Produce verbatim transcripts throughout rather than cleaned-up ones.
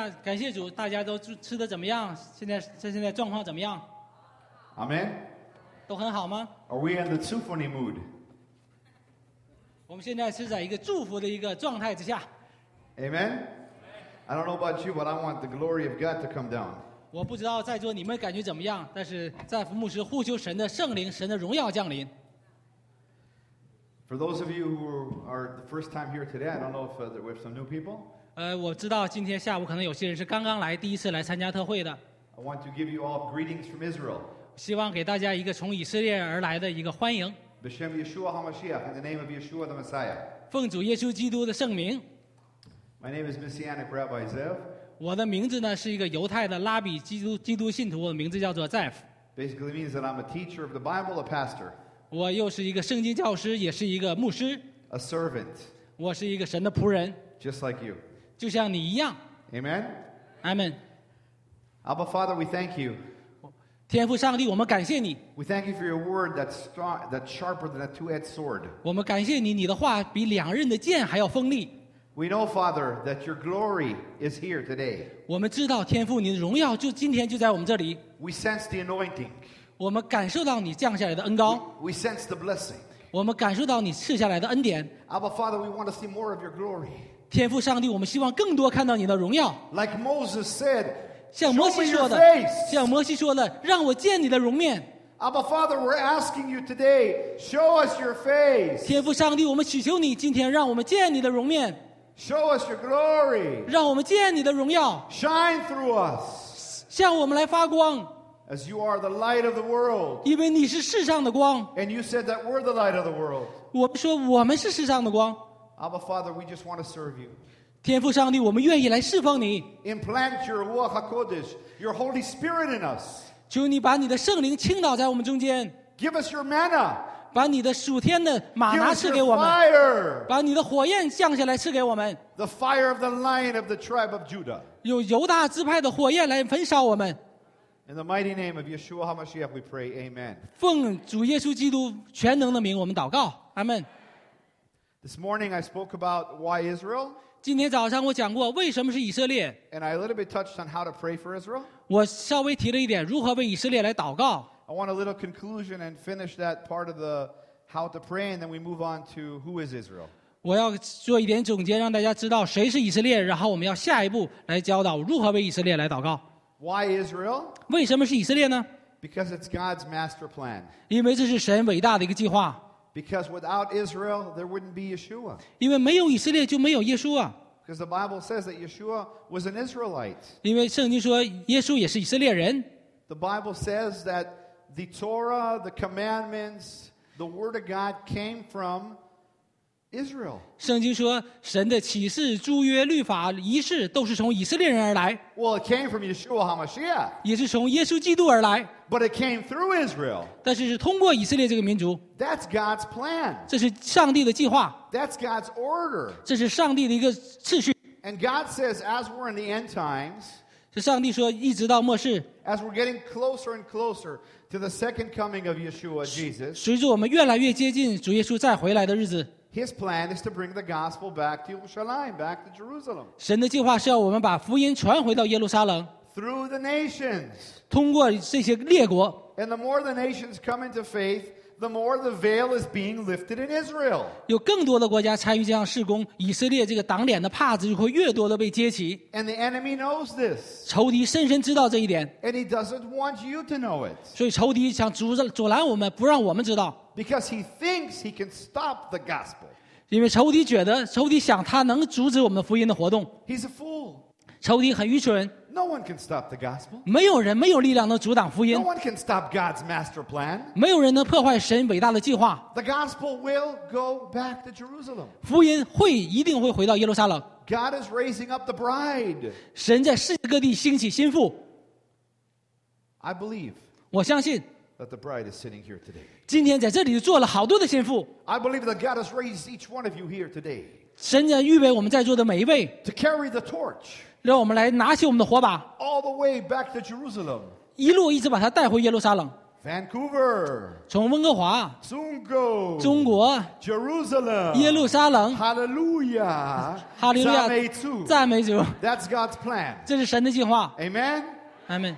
大感谢主，大家都吃的怎么样？现在现在状况怎么样？ Amen? 都很好吗？ Are we in the tsufoni mood? 我们现在是在一个祝福的一个状态之下。 Amen? I don't know about you, but I want the glory of God to come down. 我不知道在座你们感觉怎么样，但是在福牧师呼求神的圣灵、神的荣耀降临。 For those of you who are the first time here today, I don't know if uh, we have some new people. 呃，我知道今天下午可能有些人是刚刚来，第一次来参加特会的。 I want to give you all greetings from Israel. 希望给大家一个从以色列而来的一个欢迎。 B'Shem Yeshua HaMashiach, in the name of Yeshua the Messiah. 奉主耶稣基督的圣名。 My name is Messianic Rabbi Zev. 我的名字呢是一个犹太的拉比基督基督信徒，我的名字叫做 Zev。 Basically means that I'm a teacher of the Bible, a pastor, 我又是一个圣经教师，也是一个牧师。 a servant, 我是一个神的仆人， just like you. 就像你一样。 Amen? 阿门。 Abba Father, we thank you. 天父上帝，我们感谢你， We thank you for your word that's, strong, that's sharper than a two-edged sword. 我们感谢你，你的话比两刃的剑还要锋利。 We know, Father, that your glory is here today. 我们知道天父你的荣耀就今天就在我们这里， We sense the anointing. 我们感受到你降下来的恩膏， We sense the blessing. 我们感受到你赐下来的恩典。 Abba Father, we want to see more of your glory. 天父上帝，我们希望更多看到你的荣耀。 Like Moses said, 像摩 show me 西 your 说的， face. 像摩西说的，让我见你的容面。 Abba Father, we're asking you today, show us your face. 天父上帝，我们祈求你今天让我们见你的容面， Show us your glory. 让我们见你的荣耀， Shine through us 向我们来发光， as you are the light of the world. 因为你是世上的光。 And you said that we're the light of the world. 我们说我们是世上的光。 Abba Father, we just want to serve you. 天父上帝，我们愿意来侍奉你， Implant your Ruach HaKodesh, your Holy Spirit in us. 求你把你的圣灵倾倒在我们中间， Give us your manna. 把你的属天的马 Give 拿 us 赐给 your 我们， fire. 把你的火焰降下来赐给我们， The fire of the Lion of the tribe of Judah. 有犹大支派的火焰来焚烧我们。 In the mighty name of Yeshua HaMashiach we pray, amen. 奉主耶稣基督全能的名，我们祷告，阿门。 This morning I spoke about why Israel, 今天早上我讲过为什么是以色列， and I a little bit touched on how to pray for Israel. 我稍微提了一点如何为以色列来祷告。 I want a little conclusion and finish that part of the how to pray, and then we move on to who is Israel. 我要做一点总结，让大家知道谁是以色列，然后我们要下一步来教导如何为以色列来祷告。 Why Israel? 为什么是以色列呢？ Because it's God's master plan. 因为这是神伟大的一个计划。 Because without Israel, there wouldn't be Yeshua. 因为没有以色列就没有耶稣啊。 Because the Bible says that Yeshua was an Israelite. 因为圣经说耶稣也是以色列人。 The Bible says that the Torah, the commandments, the Word of God came from Israel. 圣经说神的启示、诸约、律法、仪式都是从以色列人而来， Well, it came from Yeshua HaMashiach, 也是从耶稣基督而来， but it came through Israel. 但是是通过以色列这个民族， That's God's plan. 这是上帝的计划， That's God's order. 这是上帝的一个次序。 And God says, as we're in the end times, 是上帝说，一直到末世， as we're getting closer and closer to the second coming of Yeshua, Jesus, 随着我们越来越接近主耶稣再回来的日子， His plan is to bring the gospel back to Yerushalayim, back to Jerusalem, 神的计划是要我们把福音传回到耶路撒冷， through the nations. 通过这些列国。 And the more the nations come into faith, the more the veil is being lifted in Israel. 有更多的国家参与这样事工，以色列这个挡脸的帕子就会越多的被揭起。 And the enemy knows this. 仇敌深深知道这一点， And he doesn't want you to know it. 所以仇敌想阻阻拦我们，不让我们知道。 Because he thinks he can stop the gospel. 因为仇敌觉得，仇敌想他能阻止我们福音的活动。 He's a fool. 仇敌很愚蠢， No one can stop the gospel. 没有人没有力量能阻挡福 No 音， one can stop God's master plan. 没有人能破坏神伟大的计划。 The gospel will go back to Jerusalem. 福音会一定会回到耶路撒冷。 God is raising up the bride. 神在世界各地兴起心腹， I believe 我相信 that the bride is sitting here today. 今天在这里做了好多的心腹。 I believe that God has raised each one of you here today 神在预备我们在座的每一位， to carry the torch 让我们来拿起我们的火把， all the way back to Jerusalem 一路一直把它带回耶路撒冷， Vancouver, 从温哥华、 Zungo, 中国、 Jerusalem, 耶路撒冷， Hallelujah, 哈利路亚赞美主。 赞美主， That's God's plan. 这是神的计划。 Amen? 阿门。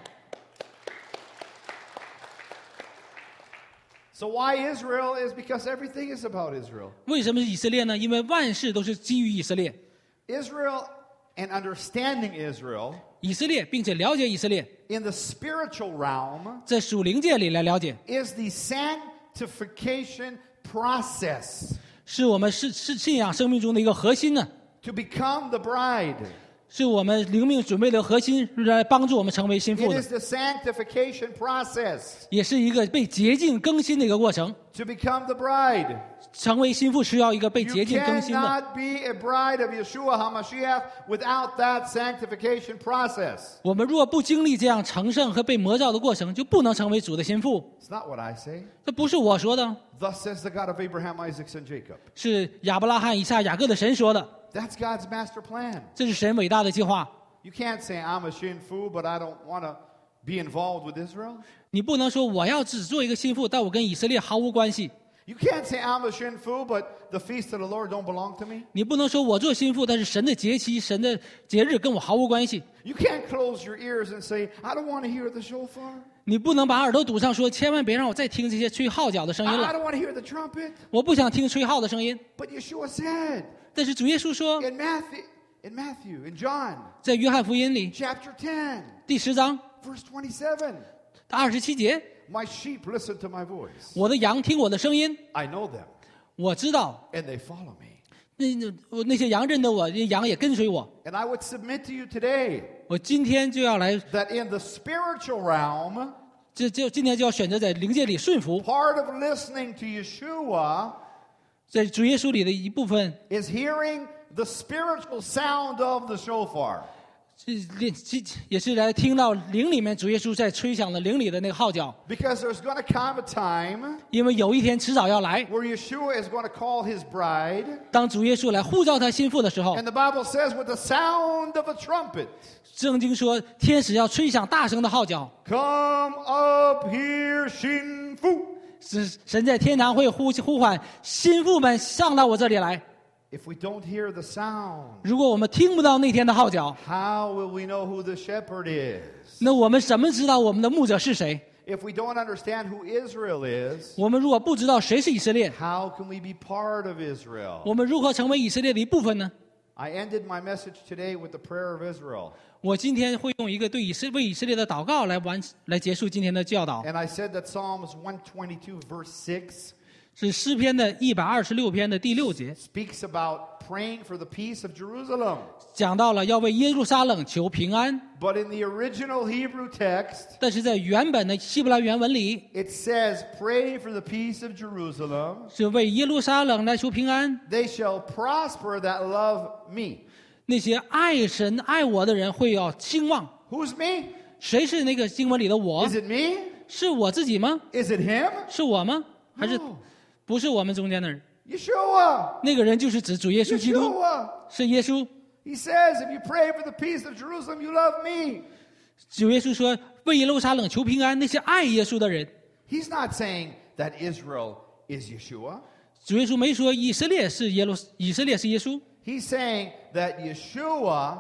So why Israel is because everything is about Israel. 为什么是以色列呢？因为万事都是基于以色列， Israel and understanding Israel 以色列，并且了解以色列， in the spiritual realm 在属灵界里来了解， is the sanctification process 是我们是是信仰生命中的一个核心呢， to become the bride. 是我们灵命准备的核心，来帮助我们成为心 It 腹的， is the sanctification process 也是一个被洁净更新的一个过程。 to become the bride. 成为心腹需要一个被 You 洁净更新的。 cannot be a bride of Yeshua HaMashiach without that sanctification process. 我们若不经历这样成圣和被魔造的过程，就不能成为主的心腹。 It's not what I say. 这不是我说的， Thus says the God of Abraham, Isaac, and Jacob. 是亚伯拉罕、以撒、雅各的神说的。 That's God's master plan. 这是神伟大的计划。 You can't say, I'm a shinfu, but I don't want to be involved with Israel. 你不能说我要只做一个心腹，但我跟以色列毫无关系。 You can't say, I'm a shinfu, but the feasts of the Lord don't belong to me. 你不能说我做心腹，但是神的节期、神的节日跟我毫无关系。 You can't close your ears and say, I don't want to hear the shofar. 你不能把耳朵堵上，说千万别让我再听这些吹号角的声音 I 了。 don't want to hear the trumpet. 我不想听吹号的声音。 But Yeshua said 但是主耶稣说， in Matthew, in Matthew, in John, 在约翰福音里 chapter ten, 第十章 verse twenty-seven, 二十七节， my sheep listen to my voice. 我的羊听我的声音， I know them, 我知道 and they follow me. 那那我那些羊认得我，这羊也跟随我。 And I would submit to you today 我今天就要来， that in the spiritual realm, 这就今天就要选择在灵界里顺服， part of listening to Yeshua 在主耶稣里的一部分， is hearing the spiritual sound of the shofar. 是这也是来听到灵里面主耶稣在吹响了灵里的那个号角。 Because there's going to come a time 因为有一天迟早要来， where Yeshua is going to call his bride. 当主耶稣来呼召他心腹的时候， And the Bible says, with the sound of a trumpet, 圣经说天使要吹响大声的号角， come up here, Shinfu. 是神在天堂会呼呼唤心腹们上到我这里来。 If we don't hear the sound, 如果我们听不到那天的号角， how will we know who the shepherd is? 那我们怎么知道我们的牧者是谁？ If we don't understand who Israel is, 我们如果不知道谁是以色列， how can we be part of Israel? 我们如何成为以色列的一部分呢？ I ended my message today with the prayer of Israel. 我今天会用一个对以色为以色列的祷告来完来结束今天的教导， And I said that Psalms one twenty-two, verse six, 是诗篇的一百二十六篇的第六节， speaks about praying for the peace of Jerusalem. 讲到了要为耶路撒冷求平安。 But in the original Hebrew text, 但是在原本的希伯来原文里， it says, pray for the peace of Jerusalem. 是为耶路撒冷来求平安。 They shall prosper that love me. 那些爱神爱我的人会要兴旺。 Who's me? 谁是那个经文里的我？ Is it me? 是我自己吗？ Is it him? 是我吗？还是 No. 不是我们中间的人？ Yeshua. 那个人就是指主耶稣基督， Yeshua. 是耶稣。 He says, if you pray for the peace of Jerusalem, you love me. 主耶稣说：“为耶路撒冷求平安，那些爱耶稣的人。 He's not saying that Israel is Yeshua. ” 主耶稣没说以色列是耶路，以色列是耶稣。 He's saying that Yeshua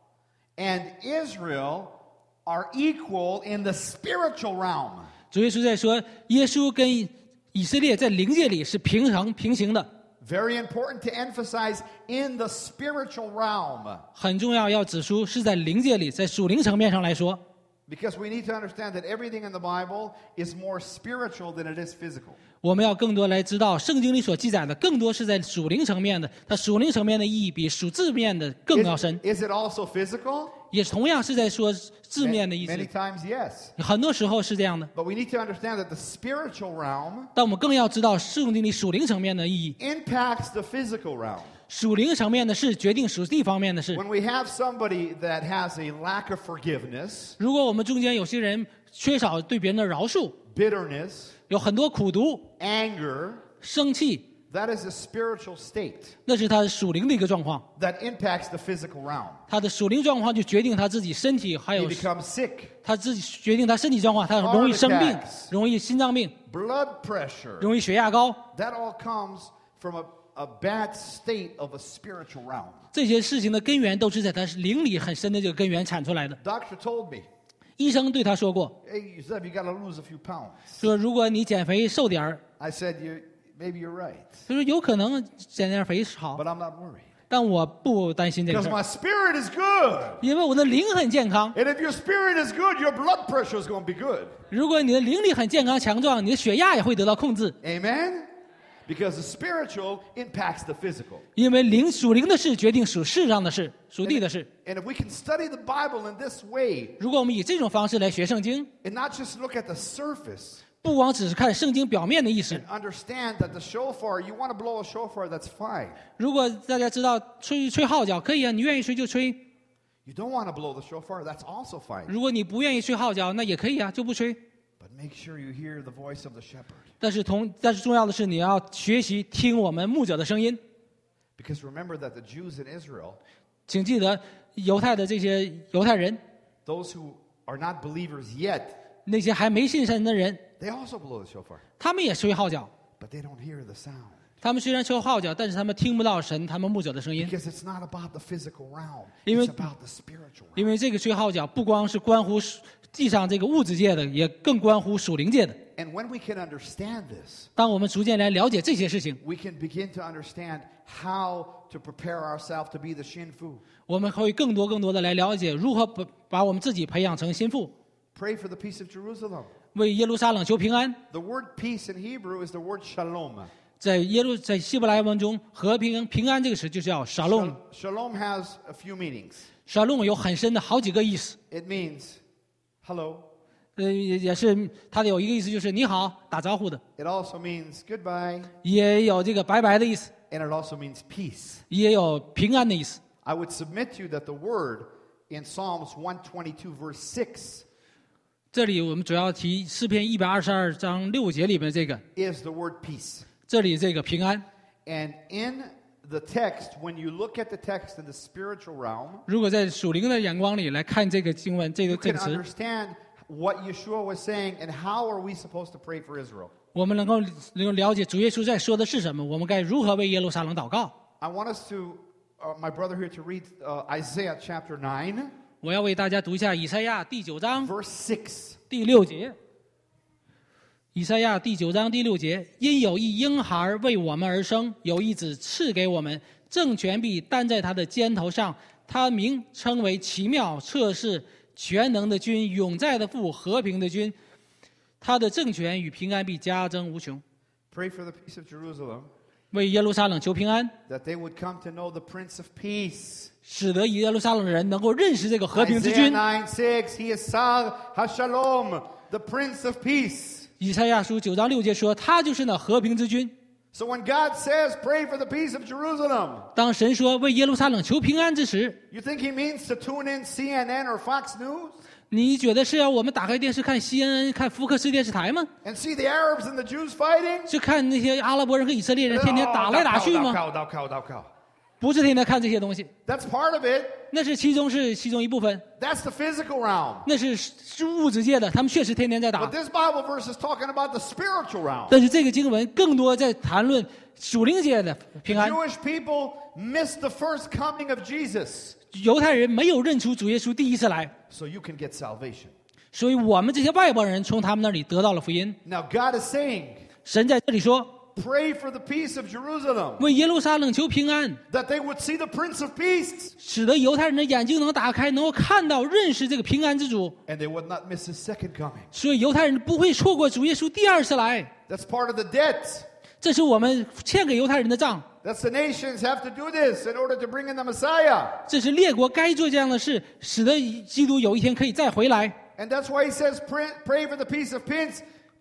and Israel are equal in the spiritual realm. 主耶稣在说，耶稣跟以色列在灵界里是平衡平行的。 Very important to emphasize in the spiritual realm. 很重要，要指出是在灵界里，在属灵层面上来说， Because we need to understand that everything in the Bible is more spiritual than it is physical. 我们要更多来知道圣经里所记载的，更多是在属灵层面的。它属灵层面的意义比属字面的更要 Is, 深， is it also physical? 也同样是在说字面的意 Many 思。 times, yes. 很多时候是这样的， But we need to understand that the spiritual realm 但我们更要知道圣经里属灵层面的意义。 impacts the physical realm. 属灵层面的事决定属地方面的事。 When we have somebody that has a lack of forgiveness, 如果我们中间有些人缺少对别人的饶恕， bitterness, 有很多苦毒、 anger, 生气、 That is a spiritual state 那是他属灵的一个状况。 that impacts the physical realm. 他的属灵状况就决定他自己身体，还 He 有 becomes sick, 他自己决定他身体状况，他容易生病 Heart attacks， 容易心脏病， blood pressure. 容易血压高。 That all comes from a, a bad state of a spiritual realm. 这些事情的根源都是在他灵里很深的这个根源产出来的。 Doctor told me, 医生对他说过， hey, Zeb, you got to lose a few pounds. 说如果你减肥瘦点儿， I said, you, maybe you're right, 他说有可能减点肥好 but，I'm not worried. 但我不担心这个 Because 事儿， my spirit is good. 因为我的灵很健康。 And if your spirit is good, your blood pressure is going to be good. 如果你的灵力很健康强壮，你的血压也会得到控制。 Amen? Because the spiritual impacts the physical. 因为灵属灵的事决定属世上的事，属地的事。 And if we can study the Bible in this way, 如果我们以这种方式来学圣经， and not just look at the surface, 不光只是看圣经表面的意思。 and understand that the shofar, you want to blow a shofar, that's fine. 如果大家知道吹吹号角可以啊，你愿意吹就吹； You don't want to blow the shofar, that's also fine. 如果你不愿意吹号角，那也可以啊，就不吹。 But make sure you hear the voice of the shepherd. 但是同但是重要的是，你要学习听我们牧者的声音。 Because remember that the Jews in Israel, 请记得，犹太的这些犹太人， those who are not believers yet, 那些还没信神的人， they also blow the shofar, 他们也吹号角。 but they don't hear the sound. 他们虽然吹号角，但是他们听不到神他们牧者的声音， Because it's not about the physical realm, 因为- it's about the spiritual realm. 因为这个吹号角不光是关乎地上这个物质界的，也更关乎属灵界的。 And when we can understand this, 当我们逐渐来了解这些事情， we can begin to understand how to prepare ourselves to be the shinfu. 我们会更多更多的来了解如何把把我们自己培养成心腹， Pray for the peace of Jerusalem. 为耶路撒冷求平安。 The word peace in Hebrew is the word shalom. 在耶路在希伯来文中，和平平安这个词就叫沙龙。 Shal- Shalom has a few meanings. 沙龙有很深的好几个意思， It means hello. 呃，也也是它的有一个意思就是你好，打招呼的， It also means goodbye. 也有这个拜拜的意思， And it also means peace. 也有平安的意思。 I would submit to you that the word in Psalms one twenty-two, verse six, 这里我们主要提诗篇一百二十二章六节里面这个， is the word peace. 这里这个平安。 And in the text, when you look at the text in the spiritual realm, 如果在属灵的眼光里来看这个经文，这个 you 这 can 个词， understand what Yeshua was saying and how are we supposed to pray for Israel. 我们能够能够了解主耶稣在说的是什么，我们该如何为耶路撒冷祷告。 I want us to, uh, my brother here, to read uh, Isaiah chapter nine, 我要为大家读一下以赛亚第九章 verse six. 第六节。以赛亚第九章第六节，因有一婴孩为我们而生，有一子赐给我们，政权必担在他的肩头上，他名称为奇妙、测试、全能的君，永在的父，和平的君。他的政权与平安必加增无穷。 Pray for the peace of Jerusalem, 为耶路撒冷求平安， that they would come to know the Prince of Peace. 使得耶路撒冷的人能够认识这个和平之 Isaiah 君。 nine six, He is Sar HaShalom, the Prince of Peace. 以赛亚书九章六节说，他就是那和平之君。 So when God says, pray for the peace of Jerusalem, 当神说为耶路撒冷求平安之时， you think He means to tune in C N N or Fox News 你觉得是要我们打开电视看 C N N 看福克斯电视台吗？ and see the Arabs and the Jews fighting? 是看那些阿拉伯人和以色列人天天打来打去 Oh, 吗？ thou cow, thou cow, thou cow. 不是天天看这些东西， That's part of it. 那是其中是其中一部分， That's the physical realm. 那是是物质界的，他们确实天天在 But 打。 this Bible verse is talking about the spiritual realm. 但是这个经文更多在谈论属灵界的平安。 Jewish people missed the first coming of Jesus, 犹太人没有认出主耶稣第一次来， so you can get salvation. 所以我们这些外邦人从他们那里得到了福音。 Now God is saying, 神在这里说， pray for the peace of Jerusalem, 为耶路撒冷求平安， that they would see the Prince of Peace, 使得犹太人的眼睛能打开，能够看到、认识这个平安之主。 and they would not miss His second coming. 所以犹太人不会错过主耶稣第二次来， That's part of the debt. 这是我们欠给犹太人的账， That's the nations have to do this in order to bring in the Messiah. 这是列国该做这样的事，使得基督有一天可以再回来。 And that's why He says, pray, pray for the peace of Prince,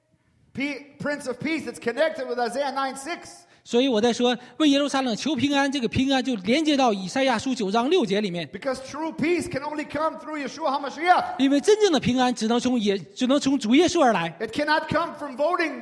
P, Prince of Peace. It's connected with Isaiah nine six. 所以我在说为耶路撒冷求平安，这个平安就连接到以赛亚书九章六节里面， Because true peace can only come through Yeshua HaMashiach. 因为真正的平安只能从也只能从主耶稣而来， It cannot come from voting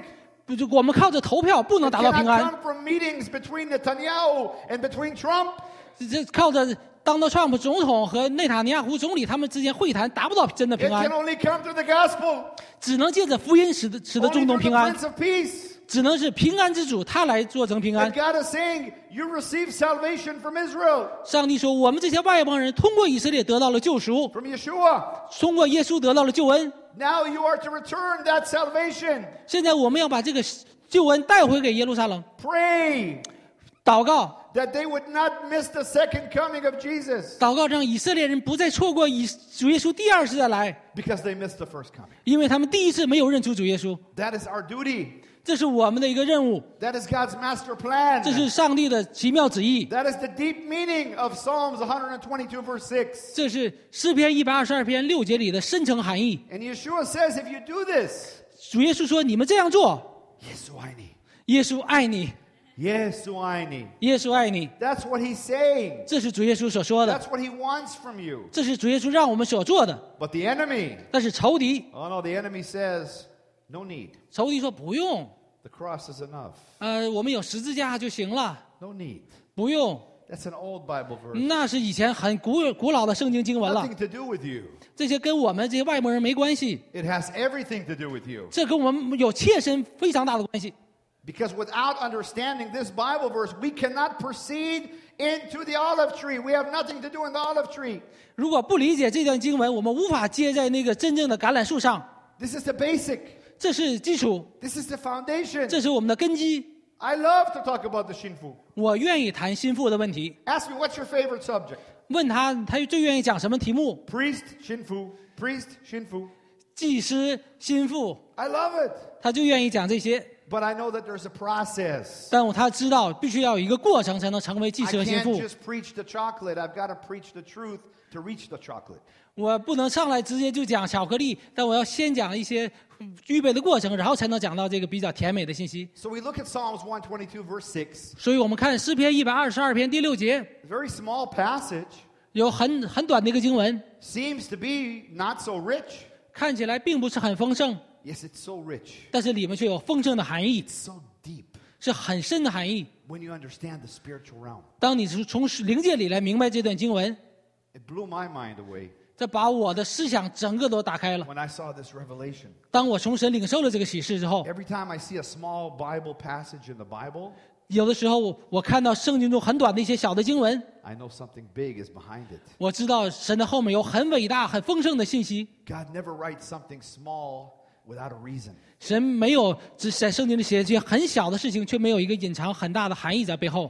不就我们靠着投票不能 It 达到平 cannot 安， come from meetings between Netanyahu and between Trump. 这靠着当到川普总统和内塔尼亚胡总理他们之间会谈达不到真的 It 平安 can，only come through the gospel. 只能借着福音使得使得 Only 中东 through 平 the 安， Prince of Peace. 只能是平安之主他来做成平安 And。God is saying, you receive salvation from Israel, 上帝说，我们这些外邦人通过以色列得到了救赎， from Yeshua. 通过耶稣得到了救恩。 Now you are to return that salvation. 现在我们要把这个救恩带回给耶路撒冷， Pray 祷告， that they would not miss the second coming of Jesus 祷告让以色列人不再错过以主耶稣第二次再来， because they missed the first coming. 因为他们第一次没有认出主耶稣。 That is our duty. 这是我们的一个任务， That is God's master plan. 这是上帝的奇妙旨意， That is the deep meaning of Psalms one twenty-two, verse six. 这是诗篇一百二十二篇六节里的深层含义。 And Yeshua says, if you do this, 主耶稣说：“你们这样做， Yesu爱你. 耶稣爱你， Yesu爱你. 耶稣爱你。 That's what he's saying. ” 这是主耶稣所说的， That's what he wants from you. 这是主耶稣让我们所做的。 But the enemy, 但是仇敌， oh no, the enemy says, no need. 仇敌说不用， The cross is enough. 呃，我们有十字架就行了， No need. 不用。 That's an old Bible verse. 那是以前很古古老的圣经经文了， Nothing to do with you. 这些跟我们这些外国人没关系， It has everything to do with you. 这跟我们有切身非常大的关系。 Because without understanding this Bible verse, we cannot proceed into the olive tree. We have nothing to do in the olive tree. 如果不理解这段经文，我们无法接在那个真正的橄榄树上。 This is the basic. 这是基础， This is the foundation. 这是我们的根基。 I love to talk about the Shinfu. 我愿意谈心腹的问题， Ask me, what's your favorite subject? 问他他最愿意讲什么题目？ Priest, Shinfu. Priest, Shinfu. 祭司、心腹， I love it. 他就愿意讲这些。 But I know that there's a process. 但他知道必须要有一个过程才能成为祭 I 司和心 can't 腹。 just preach the chocolate. I've got to preach the truth to reach the chocolate. 我不能上来直接就讲巧克力，但我要先讲一些预备的过程，然后才能讲到这个比较甜美的信息。 So we look at Psalms one twenty-two, verse six. 所以我们看诗篇一百二十二篇第六节， A very small passage. 有很很短的一个经文， Seems to be not so rich. 看起来并不是很丰盛， Yes, it's so rich. 但是里面却有丰盛的含义， It's so deep 是很深的含义。 when you understand the spiritual realm. 当你是从灵界里来明白这段经文， It blew my mind away 这把我的思想整个都打开了。 when I saw this revelation. 当我从神领受了这个启示之后， Every time I see a small Bible passage in the Bible, 有的时候我我看到圣经中很短的一些小的经文， I know something big is behind it. 我知道神的后面有很伟大、很丰盛的信息。 God never writes something small without a reason. 神没有只在圣经里写一件很小的事情，却没有一个隐藏很大的含义在背后。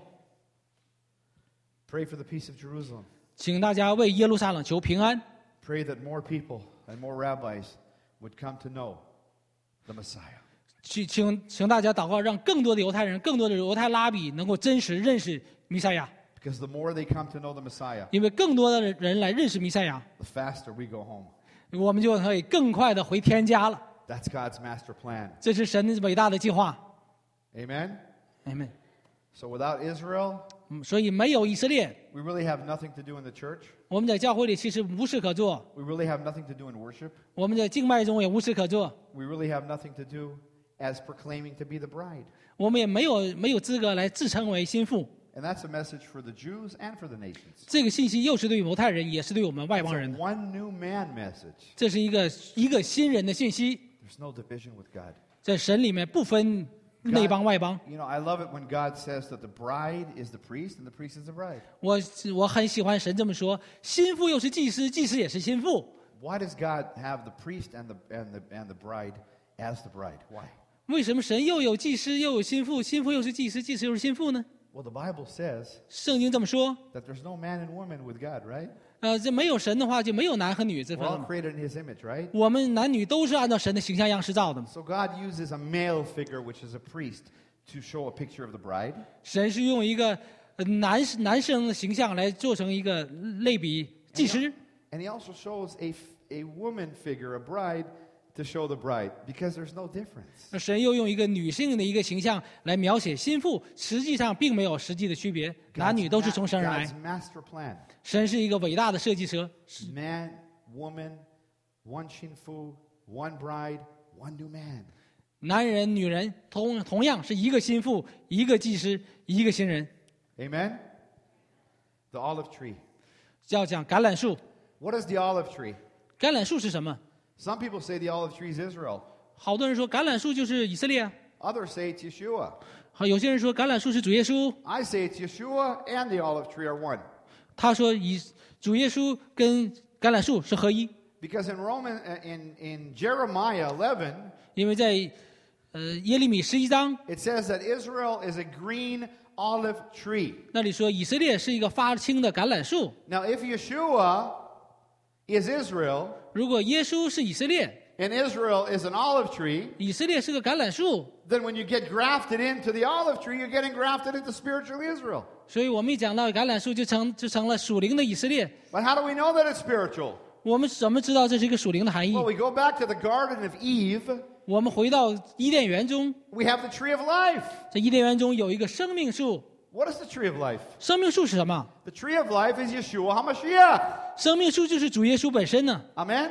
Pray for the peace of Jerusalem. 请大家为耶路撒冷求平安， Pray that more people and more rabbis would come to know the Messiah. 请请请大家祷告，让更多的犹太人、更多的犹太拉比能够真实认识弥赛亚， Because the more they come to know the Messiah, 因为更多的人来认识弥赛亚， the faster we go home. 我们就可以更快的回天家了。 That's God's master plan. 这是神伟大的计划。 Amen? Amen。 So without Israel, 嗯所以没有以色列， we really have nothing to do in the church. 我们在教会里其实无事可做， We really have nothing to do in worship. 我们在敬拜中也无事可做， We really have nothing to do as proclaiming to be the bride. 我们也没有没有资格来自称为心腹。 And that's a message for the Jews and for the nations. 这个信息又是对犹太人，也是对我们外 It's 邦 a 人的。 one new man message. 这是一个一个新人的信息， There's no division with God. 在神里面不分内邦外邦。 You know, I love it when God says that the bride is the priest and the priest is the bride. 我我很喜欢神这么说，心腹又是祭司，祭司也是心腹。 Why does God have the priest and the, and the, and the bride as the bride? Why? 为什么神又有祭司又有心腹，心腹又是祭司，祭司又是心腹呢？ Well, the Bible says 圣经这么说。 that there's no man and woman with God, right? 呃，这没有神的话，就没有男和女之 We're 分 all 了。 created in His image, right? 我们男女都是按照神的形象样式造的嘛。 So God uses a male figure, which is a priest, to show a picture of the bride. 神是用一个呃男男生的形象来做成一个类比祭司， And He also shows a, a woman figure, a bride, to show the bride, because there's no difference. 那神又用一个女性的一个形象来描写心腹，实际上并没有实际的区别，男女都是从神而来 God's。master plan. 神是一个伟大的设计者， Man, woman, one shinfu, one bride, one new man. 男人、女人同同样是一个心腹，一个祭司，一个新人。 Amen? The olive tree. 要讲橄榄树， What is the olive tree? 橄榄树是什么？ Some people say the olive tree is Israel. 好多人说橄榄树就是以色列， Others say it's Yeshua. 好，有些人说橄榄树是主耶稣。 I say it's Yeshua and the olive tree are one. 他说以主耶稣跟橄榄树是合一， Because in Roman, uh, in, in Jeremiah eleven, 因为在呃耶利米十一章 it says that Israel is a green olive tree. 那里说以色列是一个发青的橄榄树。 Now, if Yeshua is Israel 如果耶稣是以色列， and Israel is an olive tree, 以色列是个橄榄树， then when you get grafted into the olive tree, you're getting grafted into spiritual Israel. 所以我们一讲到橄榄树，就成就成了属灵的以色列。 But how do we know that it's spiritual? 我们怎么知道这是一个属灵的含义？ Well, we go back to the Garden of Eve. 我们回到伊甸园中， We have the tree of life. 在伊甸园中有一个生命树。 What is the tree of life? 生命树是什么？ The tree of life is Yeshua HaMashiach. 生命树就是主耶稣本身呢。 Amen?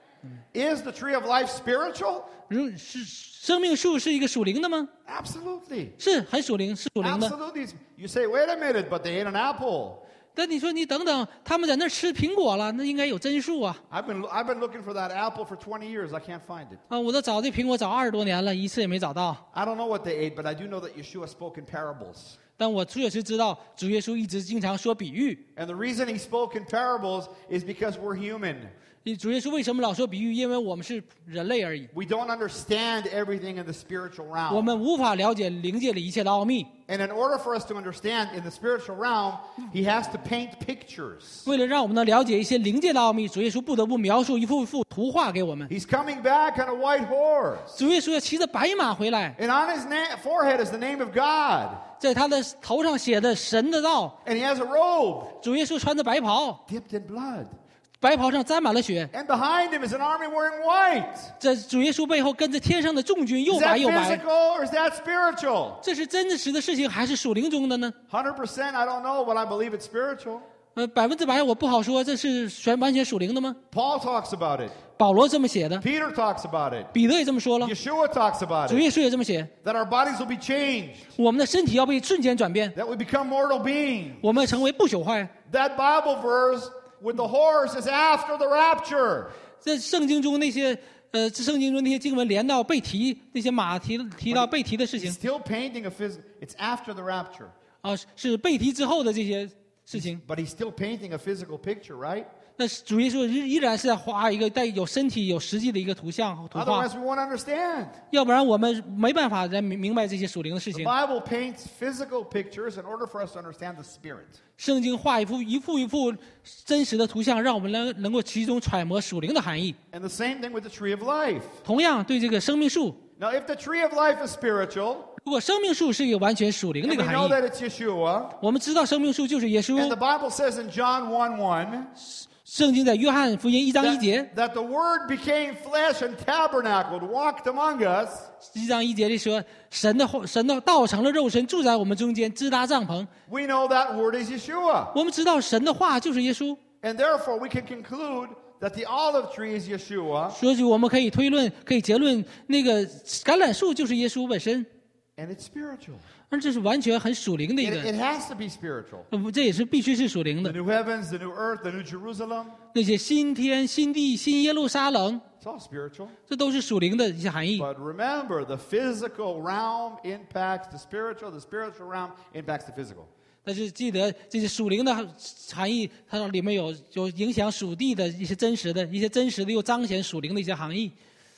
Is the tree of life spiritual? 如是生命树是一个属灵的吗？ Absolutely. 是很属灵，是属灵的。 Absolutely. You say, wait a minute, but they ate an apple. 但你说你等等，他们在那儿吃苹果了，那应该有真树啊！ I've been, I've been looking for that apple for twenty years. I can't find it. 啊，我都找这苹果找二十多年了，一次也没找到。 I don't know what they ate, but I do know that Yeshua spoke in parables. 但我确实知道主耶稣一直经常说比喻。 And the reason he spoke in parables is because we're human. 主耶稣为什么老说比喻？因为我们是人类而已， We don't understand everything in the spiritual 我 realm. 们无法了解灵界里一切的奥秘。 And in order for us to understand in the spiritual realm, he has to paint pictures. 为了让我们能了解一些灵界的奥秘，主耶稣不得不描述一幅幅图画给我们。 He's coming back on a white horse. 主耶稣要骑着白马回来， And on his na- forehead is the name of God. 在他的头上写的神的道。 And he has a robe 主耶稣穿着白袍， dipped in blood. 白袍上沾满了血。 And behind him is an army wearing white. 在主耶稣背后跟着天上的众军，又 Is 白 that 又白。 physical or is that spiritual? 这是真实的事情还是属灵中的呢？ one hundred percent, I don't know, but I believe it's spiritual. 呃，百分之百我不好说，这是全完全属灵的吗？ Paul talks about it. 保罗这么写的， Peter talks about it. 彼得也这么说了， Yeshua talks about 主 it. 耶稣也这么写。 That our bodies will be changed. 我们的身体要被瞬间转变， That we become mortal beings. 我们要成为不朽坏。 That Bible verse with the horse is after the rapture. 在圣经中那些呃，圣经中那些经文连到被提那些马提提到被提的事 He's 情 still painting a phys- it's after the rapture. 啊，是被提之后的这些事情。 But he's still painting a physical picture, right? 那主耶稣依依然是在画一个带有身体、有实际的一个图像图画， Otherwise, we won't understand. 要不然我们没办法来明明白这些属灵的事 The 情。 Bible paints physical pictures in order for us to understand the Spirit. 圣经画一幅一幅一幅真实的图像，让我们能能够其中揣摩属灵的含义。 And the same thing with the tree of life. 同样，对这个生命树， Now, if the tree of life is spiritual, 如果生命树是一个完全属灵的 and 一个 we 含 know 义， that it's Yeshua, 我们知道生命树就是耶 and the 稣。 Bible says in John one one, 圣经在约翰福音一章一节， that, that the Word became flesh and tabernacled, walked among us. 一章一节里说，神的话神的道成了肉身，住在我们中间，支搭帐篷。 We know that Word is Yeshua. 我们知道神的话就是耶稣， And therefore, we can conclude that the olive tree is Yeshua, 所以我们可以推论，可以结论，那个橄榄树就是耶稣本身， and it's spiritual. 而这是完全很属灵的一 It, 个， it has to be spiritual. 呃这也是必须是属灵 The 的。 new heavens, the new earth, the new Jerusalem, 那些新天、新地、新耶路撒冷， it's all spiritual. 这都是属灵的一些含义。 But remember, the physical realm impacts the spiritual, the spiritual realm impacts the physical. 但是记得这些属灵的含义，它里面有有影响属地的一些真实的一些真实的又彰显属灵的一些含义。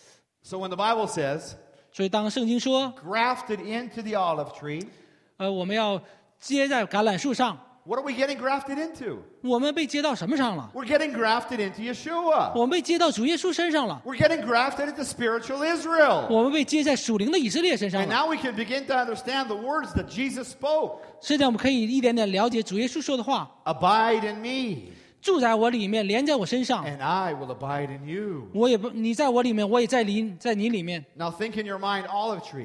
So when the Bible says, 所以当圣经说， grafted into the olive tree, 呃，我们要接在橄榄树上， what are we getting grafted into? 我们被接到什么上了？ We're getting grafted into Yeshua. 我们被接到主耶稣身上了， We're getting grafted into spiritual Israel. 我们被接在属灵的以色列身上 And 了。 now we can begin to understand the words that Jesus spoke. 现在我们可以一点点了解主耶稣说的话， Abide in me, 住在我里面，连在我身上。 and I will abide in you. 我也不，你在我里面，我也在你在你里面。 Now think in your mind, olive tree.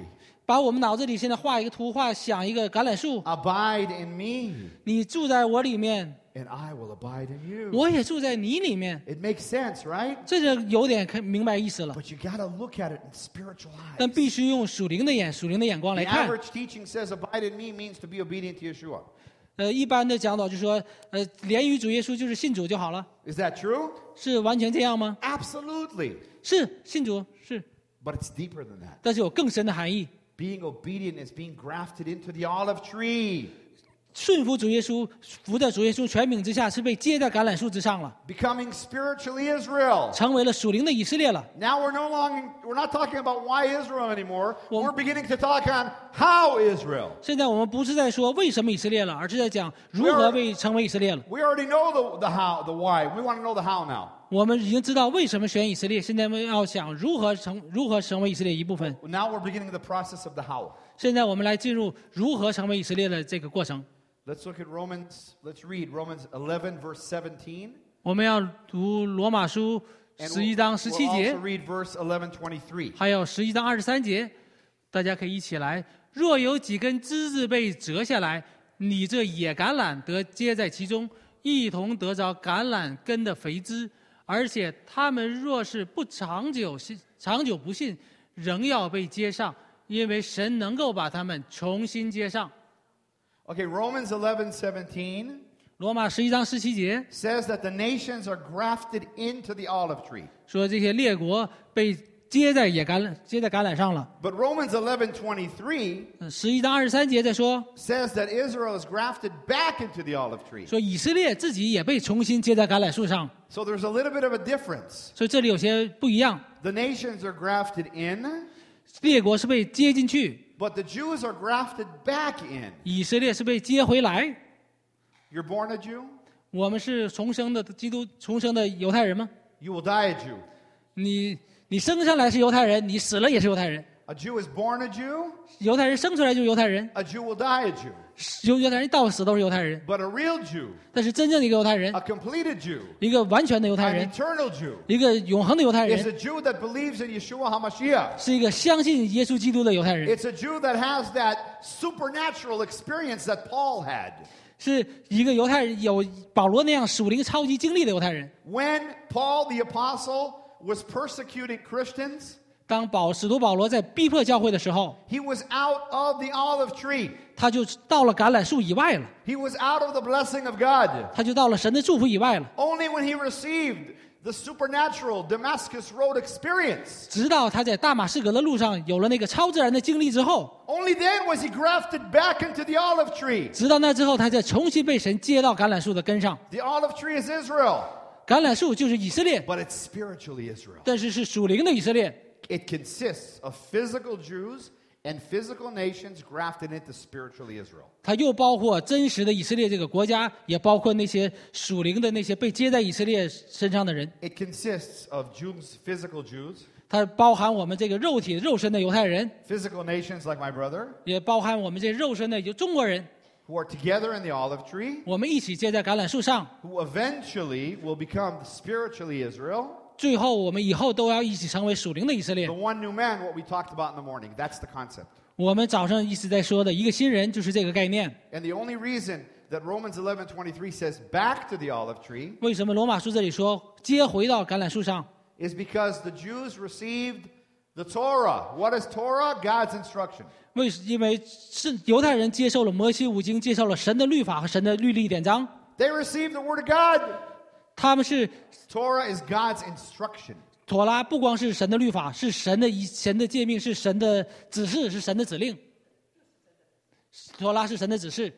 把我们脑子里现在画一个图画，想一个橄榄树， Abide in me, 你住在我里面， and I will abide in you. 我也住在你里面， It makes sense, right? 这就有点看明白意思了。 But you got to look at it in spiritual 但 eyes. 必须用属灵的眼、属灵的眼光 The 来看。 average teaching says abide in me means to be obedient to Yeshua. 呃，一般的讲导就说，呃，连于主耶稣就是信主就好了， Is that true? 是完全这样吗？ Absolutely. 是信主是， But it's deeper than that. 但是有更深的含义。 Being obedient is being grafted into the olive tree, 顺服主耶稣，服在主耶稣权柄之下，是被接在橄榄树之上了， becoming spiritually Israel. 成为了属灵的以色列了。 Now we're no longer we're not talking about why Israel anymore. Well- We're beginning to talk on how Israel. 现在我们不是在说为什么以色列了，而是在讲如何为成为以色列了。 We already know the, the how, the why. We want to know the how now. 我们已经知道为什么选以色列，现在我们要想如何成如何成为以色列一部分。 Now we're beginning the process of the how. 现在我们来进入如何成为以色列的这个过程。 Let's look at Romans. Let's read Romans eleven, verse seventeen. 我们要读罗马书 And 十一 we'll, 章十七 we'll 节 also，read verse eleven twenty-three. 还有十一章二十三节，大家可以一起来。若有几根枝子被折下来，你这野橄榄得接在其中，一同得着橄榄根的肥枝。而且他们若是不长久信，长久不信，仍要被接上，因为神能够把他们重新接上。 Okay, Romans eleven seventeen 罗马十一章十七节 says that the nations are grafted into the olive tree. 说，这些列国被接在野橄榄接在橄榄上了。 But Romans eleven twenty-three 十一章二十三节在说， says that Israel is grafted back into the olive tree. 说以色列自己也被重新接在橄榄树上， So there's a little bit of a difference. 所以这里有些不一样。 The nations are grafted in, 列国是被接进去， but the Jews are grafted back in. 以色列是被接回来。 You're born a Jew, 我们是重生的基督，重生的犹太人吗？ you will die a Jew. 你你生下来是犹太人，你死了也是犹太人。 A Jew is born a Jew, 犹太人生出来就是犹太人， a Jew will die a Jew. 犹犹太人到死都是犹太人。 But a real Jew, 但是真正的一个犹太人 a，completed Jew, 一个完全的犹太 an 人， eternal Jew, 一个永恒的犹太 is 人， a Jew that believes in Yeshua HaMashiach. 是一个相信耶稣基督的犹太人， It's a Jew that has that supernatural experience that Paul had. 是一个犹太人，有保罗那样属灵超级经历的犹太人。 When Paul the apostle was persecuting Christians, 当保使徒保罗在逼迫教会的时候， he was out of the olive tree. 他就到了橄榄树以外了， He was out of the blessing of God. 他就到了神的祝福以外了。 Only when he received the supernatural Damascus Road experience, 直到他在大马士革的路上有了那个超自然的经历之后， only then was he grafted back into the olive tree. 直到那之后，他才重新被神接到橄榄树的根上。 The olive tree is Israel, 橄榄树就是以色列， but it's spiritually Israel. 但是是属灵的以色列。 It consists of physical Jews and physical nations grafted into spiritually Israel. 它又包括真实的以色列这个国家，也包括那些属灵的那些被接在以色列身上的人。 It consists of Jews, physical Jews, 它包含我们这个肉体肉身的犹太人， physical nations like my brother, 也包含我们这肉身的中国人。 who are together in the olive tree, 我们一起接在橄榄树上， who eventually will become spiritually Israel. 最后我们以后都要一起成为属灵的以色列 The。one new man, what we talked about in the morning, that's the concept. 我们早上一直在说的一个新人就是这个概念。 And the only reason that Romans eleven twenty-three says back to the olive tree 为什么罗马书这里说接回到橄榄树上？ is because the Jews received the Torah. What is Torah? God's instruction. 为因为是犹太人接受了摩西五经，接受了神的律法和神的律例典章， They received the Word of God. 他们是 Torah is God's instruction. 妥拉，不光是神的律法，是神的神的诫命，是神的指示，是神的指令。妥拉是神的指示，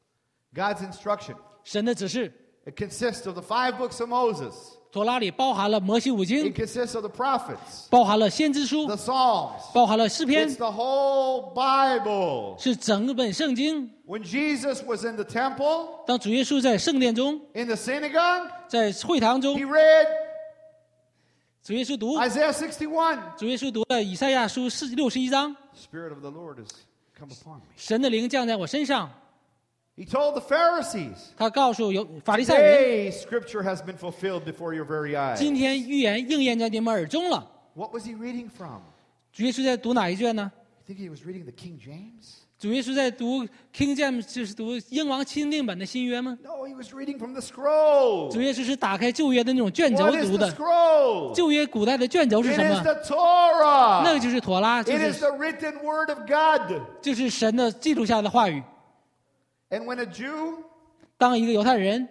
God's instruction. 神的指示。 It consists of the five books of Moses. 妥拉里包含了摩西五经， It consists of the prophets, 包含了先知书， the Psalms. 包含了诗篇 It's，the whole Bible. 是整本圣经。 When Jesus was in the temple, 当主耶稣在圣殿中， in the synagogue, 在会堂中 he，read 主耶稣读， Isaiah sixty-one. 主耶稣读了以赛亚书四六十一章， Spirit of the Lord has come upon me. 神的灵降在我身上。 He told the Pharisees, 他告诉有法利赛人， Today Scripture has been fulfilled before your very eyes. 今天预言应验在你们耳中了。 What was he reading from? 主耶稣在读哪一卷呢？ You think he was reading the King James? 主耶稣在读 King James， 就是读英王钦定版的新约吗？ No, he was reading from the scroll. 主耶稣是打开旧约的那种卷轴 What is 读 the 的。 scroll? 旧约古代的卷轴是 It 什 is 么？ the Torah. 那个就是妥拉，就 It is 是 the written word of God. 就是神的记录下来的话语。 And when a Jew 当一个犹太人，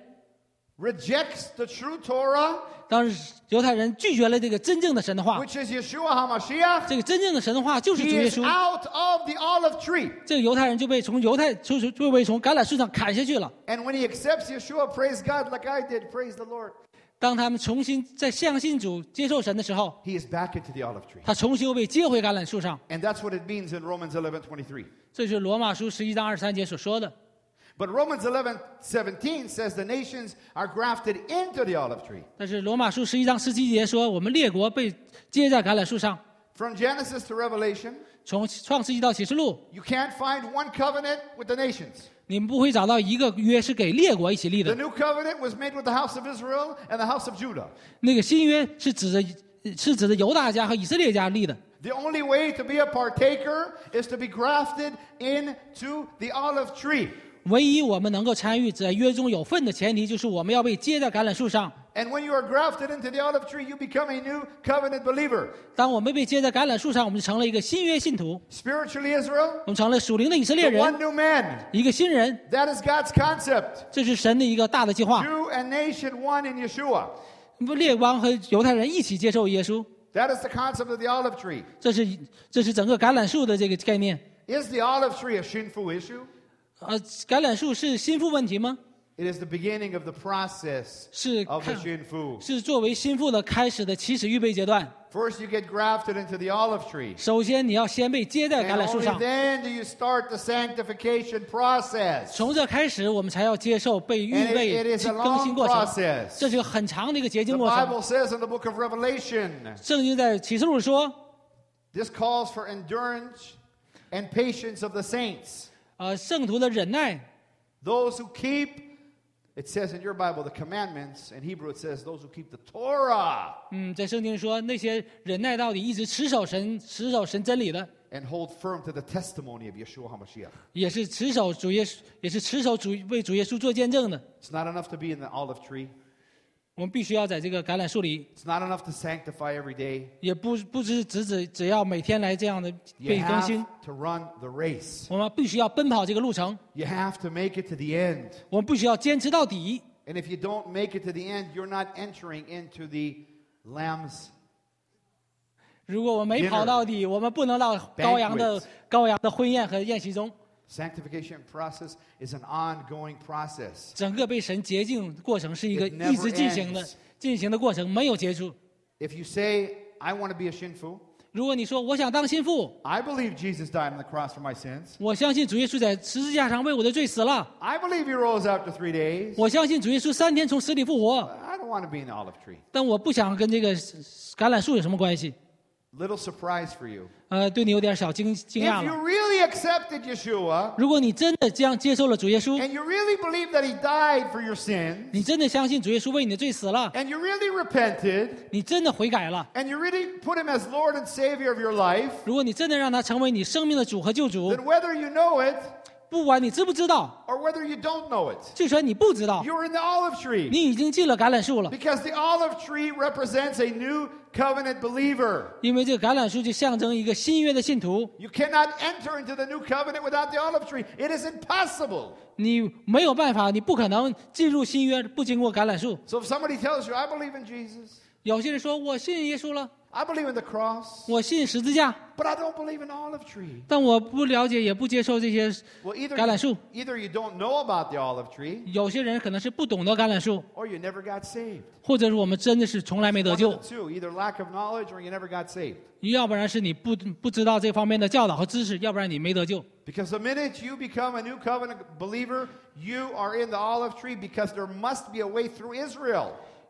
rejects the true Torah, 当犹太人拒绝了这个真正的神的话， which is Yeshua HaMashiach, 这个真正的神的话就是主 he 耶 is 稣， out of the olive tree. 这个犹太人就被从犹太就就被从橄榄树上砍下去了。 And when he accepts Yeshua, praise God like I did, praise the Lord. 当他们重新再相信主、接受神的时候， He is back into the olive tree. 他重新又被接回橄榄树上。 And that's what it means in Romans eleven twenty-three. 这就是罗马书十一章二十三节所说的。 But Romans eleven seventeen says the nations are grafted into the olive tree. 但是罗马书十一章十七节说，我们列国被接在橄榄树上。 From Genesis to Revelation, 从创世纪到启示录， you can't find one covenant with the nations. 你们不会找到一个约是给列国一起立 The 的。 new covenant was made with the house of Israel and the house of Judah. 那个新约是指着是指着犹大家和以色列家立的。 The only way to be a partaker is to be grafted into the olive tree. 唯一我们能够参与在约中有份的前提，就是我们要被接在橄榄树上。 And when you are grafted into the olive tree, you become a new covenant believer. 当我们被接在橄榄树上，我们就成了一个新约信徒， Spiritually Israel, 我们成了属灵的以色列 the one 人， new man. 一个新人。 That is God's concept. 这是神的一个大的计划。 Jew and nation one in Yeshua. 列邦和犹太人一起接受耶稣， That is the concept of the olive tree. 这是这是整个橄榄树的这个概念。 Is the olive tree a shameful issue? 呃，橄榄树是心腹问题吗？ It is the beginning of the process 是 of the 看 shinfu. 是作为心腹的开始的起始预备阶段。 First, you get grafted into the olive tree. 首先，你要先被接在橄 And 榄树 only 上， then do you start the sanctification process. 从这开始，我们才要接受被预 And 备 it, it is a 更新 long 过程。 process. 这是个很长的一个洁净 The 过程。 Bible says in the book of Revelation, 圣经在启示录说， this calls for endurance and patience of the saints. 呃，圣徒的忍耐， Those who keep, it says in your Bible, the commandments. In Hebrew, it says those who keep the Torah 嗯，在圣经说那些忍耐到底，一直持守神、持守神真理的， and hold firm to the testimony of Yeshua HaMashiach. 也是持守主耶稣，也是持守主为主耶稣做见证的。 It's not enough to be in the olive tree. 我们必须要在这个橄榄树里， It's not enough to sanctify every day. 也不不只只只只要每天来这样的 You 被更新 have，to run the race. 我们必须要奔跑这个路程， You have to make it to the end. 我们必须要坚持到底。 And if you don't make it to the end, you're not entering into the Lamb's. 如果我没跑到底，我们不能到羔羊的 Banquet 羔羊的婚宴和宴席中。 Sanctification process is an ongoing process. 整个被神洁净过程是一个 It never 一直进行的 ends. 进行的过程，没有结束。 If you say, I want to be a shinfu, 如果你说我想当心腹， I believe Jesus died on the cross for my sins. 我相信主耶稣在十字架上为我的罪死了， I believe he rose after three days. 我相信主耶稣三天从死里复活， I don't want to be in the olive tree. 但我不想跟这个橄榄树有什么关系。 Little surprise for you. 呃，对你有点小惊惊 If 讶 you 了。 really accepted Yeshua 如果你真的这样接受了主耶稣， and you really believe that he died for your sins 你真的相信主耶稣为你的罪死了， and you really repented 你真的悔改了， and you really put him as Lord and Savior of your life, 如果你真的让他成为你生命的主和救主， then whether you know it 不管你知不知道， or whether you don't know it, 就算你不知道， you're in the olive tree 你已经进了橄榄树了， because the olive tree represents a new covenant believer. 因为这个橄榄树就象征一个新约的信徒。 You cannot enter into the new covenant without the olive tree. It is impossible. 你没有办法，你不可能进入新约不经过橄榄树。 So if somebody tells you, I believe in Jesus, 有些人说我信耶稣了， I believe in the cross, 我信十字架， but I don't believe in the olive tree. 但我不了解也不接受这些 Well, either 橄榄树。 either you don't know about the olive tree 有些人可能是不懂得橄榄树， or you never got saved. 或者是我们真的是从来没得 One 救 of，the two, either lack of knowledge or you never got saved. 要不然是你不不知道这方面的教导和知识，要不然你没得救。 Because the minute you become a new covenant believer, you are in the olive tree because there must be a way through Israel.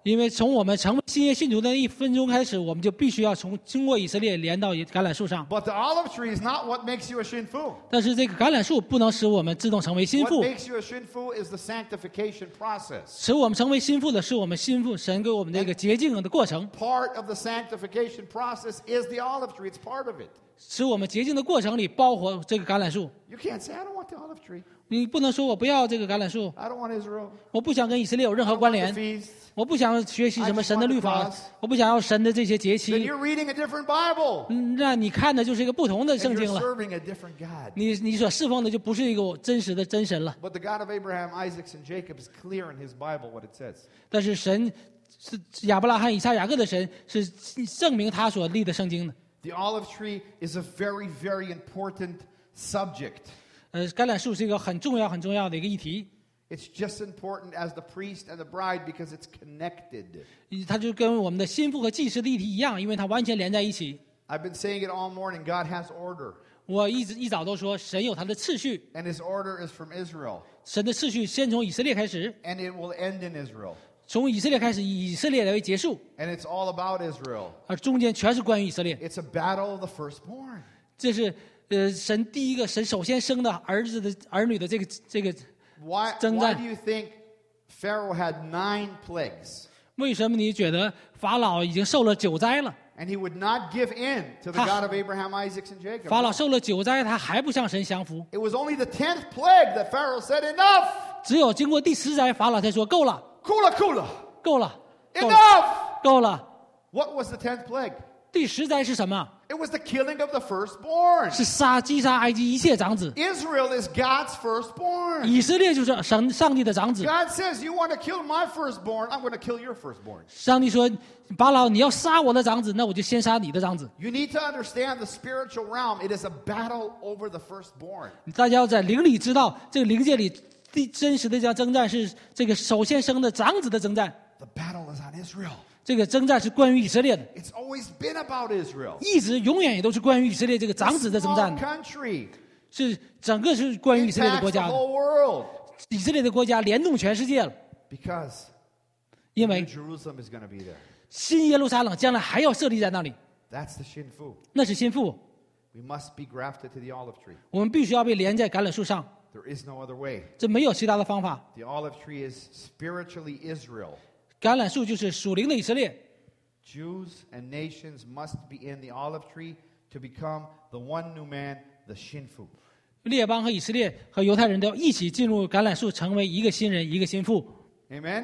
因为从我们成为新约信徒的那一分钟开始，我们就必须要从经过以色列连到橄榄树上。 But the olive tree is not what makes you a shinfu. 但是这个橄榄树不能使我们自动成为心 What 腹， makes you a shinfu is the sanctification process. 使我们成为心腹的是我们心腹神给我们这个洁净的过程。 Part of the sanctification process is the olive tree. It's part of it. 使我们洁净的过程里包括这个橄榄树。 You can't say, I don't want the olive tree. 你不能说我不要这个橄榄树， I don't want Israel. 我不想跟以色列有任 I 何 don't 关 want the 联， feast. 我不想学习什么神的律 I just 法 want the cross.， 我不想要神的这些节 Then 期。 you're reading a different Bible. 嗯，那你看的就是一个不同的 And 圣 you're 经了， serving a different God. 你你所侍奉的就不是一个真实的真神了。 But the God of Abraham, Isaac, and Jacob is clear in his Bible what it says. 但是神是亚伯拉罕、以撒、雅各的神，是证明他所立的圣经的。 The olive tree is a very, very important subject. 呃，橄榄树是一个很重要、很重要的一个议题， It's just important as the priest and the bride because it's connected. 它就跟我们的心腹和祭司的议题一样，因为它完全连在一起。 I've been saying it all morning. God has order, 我一直一早都说，神有他的次序， and his order is from Israel, 神的次序先从以色列开始， and it will end in Israel. 从以色列开始，以以色列来为结束， And it's all about Israel. 而中间全是关于以色列。 It's a battle of the firstborn. 这是呃，神第一个，神首先生的儿子的儿女的这个这个， Why, 征 why 战。 do you think Pharaoh had nine plagues? 为什么你觉得法老已经受了九灾了？ And he would not give in to the Ha. God of Abraham, Isaac, and Jacob. 法老受了九灾，他还不向神降服。 It was only the tenth plague that Pharaoh said, Enough! 只有经过第十灾，法老才说够了， Kula kula! 够了，够了， Enough! 够了。 What was the tenth plague? 第十灾是什么？ It was the killing of the firstborn. 是杀击杀埃及一切长子。 Israel is God's firstborn. 以色列就是神上帝的长子。 God says, You want to kill my firstborn, I'm going to kill your firstborn. 上帝说：“法老，你要杀我的长子，那我就先杀你的长子。 You need to understand the spiritual realm. It is a battle over the firstborn. ” 大家要在灵里知道，这个灵界里第真实的这样征战是这个首先生的长子的征战。 The battle is on Israel. 这个征战是关于以色列的， It's always been about Israel. 一直永远也都是关于以色列这个长子的征战 Small 的， country 是整个是关于以色列的 impacts 国 the 家的。 whole world 以色列的国家联动全世界了， because 因 New 为 Jerusalem is going to be there. 新耶路撒冷将来还要设立在那里， That's the shinfu. 那是心腹。 We must be grafted to the olive tree. 我们必须要被连在橄榄树上， There is no other way. 这没有其他的方法。 The olive tree is spiritually Israel. 橄榄树就是属灵的以色列。 Jews and nations must be in the olive tree to become the one new man, the shinfu. 列邦和以色列和犹太人都要一起进入橄榄树，成为一个新人，一个心腹。 Amen?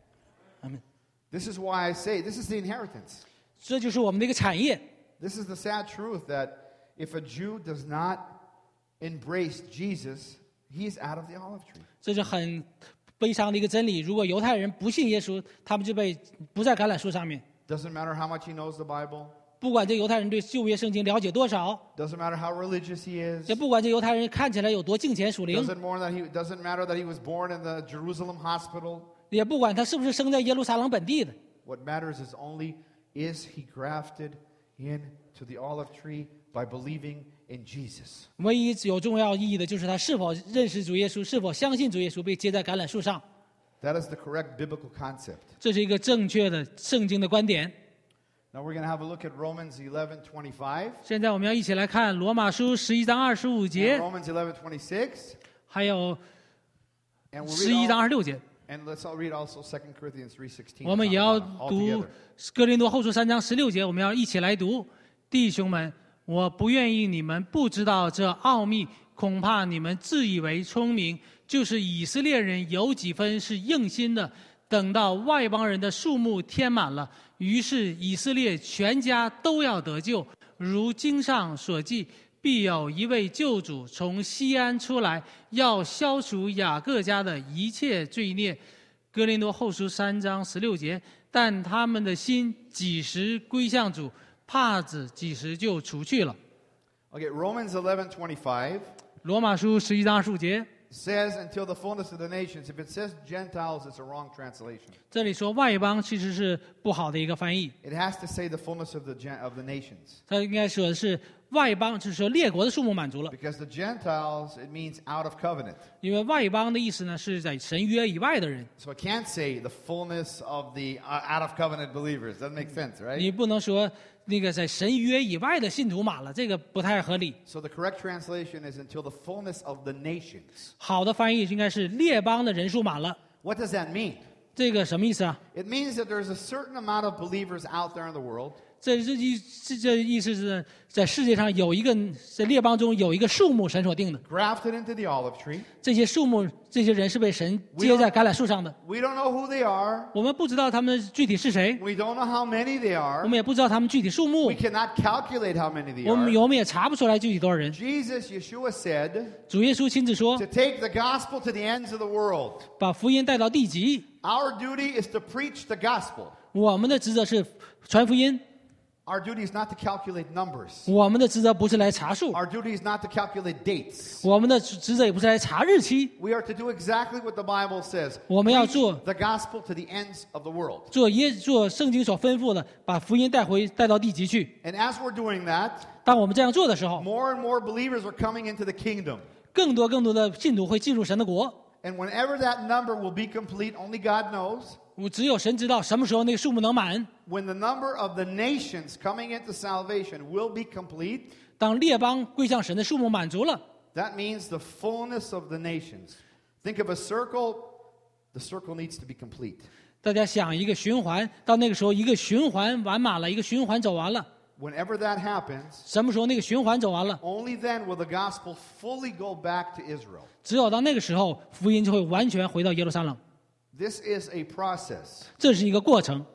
Amen. This is why I say this is the inheritance. 这就是我们的一个产业。 This is the sad truth that if a Jew does not embrace Jesus, he's out of the olive tree. 这是很悲伤的一个真理。如果犹太人不信耶稣，他们就被不在橄榄树上面。 Doesn't matter how much he knows the Bible. 不管这犹太人对旧约圣经了解多少， Doesn't matter how religious he is. 也不管这犹太人看起来有多敬虔属灵， Doesn't, more that he, doesn't matter that he was born in the Jerusalem hospital. 也不管他是不是生在耶路撒冷本地的。 What matters is only is he grafted into the olive tree by believing in Jesus. 唯一有重要意义的就是他是否认识主耶稣，是否相信主耶稣，被接在橄榄树上。 That is the correct biblical concept. 这是一个正确的圣经的观点。 Now we're going to have a look at Romans eleven twenty-five 现在我们要一起来看罗马书十一章二十五 and 节， Romans eleven twenty-six, 还有 and we'll 十一 read 章 all, 二十六节。 and let's all read also Second Corinthians three sixteen. 我们也要 all 读 together. 哥林多后书三章十六节，我们要一起来读。弟兄们，我不愿意你们不知道这奥秘，恐怕你们自以为聪明，就是以色列人有几分是硬心的，等到外邦人的数目填满了，于是以色列全家都要得救。如经上所记，必有一位救主从西安出来，要消除雅各家的一切罪孽。哥林多后书三章十六节，但他们的心几时归向主，帕子几时就除去了。 Okay, Romans eleven twenty-five 罗马书十一章二十五节， says until the fullness of the nations. If it says Gentiles, it's a wrong translation. 这里说外邦其实是不好的一个翻译， It has to say the fullness of the gen- of the nations. 它应该说的是外邦，就是说列国的数目满足了。 Because the Gentiles, it means out of covenant. 因为外邦的意思呢，是在神约以外的人。 So I can't say the fullness of the uh, out of covenant believers. Doesn't make sense, right? 你不能说那个在神约以外的信徒满了，这个不太合理。 So the correct translation is until the fullness of the nations. 好的翻译应该是列邦的人数满了。 What does that mean? 这个什么意思啊？ It means that there's a certain amount of believers out there in the world. 这这意这这意思是在世界上有一个在列邦中有一个数目神所定的， Grafted into the olive tree. 这些数目这些人是被神接在橄榄树上的。 We don't know who they are. 我们不知道他们具体是谁， We don't know how many they 我 are. 们也不知道他们具体数目 We，cannot calculate how many they 我们 are. 我们也查不出来具体多少人。 Jesus, Yeshua said 主耶稣亲自说 to，take the gospel to the ends of the world. 把福音带到地极。 Our duty is to preach the gospel. 我们的职责是传福音， Our duty is not to calculate numbers. 我们的职责不是来查数， Our duty is not to calculate dates. 我们的职责也不是来查日期。 We are to do exactly what the Bible says. 我们要 Preach 做 the gospel to the ends of the world. 做耶做圣经所吩咐的，把福音带回带到地极去。 And as we're doing that, 当我们这样做的时候， more and more believers are coming into the kingdom. 更多更多的信徒会进入神的国。 And whenever that number will be complete, only God knows. 我只有神知道什么时候那个数目能满。 When the number of the nations coming into salvation will be complete, 当列邦归向神的数目满足了， that means the fullness of the nations. Think of a circle. The circle needs to be complete. 大家想一个循环，到那个时候一个循环完满了，一个循环走完了。 Whenever that happens, 什么时候那个循环走完了， only then will the gospel fully go back to Israel. 只有到那个时候，福音就会完全回到耶路撒冷。 This is a process. 这是一个过程。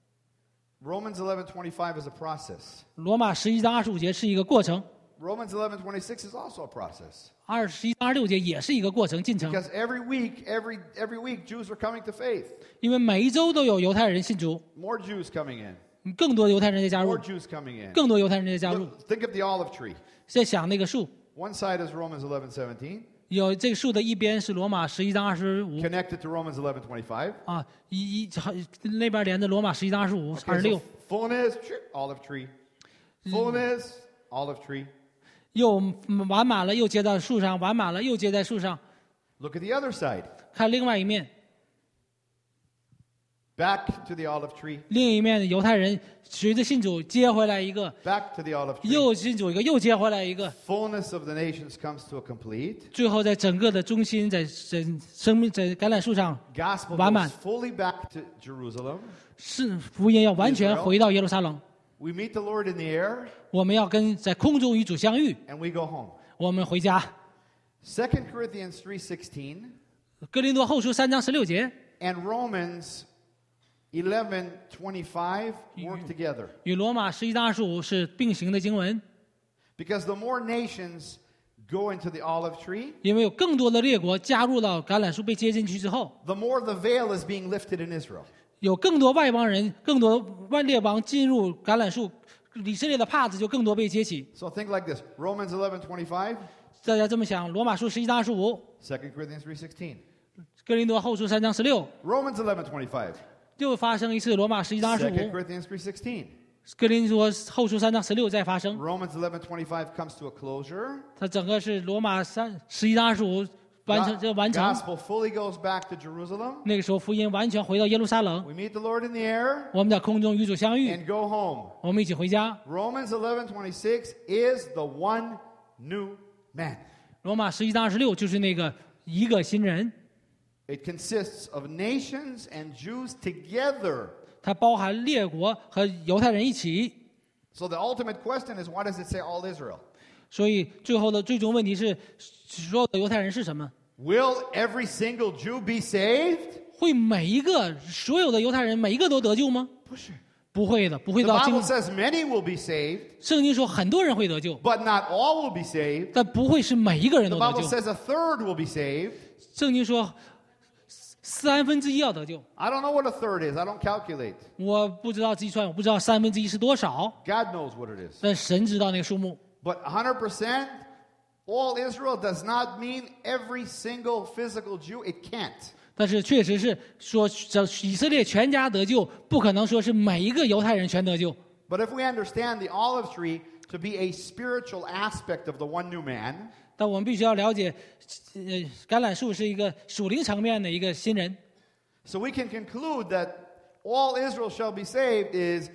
Romans eleven twenty-five is a process. 罗马十一章二十五节是一个过程， Romans eleven twenty-six is also a process. 二十一章二十六节也是一个过程进程。 Because every week, every every week, Jews are coming to faith. 因为每一周都有犹太人信主， More Jews coming in. 更多的犹太人在加入 More，Jews coming in. 更多犹太人在加入。 Look, think of the olive tree. 在想那个树， One side is Romans eleven seventeen, 有这个树的一边是罗马十一章二十五 connected to Romans eleven twenty-five. 啊，一一那边连着罗马十一章二十五、二十 Okay, 六 so，fullness, sure, olive tree. Fullness, olive tree. 又完满了，又接到树上，完满了，又接在树上。 Look at the other side. 看另外一面， Back to the olive tree. 另一面的犹太人随着信主接回来一个， Back to the olive tree. 又信主一个，又接回来一个， Fullness of the nations comes to a complete. 最后在整个的中心，在生生命在橄榄树上， Gospel 完满。 goes fully back to Jerusalem. 是福音要完全回到耶路撒冷。 We meet the Lord in the air, 我们要跟在空中与主相遇， and we go home. 我们回家。 Second Corinthians three sixteen 哥林多后书三章十六节 and Romans eleven twenty-five work together. 与罗马十一章二十五是并行的经文， Because the more nations go into the olive tree, 因为有更多的列国加入到橄榄树被接进去之后， the more the veil is being lifted in Israel. 有更多外邦人、更多外列邦进入橄榄树，以色列的帕子就更多被揭起。 So think like this. Romans eleven twenty-five, 大家这么想，罗马书十一章二十五， Second Corinthians three sixteen. 哥林多后书三章十六， Romans eleven twenty-five, 又发生一次罗马十一章二十 Second 五， Corinthians three sixteen. 哥林多后书三章十六再发生。 Romans eleven twenty-five comes to a closure. 它整个是罗马三十一章二十五完成，这 Go- 完成。 Gospel fully goes back to Jerusalem. 那个时候福音完全回到耶路撒冷， We meet the Lord in the air 我们在空中与主相遇， and go home. 我们一起回家。 Romans eleven twenty-six is the one new man. 罗马十一章二十六就是那个一个新人， It consists of nations and Jews together. 它包含列国和犹太人一起。 So the ultimate question is, why does it say all Israel? 所以最后的最终问题是，所有的犹太人是什么？ Will every single Jew be saved? 会每一个所有的犹太人每一个都得救吗？不会的，不会 The 到经 Bible says many will be saved, 圣经说很多人会得救， but not all will be saved. 但不会是每一个人 The 都得 Bible 救。 says a third will be saved. 圣经说三分之一要得救， I don't know what a third is. I don't calculate. 我不知道计算，我不知道三分之一是多少， God knows what it is. 但神知道那个数目。 But one hundred percent all Israel does not mean every single physical Jew. It can't. 但是确实是说，这以色列全家得救，不可能说是每一个犹太人全得救。 But if we understand the olive tree to be a spiritual aspect of the one new man, 但我们必须要了解，呃，橄榄树是一个属灵层面的一个新人。 so we can conclude that all Israel shall be saved is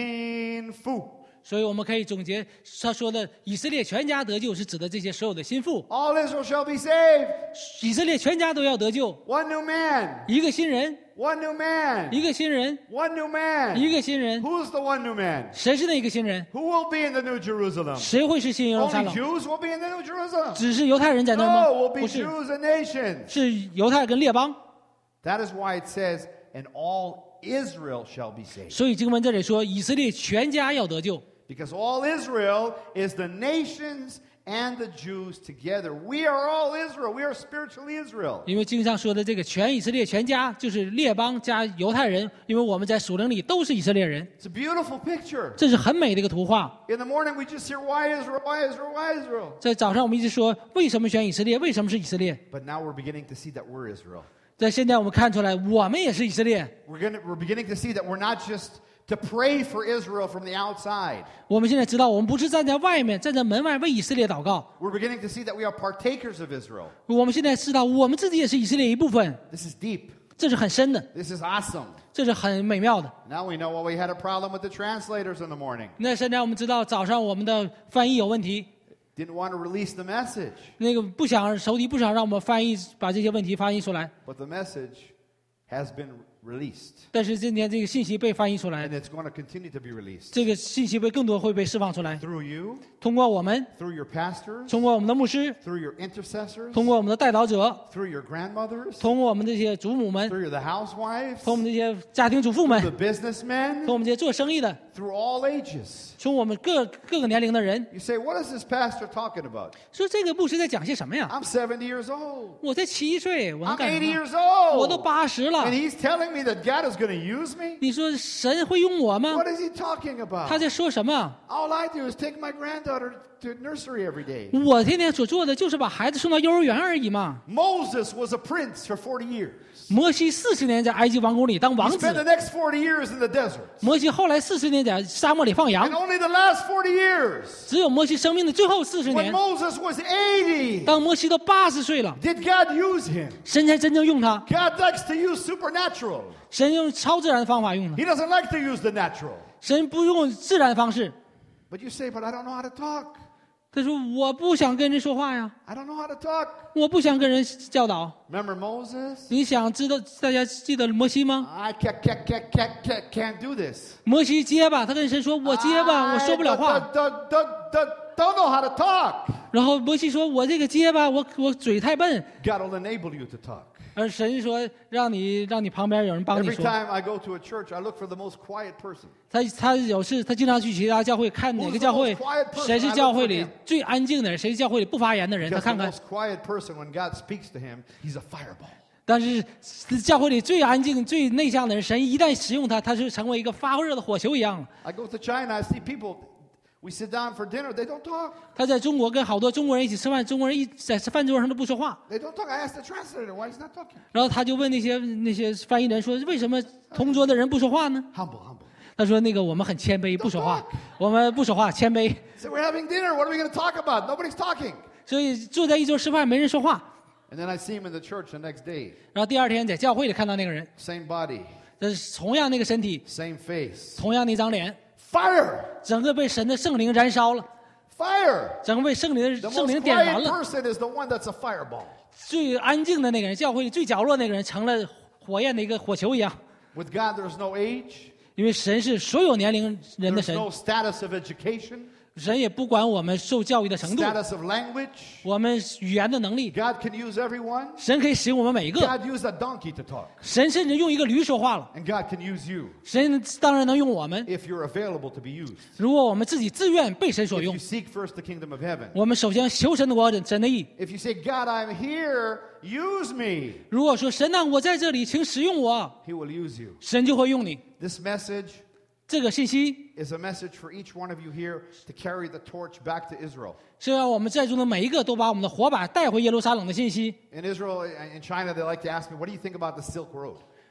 Shin Fu. 所以我们可以总结他说的以色列全家得救是指的这些所有的心腹， All Israel shall be saved. 以色列全家都要得救。 One new man. 一个新人， One new man. 一个新人， One new man. 一个新人。 Who's the one new man? 谁是那个新人？ Who will be in the New Jerusalem? 谁会是新耶路撒 Only 冷？ Jews will be in the New Jerusalem. 只是犹太人在那儿吗？ No, will be 不是， Jews and nations. 是犹太跟列邦。 That is why it says, and all Israel shall be saved. 所以经文这里说，以色列全家要得救。 Because all Israel is the nations and the Jews together. We are all Israel. We are spiritually Israel. 因为经上说的这个全以色列全家就是列邦加犹太人，因为我们在属灵里都是以色列人， It's a beautiful picture. 这是很美的一个图画。 In the morning, we just hear, why Israel, why Israel, why Israel? 在早上我们一直说为什么选以色列，为什么是以色列？ But now we're beginning to see that we're Israel. 在现在我们看出来，我们也是以色列。 We're, gonna, we're beginning to see that we're not just to pray for Israel from the outside. 我们现在知道，我们不是站在外面，站在门外为以色列祷告。 We're beginning to see that we are partakers of Israel. 我们现在知道，我们自己也是以色列一部分， This is deep. 这是很深的， This is awesome. 这是很美妙的。 Now we know why we had a problem with the translators in the morning. 那现在我们知道，早上我们的翻译有问题， Didn't want to release the message. 那个不想仇敌不想让我们翻译把这些问题翻译出来， But the message has been released. 但是今天这个信息被翻译出来 And，it's going to continue to be released. 这个信息会更多会被释放出来， Through you, 通过我们， through your pastors, 通过我们的牧师， through your intercessors, 通过我们的代祷者， through your grandmothers, 通过我们这些祖母们， through the housewives, 从我们这些家庭主妇 through 们， the businessmen, 从我们这些做生意的， through all ages. 从我们各各个年龄的人， You say, what is this pastor talking about? 说这个牧师在讲些什么呀？ I'm seventy years old. 我才七岁，我能 I'm 干什 eighty 么？ years 我都 old. 八十了 And，he's telling me that God is going to use me? 你说神会用我吗？ What is he talking 他 about? 在说什么？ All I do is take my granddaughter to nursery every day. 我天天所做的就是把孩子送到幼儿园而已嘛。 Moses was a prince for forty years. 摩西四十年在埃及王宫里当 He 王 spent the 子， next forty years in the desert. 摩西后来四十年在沙漠里放 And 羊， only the last forty years, 只有摩西生命的最后四十 when 年， Moses was eighty, 当摩西都八十岁了， did God use him. 神才真正用他。 God likes to use supernatural. 神用超自然的方法用他， He doesn't like to use the natural. 神不用自然方式。 But you say, but I don't know how to talk. 他说：“我不想跟人说话呀， I don't know how to talk. 我不想跟人教导。 Remember Moses? 你想知道大家记得摩西吗？ I can't, can't, can't, can't, can't, can't do this. 摩西结巴，他跟神说：‘我结巴，我说不了 I 话。 don't, don't, don't, don't, don't know how to talk. ’ 然后摩西说：‘我这个结巴，我我嘴太笨。 God will enable you to talk. ’ 而神说：‘让你让你旁边有人帮你 Every 说。’ time I go to a church, I look for the most quiet person. 他他有事，他经常去其他教会看哪个教会 Who's the most quiet person? 谁是教会里最安静的人，谁是教会里不发言的人，他 Because 看 the 看。 most quiet person, when God speaks to him, he's a fireball. 但是教会里最安静、最内向的人，神一旦使用他，他就成为一个发热的火球一样了。 I go to China, I see people, we sit down for dinner, they don't talk. 他在中国跟好多中国人一起吃饭，中国人一在饭桌上都不说话。 They don't talk. I asked the translator, why he's not talking? 然后他就问那些那些翻译人说：“为什么同桌的人不说话呢 Humble, humble.？” 他说：“那个我们很谦卑，不说话，我们不说话，谦卑。 So we're having dinner, what are we going to talk about? Nobody's talking. 所以坐在一桌吃饭，没人说话。 And then I see him in the church the next day. 然后第二天在教会里看到那个人， Same body, 这是同样那个身体， same face. 同样那张脸， Fire! 整个被神的圣灵燃烧了， Fire! 整个被圣灵 The 的圣 most 灵点燃 quiet 了。 person is the one that's a fireball. 最安静的那个人，教会里最角落那个人，成了火焰的一个火球一样。 With God, there's no age, 因为神是所有年龄人的 there's 神， no status of education, 神也不管我们受教育的程度， status of language. 我们语言的能力， God can use everyone. 神可以使用我们每一个。 God used a donkey to talk, 神甚至用一个驴说话了， and God can use you 神当然能用我们。 if you're available to be used. 如果我们自己自愿被神所 If 用 you，seek first the kingdom of heaven. 我们首先求神的国、神的意。 If you say, God, I'm here, use me, 如果说神啊，我在这里，请使用我， He will use you. 神就会用你。 This message 这个信息 is a message for each one of you here to carry the torch back to Israel. 是让我们在座的每一个都把我们的火把带回耶路撒冷的信息。 In Israel, in China, they like to ask me, what do you think about the Silk Road?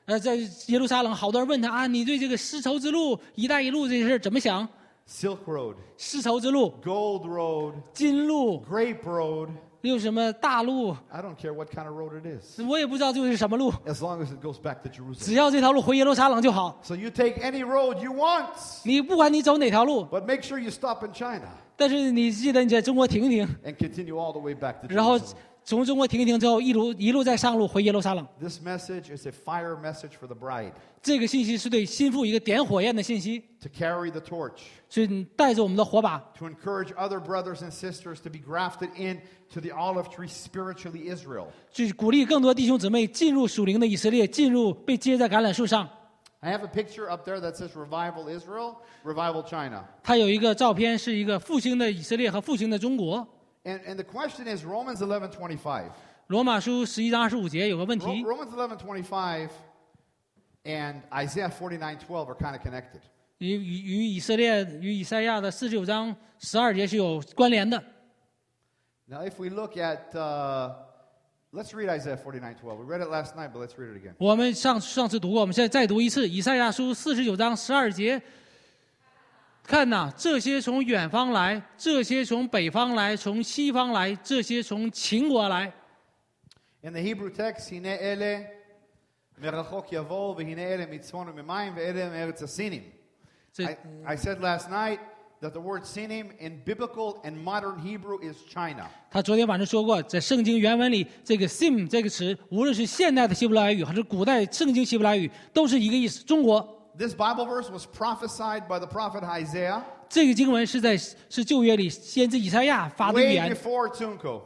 呃，在耶路撒冷，好多人问他啊，你对这个丝绸之路、一带一路这些事怎么想？ Silk Road, 丝绸之路、 Gold Road, 金路， Grape Road. 又什么大路， I don't care what kind of road it is, 我也不知道这是什么路， as long as it goes back to 只 Jerusalem. 要这条路回耶路撒冷就好。 So you take any road you want, 你不管你走哪条路， but make sure you stop in China 但是你记得你在中国停一停， and continue all the way back to 然后 Jerusalem. 从中国停一停之后，一路一路再上路回耶路撒冷。 This message is a fire message for the bride 这个信息是对心腹一个点火焰的信息， to carry the torch, 所以你带着我们的火把， to encourage other brothers and sisters to be grafted into the olive tree spiritually Israel. 去鼓励更多弟兄姊妹进入属灵的以色列，进入被接在橄榄树上。 I have a picture up there that says Revival Israel, Revival China. 他有一个照片，是一个复兴的以色列和复兴的中国。 And, and the question is Romans eleven twenty-five. 罗马书十一章二十五节有个问 Ro- 题， Romans eleven twenty-five and Isaiah forty-nine twelve are kind of connected. 与与与以色列与以赛亚的四十九章十二节是有关联的。 Now, if we look at, uh, let's read Isaiah forty-nine twelve. We read it last night, but let's read it again. 我们上上次读过，我们现在再读一次以赛亚书四十九章十二节。看呐，这些从远方来，这些从北方来，从西方来，这些从秦国来。 In the Hebrew text, הנה אלה מרחוק יבואו, והנה אלה מצפון וממים, ואלה מארץ הסינים. 这 I, I said last night that the word sinim in biblical and modern Hebrew is China. 他昨天晚上说过，在圣经原文里，这个 “sim” 这个词，无论是现代的希伯来语还是古代圣经希伯来语，都是一个意思。中国 This Bible verse was prophesied by the prophet Isaiah 这个经文是在是旧约里先知以赛亚发的预 way 言。 before Tunko.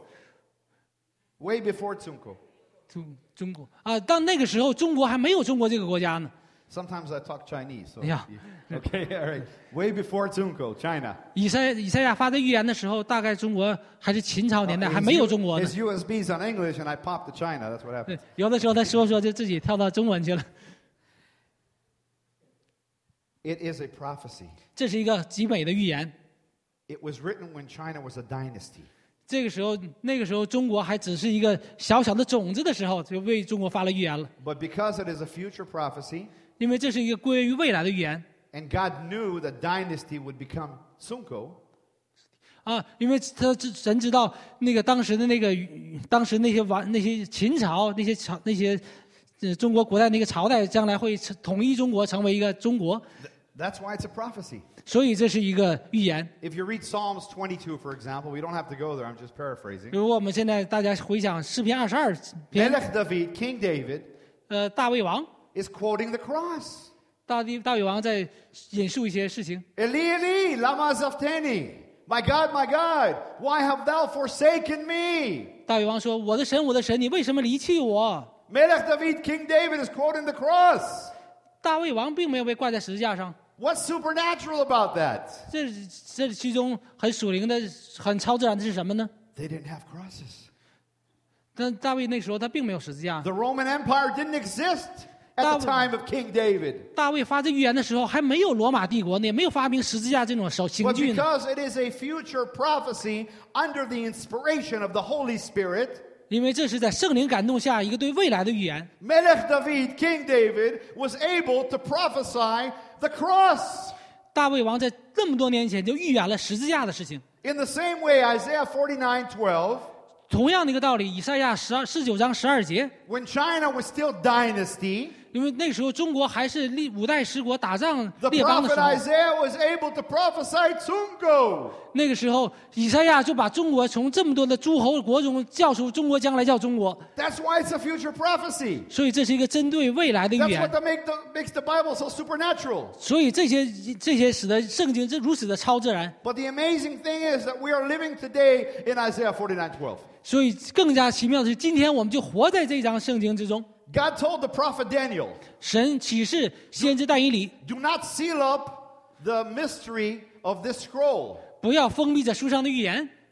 Way before Tunko. 中中国啊，到那个时候，中国还没有中国这个国家呢。 Sometimes I talk Chinese. So Yeah. Okay, all right. Way before Tunko, China. 以赛以赛亚发的预言的时候，大概中国还是秦朝年代， Uh, 还 his 没有 U- 中国呢 his。U S B's on English, and I popped to China. That's what happened. 对，有的时候他说说就自己跳到中文去了。 It is a prophecy. 这是一个极美的预言。 It was written when China was a dynasty. 这个时候，那个时候中国还只是一个小小的种子的时候，就为中国发了预言了。 But because it is a future prophecy, 因为这是一个归于未来的预言 and God knew that dynasty would become Sunko, 啊，因为他神知道那个当时的那个当时那些王那些秦朝那些朝那些呃中国古代那个朝代将来会成统一中国，成为一个中国， th- that's why it's a prophecy. 所以这是一个预言。 If you read Psalms twenty-two, for example, we don't have to go there, I'm just paraphrasing. 如果我们现在大家回想诗篇二十二篇， Melech David, King David, 呃，大卫王， is quoting the cross. 大地大卫王在引述一些事情。 Eli, Eli, lama zafteni. My God, my God, why have thou forsaken me? 大卫王说：“我的神，我的神，你为什么离弃我 Melech David, King David, is quoting the cross.？” 大卫王并没有被挂在十字架上。 What's supernatural about that? 这这其中很属灵的、很超自然的是什么呢？ They didn't have crosses. 但大卫那时候他并没有十字架。 The Roman Empire didn't exist at the time of King David. 大卫发这预言的时候，还没有罗马帝国呢，也没有发明十字架这种手刑 But 具呢。 because it is a future prophecy under the inspiration of the Holy Spirit, 因为这是在圣灵感动下一个对未来的预言。 Melech David, King David, was able to prophesy the cross. 大卫王在这么多年前就预言了十字架的事情。 In the same way, Isaiah forty-nine twelve, 同样的一个道理，以赛亚十二十九章十二节， when China was still dynasty, 因为那时候中国还是历五代十国打仗 the 列邦的 prophet 时候， Isaiah was able to prophesy Tsungo. 那个时候以赛亚就把中国从这么多的诸侯国中叫出中国，将来叫中国。 That's why it's a future prophecy. 所以这是一个针对未来的预 That's 言 what。the make the, makes the Bible so supernatural. 所以这些这些使得圣经这如此的超自然。 But the amazing thing is that we are living today in Isaiah forty-nine twelve. 所以更加奇妙的是，今天我们就活在这张圣经之中。 God told the prophet Daniel, 神启示先知但以理， do not seal up the mystery of this scroll. 不要封闭这书上的预言，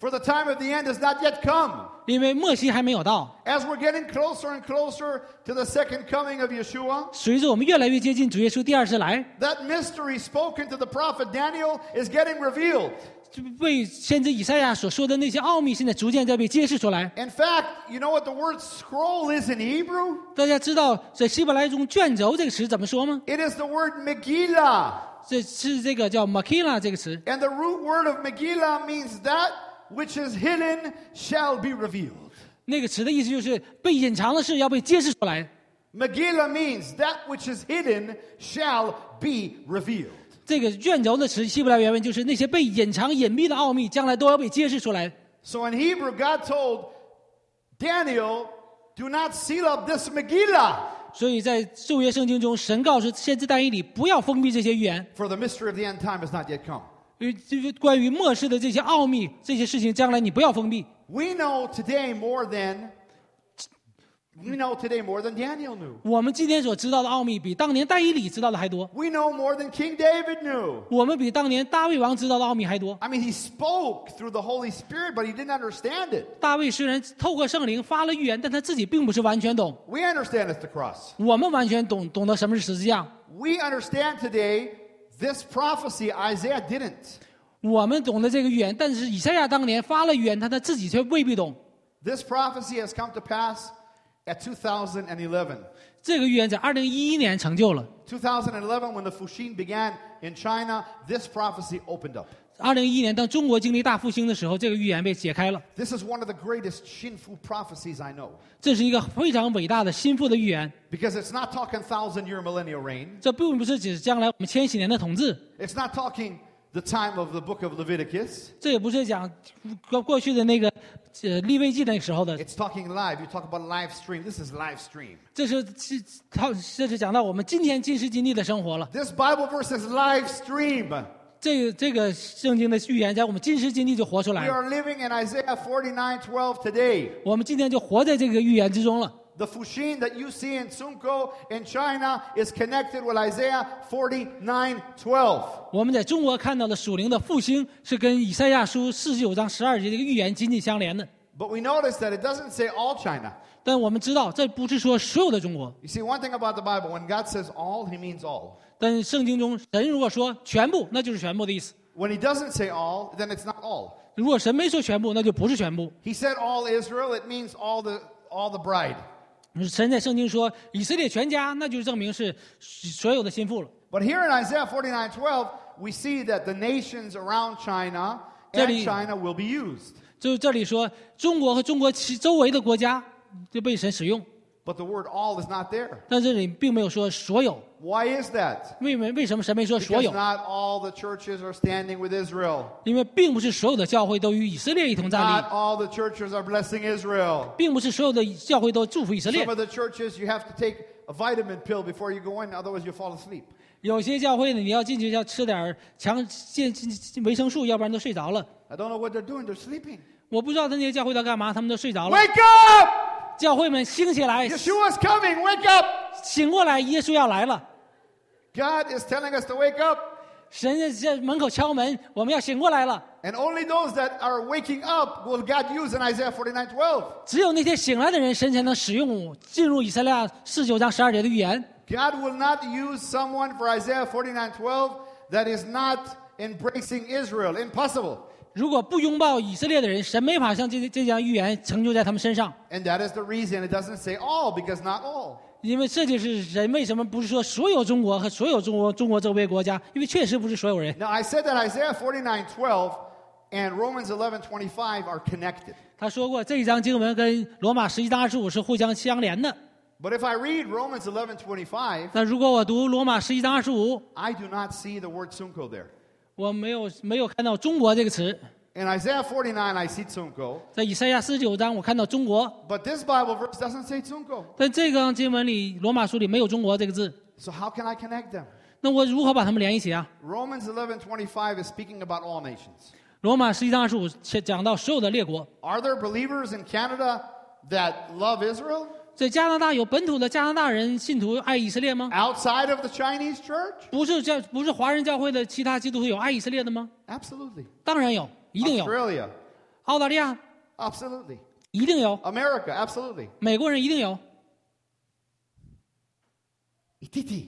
For the time of the end has not yet come. 因为末期还没有到。 As we're getting closer and closer to the second coming of Yeshua, 随着我们越来越接近主耶稣第二次来， that mystery spoken to the prophet Daniel is getting revealed. 为先知以赛亚所说的那些奥秘，现在逐渐在被揭示出来。 In fact, you know what the word scroll is in Hebrew? 大家知道在希伯来中卷轴这个词怎么说吗？ It is the word Megillah. 这是这个叫 makila 这个词， And the root word of Megillah means that which is hidden shall be revealed. 那个词的意思就是被隐藏的事要被揭示出来。 Megillah means that which is hidden shall be revealed. 这个卷轴的词希伯来原文就是那些被隐藏隐秘的奥秘，将来都要被揭示出来。 So in Hebrew, God told Daniel, do not seal up this Megillah, 所以在旧约圣经中，神告诉先知但以理不要封闭这些预言， for the mystery of the end time has not yet come. 因为这个关于末世的这些奥秘、这些事情，将来你不要封闭。 We know today more than we know today more than Daniel knew. 我们今天所知道的奥秘，比当年但以理知道的还多。 We know more than King David knew. 我们比当年大卫王知道的奥秘还多。 I mean, he spoke through the Holy Spirit, but he didn't understand it. 大卫虽然透过圣灵发了预言，但他自己并不是完全懂。 We understand it's the cross. 我们完全懂懂得什么是十字架。 We understand today this prophecy Isaiah didn't. 我们懂得这个预言，但是以赛亚当年发了预言，他他自己却未必懂。 This prophecy has come to pass at two thousand eleven. 这个预言在二零一一年成就了。 two thousand eleven, when the Fuxin began in China, this prophecy opened up. 二零一一年，当中国经历大复兴的时候，这个预言被解开了。 This is one of the greatest Shinfu prophecies I know. 这是一个非常伟大的心腹的预言。 Because it's not talking thousand-year millennial reign. 这并不是指将来我们千禧年的统治， It's not talking the time of the book of Leviticus. 这也不是讲过过去的那个呃利未记那个时候的， It's talking live. You talk about live stream. This is live stream. 这是是他这是讲到我们今天今时今地的生活了。 This Bible verse is live stream. 这个这个圣经的预言在我们今时今地就活出 We 来了。 are living in Isaiah forty-nine twelve today. 我们今天就活在这个预言之中了。 The Fuxin that you see in Sunko in China is connected with Isaiah forty-nine twelve. 我们在中国看到的属灵的复兴，是跟以赛亚书四十九章十二节这个预言紧紧相连的。 But we notice that it doesn't say all China. 但我们知道，这不是说所有的中国。 You see, one thing about the Bible, when God says all, he means all. 但圣经中，神如果说全部，那就是全部的意思； When he doesn't say all, then it's not all. 如果神没说全部，那就不是全部。 He said all Israel, it means all the all the bride. 神在圣经说以色列全家，那就证明是所有的心腹了。 But here in Isaiah forty-nine twelve, we see that the nations around China and Daddy. China will be used. 就这里说，中国和中国其周围的国家就被神使用， But the word all is not there. 但这里并没有说所有。 Why is that? 为为为什么神没说所 Because 有？ not all the churches are standing with Israel. 因为并不是所有的教会都与以色列一同站 Not 立， all the churches are blessing Israel. 并不是所有的教会都祝福以色列 Some。of the churches you have to take a vitamin pill before you go in, otherwise you fall asleep. 有些教会呢，你要进去要吃点强健维生素，要不然都睡着了。 I don't know what they're doing. They're sleeping. 我不知道他那些教会在干嘛，他们都睡着了。 Wake up! 教会们醒起来， Yeshua's coming. Wake up! 醒过来，耶稣要来了。 God is telling us to wake up. 神在在门口敲门，我们要醒过来了。 And only those that are waking up will God use in Isaiah forty-nine twelve. 只有那些醒来的人，神才能使用进入以赛亚四九章十二节的预言。 God will not use someone for Isaiah forty-nine twelve that is not embracing Israel. Impossible. 如果不拥抱以色列的人，神没法像这这项预言成就在他们身上。 And that is the reason it doesn't say all, because not all. 因为这就是神为什么不是说所有中国和所有中国中国周围国家，因为确实不是所有人。 Now, I said that Isaiah forty-nine twelve and Romans eleven twenty-five are connected. 他说过这一章经文跟罗马十一章二十五是互相相连的。 But if I read Romans eleven twenty-five, 那如果我读罗马十一章二十五， I do not see the word Tsunko there. 我没有没有看到中国这个词。 In Isaiah forty-nine, I see Tsunko. 在以赛亚四十九章我看到中国， But this Bible verse doesn't say Tsunko. 但这个经文里罗马书里没有中国这个字。 So how can I connect them? 那我如何把它们连一起啊？ Romans eleven twenty-five is speaking about all nations. 罗马十一章二十五讲到所有的列国。 Are there believers in Canada that love Israel? 在加拿大有本土的加拿大人信徒爱以色列吗？ Outside of the Chinese church? 不是教不是华人教会的其他基督徒有爱以色列的吗？ Absolutely. 当然有，一定有。 Australia, 澳大利亚 Absolutely. 一定有， America, absolutely. 美国人一定有， Ititi.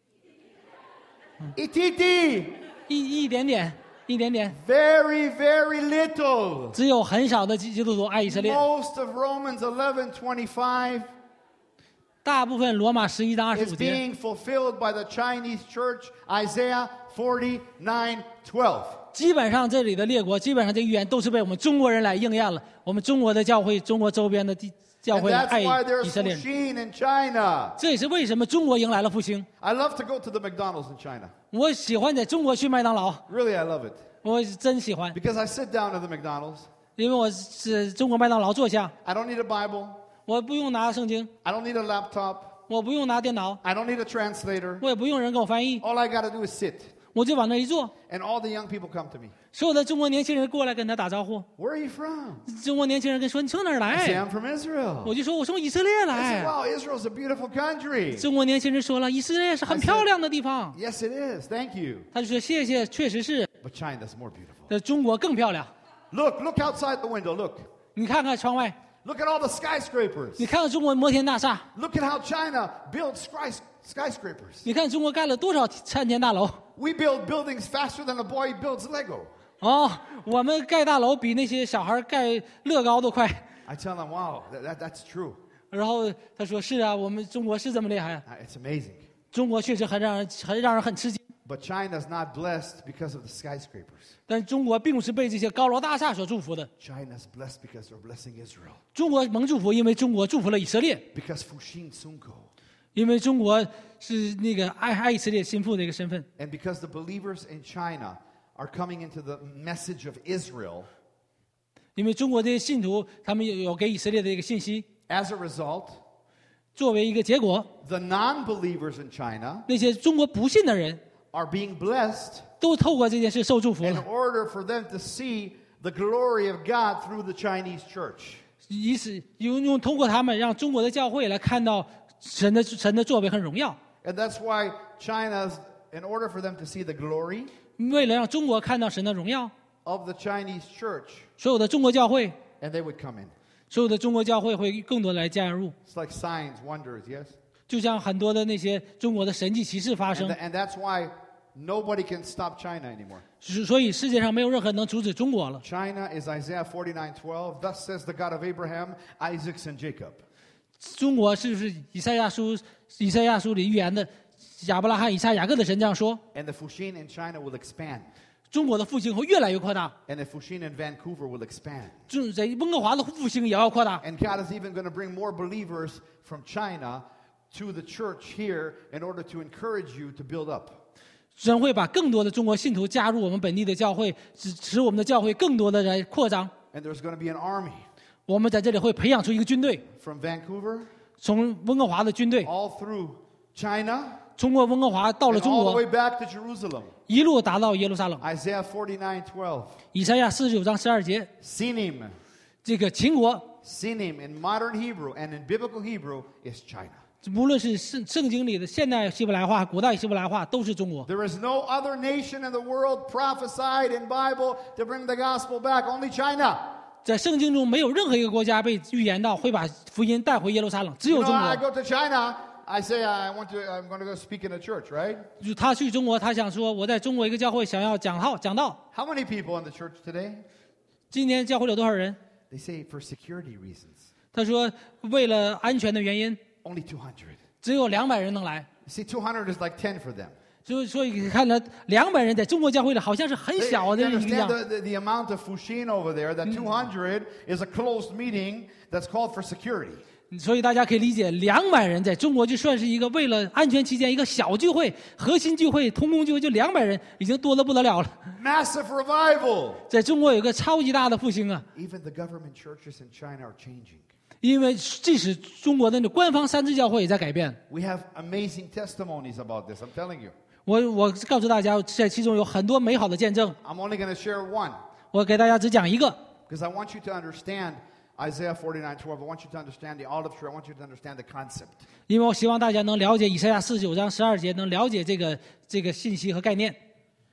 Ititi. 一一点点，一点点， Very, very little. 只有很少的基基督徒爱以色列， Most of Romans eleven twenty-five 大部分罗马十一章二十 is 五节 being fulfilled by the Chinese church, Isaiah forty-nine twelve. 基本上这里的列国，基本上这个预言都是被我们中国人来应验了。我们中国的教会，中国周边的地教 And 会 that's 爱 why 以 there's 色列人， Fuxin in China. 这也是为什么中国迎来了复兴。 I love to go to the McDonald's in China. 我喜欢在中国去麦当劳， Really, I love it. 我真喜欢， Because I sit down at the McDonald's. 因为我是中国麦当劳坐下， I don't need a Bible. 我不用拿圣经， I don't need a laptop. 我不用拿电脑， I don't need a translator. 我也不用人给我翻译， All I got to do is sit. 我就往那一坐， And all the young people come to me. 所有的中国年轻人过来跟他打招呼。 Where are you from? 中国年轻人跟说：“你从哪儿 I say, 来 I'm from Israel.？” 我就说：“我从以色列 I said, 来。 wow, Israel's a beautiful country. ” 中国年轻人说了：“以色列是很漂亮的地方。 Yes, it is. Thank you. ” 他就说：“谢谢，确实是。 But China's more beautiful. 呃，中国更漂亮。 Look, look outside the window. Look. 你看看窗外， Look at all the skyscrapers. 你看看中国摩天大厦， Look at how China builds skys- skyscrapers. 你看中国盖了多少参天大楼。 We build buildings faster than a boy builds Lego. 哦，我们盖大楼比那些小孩盖乐高都快。 I tell them, wow, that, that, that's true. 然后他说：“是啊，我们中国是这么厉害啊， Uh, It's amazing. 中国确实很让人很让人很吃惊。 But China's not blessed because of the skyscrapers. 但中国并不是被这些高楼大厦所祝福的， China's blessed because they're blessing Israel. 中国蒙祝福，因为中国祝福了以色列。” Because Fuxin Sunko. 因为中国是那个爱爱以色列心腹的一个身份， And because the believers in China are coming into the message of Israel, 因为中国这些信徒他们有有给以色列的一个信息， as a result, 作为一个结果， the non-believers in China 那些中国不信的人 are being blessed 都透过这件事受祝福 in 了， order for them to see the glory of God through the Chinese church. 以此用用通过他们让中国的教会来看到神的神的作为和荣耀。 And that's why China's, in order for them to see the glory 为了让中国看到神的荣耀， of the Chinese church, 所有的中国教会， and they would come in. 所有的中国教会会更多地来加入， It's like signs, wonders, yes? 就像很多的那些中国的神迹奇事发 And, 生 th-，and that's why nobody can stop China anymore. 所以世界上没有任何人能阻止中国了。 China is Isaiah forty-nine twelve. Thus says the God of Abraham, Isaac, and Jacob. 中国是不是以赛亚书以赛亚书里预言的亚伯拉罕、以撒、雅各的神这样说？ And the Fuxin in China will expand. 中国的复兴会越来越扩大， And the Fuxin in Vancouver will expand. 就在温哥华的复兴也要扩大。 And God is even going to bring more believers from China to the church here in order to encourage you to build up. 神会把更多的中国信徒加入我们本地的教会，使使我们的教会更多的来扩张。 And there's going to be an army 我们在这里会培养出一个军队， from Vancouver 从温哥华的军队， all through China 通过温哥华到了 and 中 all the 国， way back to Jerusalem. 一路达到耶路撒冷。 Isaiah forty-nine twelve. 以赛亚四十九章十二节， Sinim. 这个秦国， Sinim in modern Hebrew and in biblical Hebrew is China. 无论是圣圣经里的现代希伯来话、古代希伯来话，都是中国。 There is no other nation in the world prophesied in Bible to bring the gospel back, only China. 在圣经中，没有任何一个国家被预言到会把福音带回耶路撒冷，只 You 有 know, 中 I 国。 go to China, I say I want to, I'm going to go speak in a church, right? 就他去中国，他想说我在中国一个教会想要讲道讲道。 How many people in the church today? 今天教会有多少人？ They say for security reasons, 他说为了安全的原因， only two hundred. 只有两百人能来。 See, two hundred is like ten for them. 所以所以看到两百人在中国教会里好像是很 They, 小 they 的一 understand 样。 the, the, the amount of Fuxin over there, that two hundred is a closed meeting that's called for security. 所以大家可以理解，两百人在中国就算是一个为了安全起见一个小聚会、核心聚会、同工聚会，就两百人已经多得不得了了。 Massive revival. 在中国有个超级大的复兴啊！ Even the government churches in China are changing. 因为即使中国的那官方三自教会也在改变。 We have amazing testimonies about this, I'm telling you. 我我告诉大家，在其中有很多美好的见证。 I'm only going to share one 我给大家只讲一个， because I want you to understand Isaiah forty-nine twelve. I want you to understand the olive tree. I want you to understand the concept. 因为我希望大家能了解以赛亚四十九章十二节，能了解这个这个信息和概念。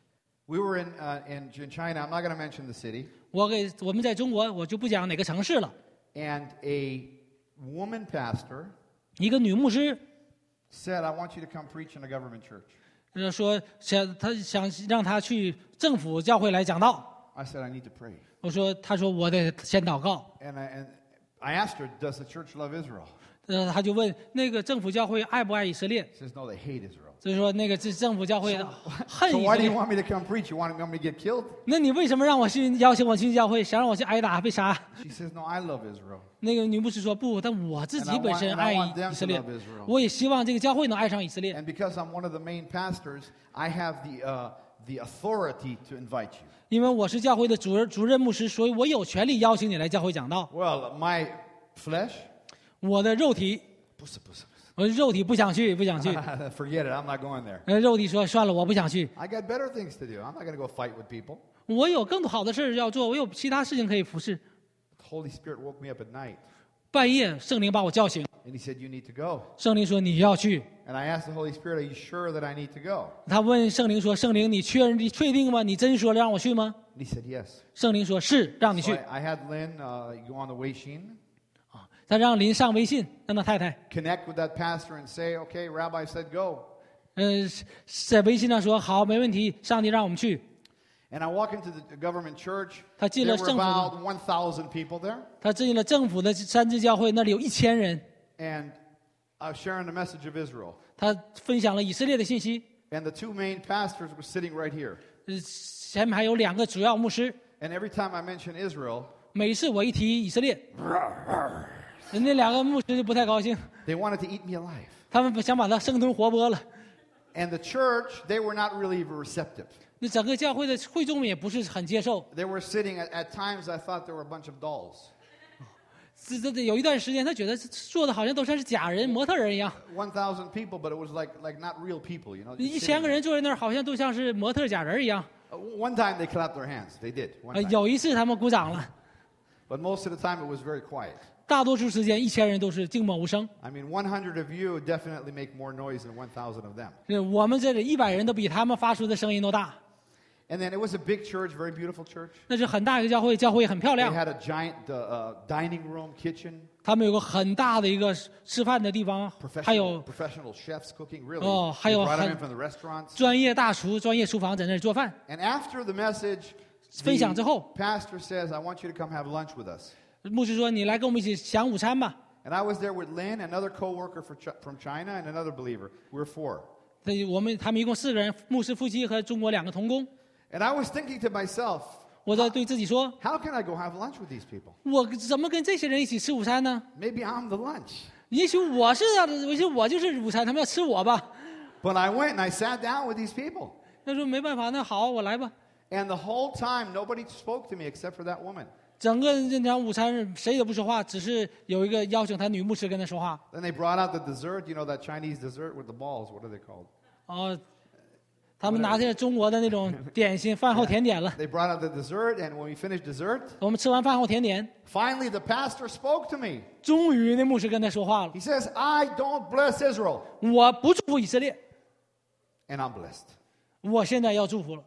We were in, uh, in, in China. I'm not going to mention the city. 我给我们在中国，我就不讲哪个城市了。 And a woman pastor 一个女牧师 said, I want you to come preach in a government church. 呃说想她想让她去政府教会来讲道。 I said, I need to pray. 我说，她说我得先祷告。 And I, and I asked her, does the church love Israel? 呃，她就问那个政府教会爱不爱以色列？ She says, no, they hate Israel. 所以说那个这政府教会恨 So 以色 why do you 列。 want me to come preach? You want me to get killed? 那你为什么让我去邀请我去教会，想让我去挨打被杀？ She says, no, I love Israel. 那个女牧师说不，但我自己本身 And I 爱 want- and I want them 以色列 to love Israel.， 我也希望这个教会能爱上以色列。 And because I'm one of the main pastors, I have the, uh, the authority to invite you. 因为我是教会的主任主任牧师，所以我有权利邀请你来教会讲道。 Well, my flesh, 我的肉体， 不是不是不是我的肉体不想去，不想去。 forget it, I'm not going there. 呃，肉体说算了，我不想去。 I got better things to do. I'm not going to go fight with people. 我有更好的事要做，我有其他事情可以服侍。 The Holy Spirit woke me up at night, 半夜，圣灵把我叫醒， and He said, you need to go. 圣灵说你要去。 And I asked the Holy Spirit, are you sure that I need to go? 他问圣灵说：“圣灵，你确认你确定吗？你真说让我去吗 And He said, yes.？” 圣灵说：“是，让你 So 去。 I, I had Lynn uh, go on the Weixin, ” 他让林上微信，让他太太， connect with that pastor and say, okay, Rabbi said go. 呃，在微信上说：“好，没问题，上帝让我们去。 And I walk into the government church. 他进 There 了 were 政府的， about one thousand people there. ” 他进了政府的三支教会，那里有一千人。 And I was sharing the message of Israel. 他分享了以色列的信息。 And the two main pastors were sitting right here. 呃，前面还有两个主要牧师。 And every time I mention Israel, 每次我一提以色列，那两个牧师就不太高兴， they wanted to eat me alive. 他们想把他生吞活剥了。 And the church, they were not really receptive. 那整个教会的会众们也不是很接受。 They were sitting, at, at times I thought they were a bunch of dolls. 这这这有一段时间，他觉得做的好像都像是假人、模特人一样。 one thousand people, but it was like, like not real people, you know. 一 just 千 sitting 个 there. 人坐在那儿，好像都像是模特假人一样。 Uh, One time they clapped their hands. They did. One 呃， time. 有一次他们鼓掌了， But most of the time it was very quiet. 大多数时间一千人都是静默无声。 I mean, one hundred of you definitely make more noise than one thousand of them. 呃我们这里一百人都比他们发出的声音都大。 And then it was a big church, very beautiful church. 那是很大一个教会，教会也很漂 They 亮。 had a giant uh, uh, dining room, kitchen, 他们有个很大的一个吃饭的地方，还 professional, 有 professional chefs cooking, really. Oh, They 还有 brought them 很- in from the restaurants. 专业大厨、专业厨房在那里做饭。 And after the message, 分享之后， the pastor says, I want you to come have lunch with us. 牧师说：“你来跟我们一起享午餐吧。 And I was there with Lynn, another coworker for Ch- from China, and another believer. We were four. ” 那我们他们一共四个人，牧师夫妻和中国两个童工。 And I was thinking to myself, 我在对自己说 how can I go have lunch with these people?：“ 我怎么跟这些人一起吃午餐呢？ Maybe I'm the lunch. 也许我是啊，也许我就是午餐，他们要吃我吧。 But I went and I sat down with these people. ” 他说：“没办法，那好，我来吧。 And the whole time, nobody spoke to me except for that woman. ” 整个这场午餐谁也不说话，只是有一个邀请他女牧师跟他说话。 Then they brought out the dessert, you know, that Chinese dessert with the balls. What are they called? 哦，他们拿下中国的那种点心，饭后甜点了。 They brought out the dessert, and when we finished dessert, 我们吃完饭后甜点， finally the pastor spoke to me. 终于那牧师跟他说话了 He says, I don't bless Israel. 我不祝福以色列， And I'm blessed. 我现在要祝福了，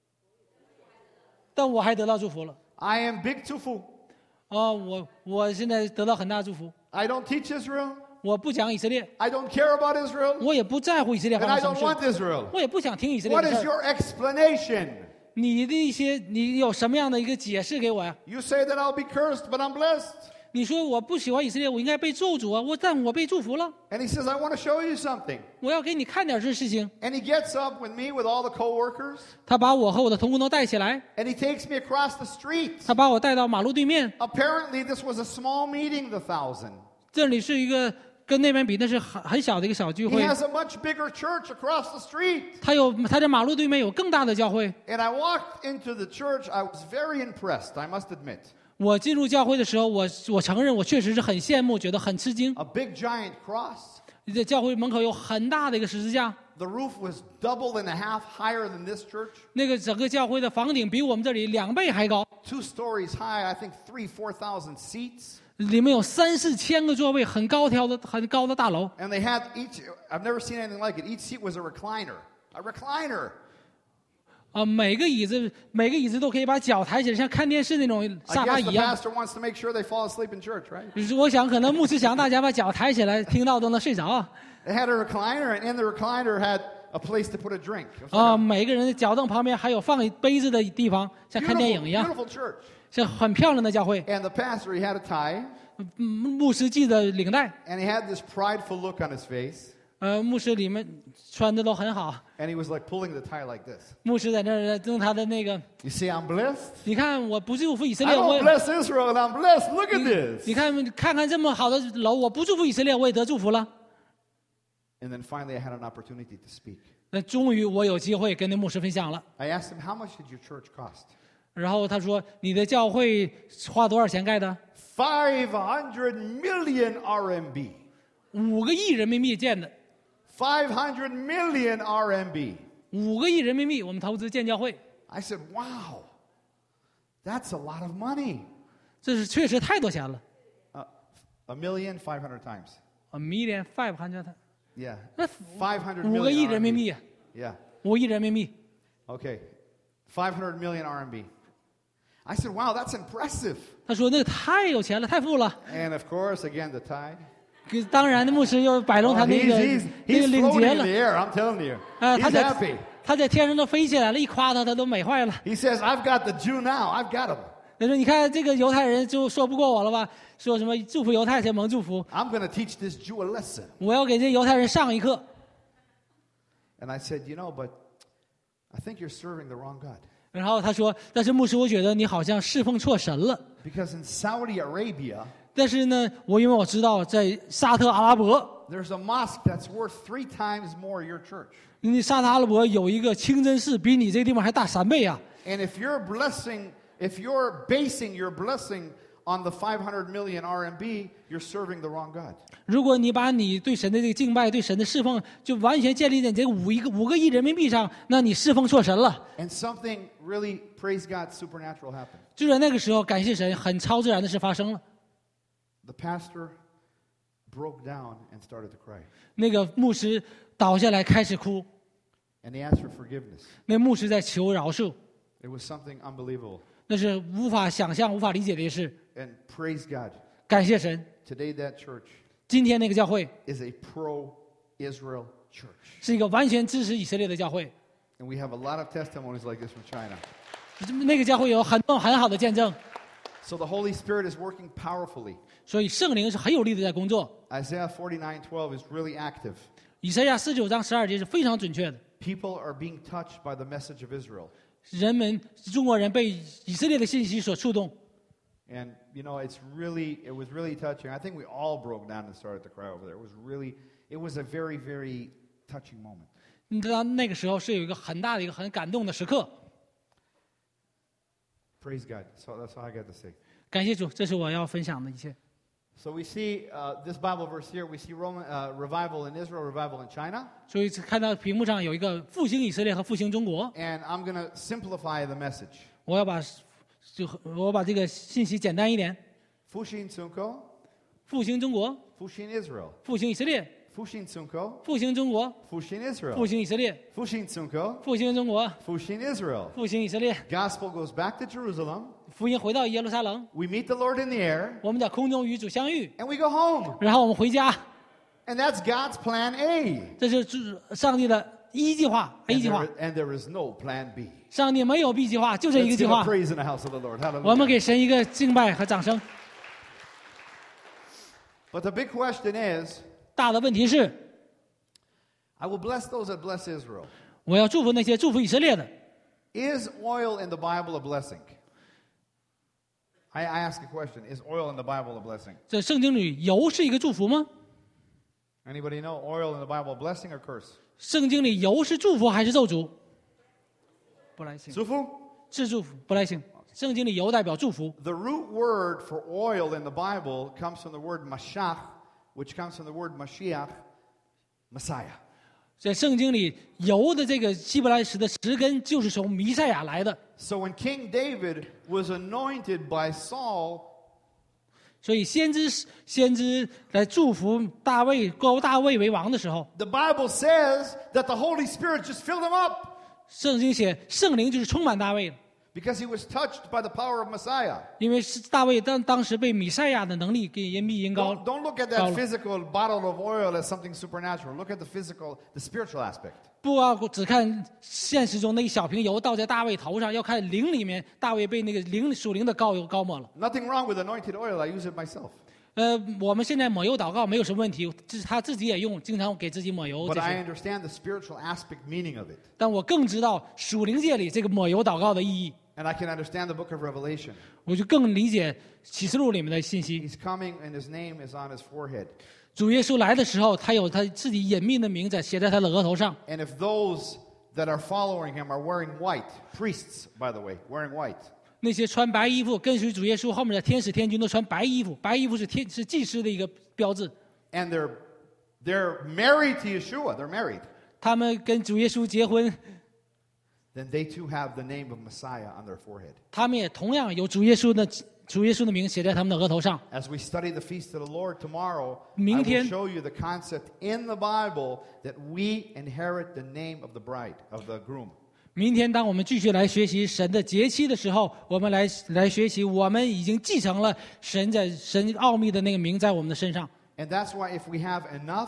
但我还得到祝福了。 I am big tufu. 啊，我我现在得到很大祝福。 I don't teach Israel. 我不讲以色列， I don't care about Israel. 我也不在乎以色列 And 发 I 生什 don't 么 want 事， Israel. 我也不想听以色列 What 的 is 事儿。 your explanation? 你的一些，你有什么样的一个解释给我呀？ You say that I'll be cursed, but I'm blessed. 你说我不喜欢以色列，我应该被咒诅啊！我但我被祝福了。 And he says, I want to show you something. 我要给你看点这事情。 And he gets up with me with all the coworkers, 他把我和我的同工都带起来， and he takes me across the street. 他把我带到马路对面。 Apparently, this was a small meeting, the thousand. 这里是一个跟那边比那是很很小的一个小聚 He 会。 has a much bigger church across the street. 他有他在马路对面有更大的教会。 And I walked into the church. I was very impressed, I must admit. 我进入教会的时候，我我承认我确实是很羡慕，觉得很吃惊。 A big giant cross. 这教会门口有很大的一个十字架， The roof was double and a half higher than this church. 那个整个教会的房顶比我们这里两倍还高， Two stories high, I think three, four thousand seats. 里面有三四千个座位，很高挑的很高的大楼。 And they had each, I've never seen anything like it. Each seat was a recliner. A recliner. 啊，每个椅子每个椅子都可以把脚抬起来，像看电视那种 I 沙发 guess 一 the 样。 pastor wants to make sure they fall asleep in church, right? 就是我想，可能牧师想大家把脚抬起来，听到都能睡着啊。 They had a recliner, and in the recliner had a place to put a drink. It was 啊， like 每个人的脚凳旁边还有放杯子的地方， a 像看电 beautiful, 影一样， beautiful church. 是很漂亮的教会。 And the pastor, he had a tie, 嗯牧师系的领带， and he had this prideful look on his face, 呃，牧师里面穿的都很好。 and he was like pulling the tie like this. 牧师在那儿用他的那个， You see, I'm blessed. 你看我不祝福以色 I 列，我 don't bless Israel, and I'm blessed. Look at 你 this. 看看看这么好的楼，我不祝福以色列，我也得祝福了。 And then finally, I had an opportunity to speak. 那终于我有机会跟那牧师分享了。 I asked him, how much did your church cost? 然后他说：“你的教会花多少钱盖的？ five hundred million R M B. 五个亿人民币建的， five hundred million R M B. 五个亿人民币我们投资建教会， I said, wow, that's a lot of money. 这是确实太多钱了。 Uh, a million, five hundred times. A million five hundred， Yeah. 那 five hundred 五个亿 million 人民 R M B. 币啊， Yeah. 五亿人民币。 Okay. five hundred million R M B. I said, wow, that's impressive. 他说那个太有钱了，太富了。 And of course, again, the tie. 可当然，那牧师又摆弄 Oh, 他那 he's, 个 he's, 那个 he's 领 floating 结 in 了 the air, I'm telling you. 啊，他 He's 在 happy. 他在天上都飞起来了，一夸他，他都美坏了。 He says, I've got the Jew now. I've got him. 他说：“你看这个犹太人就说不过我了吧？说什么祝福犹太才蒙祝福， I'm going to teach this Jew a lesson. 我要给这犹太人上一课。” And I said, you know, but I think you're serving the wrong God. 然后他说：“但是牧师，我觉得你好像侍奉错神了。 Because in Saudi Arabia, 但是呢，我因为我知道在沙特阿拉伯， there's a mosque that's worth three times more your church. 因为沙特阿拉伯有一个清真寺，比你这个地方还大三倍啊。 And if you're blessing, if you're basing your blessing on the five hundred million R M B, you're serving the wrong God. 如果你把你对神的这个敬拜、对神的侍奉，就完全建立在你这五一个五个亿人民币上，那你侍奉错神了。 And something really, praise God, supernatural happened. 就在那个时候，感谢神，很超自然的事发生了。 The pastor broke down and started to cry. 那个牧师倒下来开始哭， And he asked for forgiveness. 那牧师在求饶恕， It was something unbelievable. 那是无法想象、无法理解的事。 And praise God, 感谢神， today that church 今天那个教会 is a pro-Israel church. 是一个完全支持以色列的教会。 And we have a lot of testimonies like this from China. 那个教会有很多很好的见证， So the Holy Spirit is working powerfully. 所以圣灵是很有力的在工作。 Isaiah forty-nine twelve is really active. 以赛亚四九章十二节是非常准确的。 People are being touched by the message of Israel. 人们中国人被以色列的信息所触动， And, you know, it's really, it was really touching. I think we all broke down and started to cry over there. It was really, it was a very, very touching moment. 你知道那个时候是有一个很大的一个很感动的时刻。 Praise God. So that's all I got to say. 感谢主，这是我要分享的一切。 So we see uh, this Bible verse here. We see Roman uh, revival in Israel, revival in China. 所以看到屏幕上有一个复兴以色列和复兴中国， And I'm going to simplify the message. 我要把就我把这个信息简单一点。 Fushin Tsunko, 复兴中国， Fushin Israel. 复兴以色列， Fushin Tsunko, 复兴中国， Fushin Israel. 复兴以色列， Fushin Tsunko, 复兴中国， Fushin Israel. 复兴以色列， Gospel goes back to Jerusalem. 福音回到耶路撒冷， We meet the Lord in the air, 我们在空中与主相遇， and we go home. 然后我们回家。 And that's God's plan A. 这是主上帝的一计划 A And 计划 there,，and there is no plan B. 上帝没有 B 计划，就这一个 Let's 计 give 划 a。praise in the house of the Lord. 我们 Hallelujah. 给神一个敬拜和掌声。 But the big question is, 大的问题是， I will bless those that bless Israel. 我要祝福那些祝福以色列的。 Is oil in the Bible a blessing? I, I ask a question. Is oil in the Bible a blessing? 这圣经里油是一个祝福吗？ Anybody know oil in the Bible a blessing or curse? 圣经里油是祝福还是咒诅？不来信， Sufu? 是祝福，不来信。圣经里油代表祝福。 The root word for oil in the Bible comes from the word mashach, which comes from the word Mashiach, Messiah. 在圣经里，油的这个希伯来词的词根就是从弥赛亚来的。 So when King David was anointed by Saul, 所以先知先知来祝福大卫，高大卫为王的时候， the Bible says that the Holy Spirit just filled him up. 圣经写圣灵就是充满大卫的， because he was touched by the power of Messiah. 因为是大卫当当时被弥赛亚的能力给因密因高 Don't, don't look at 高 that 了。 physical bottle of oil as something supernatural. Look at the physical, the spiritual aspect. 不要只看现实中那一小瓶油倒在大卫头上，要看灵里面大卫被那个灵属灵的膏油膏抹了。 Nothing wrong with anointed oil. I use it myself. 呃，我们现在抹油祷告没有什么问题，这是他自己也用，经常给自己抹油 But 这 I 些。 understand the spiritual aspect meaning of it. 但我更知道属灵界里这个抹油祷告的意义， And I can understand the book of Revelation. 我就更理解启示录里面的信息。 He's coming and his name is on his forehead. 主耶稣来的时候，他有他自己隐秘的名字写在他的额头上。 And if those that are following him are wearing white, priests, by the way, wearing white, 那些穿白衣服跟随主耶稣后面的天使天军都穿白衣服，白衣服是天是祭司的一个标志。 and they're, they're married to Yeshua, they're married, 他们跟主耶稣结婚， then they too have the name of Messiah on their forehead. 他们也同样有主耶稣的主耶稣的名写在他们的额头上。 As we study the feast of the Lord tomorrow, I 明天- will show you the concept in the Bible that we inherit the name of the bride, of the groom. 明天当我们继续来学习神的节期的时候，我们来来学习，我们已经继承了神在神奥秘的那个名在我们的身上。 And that's why if we have enough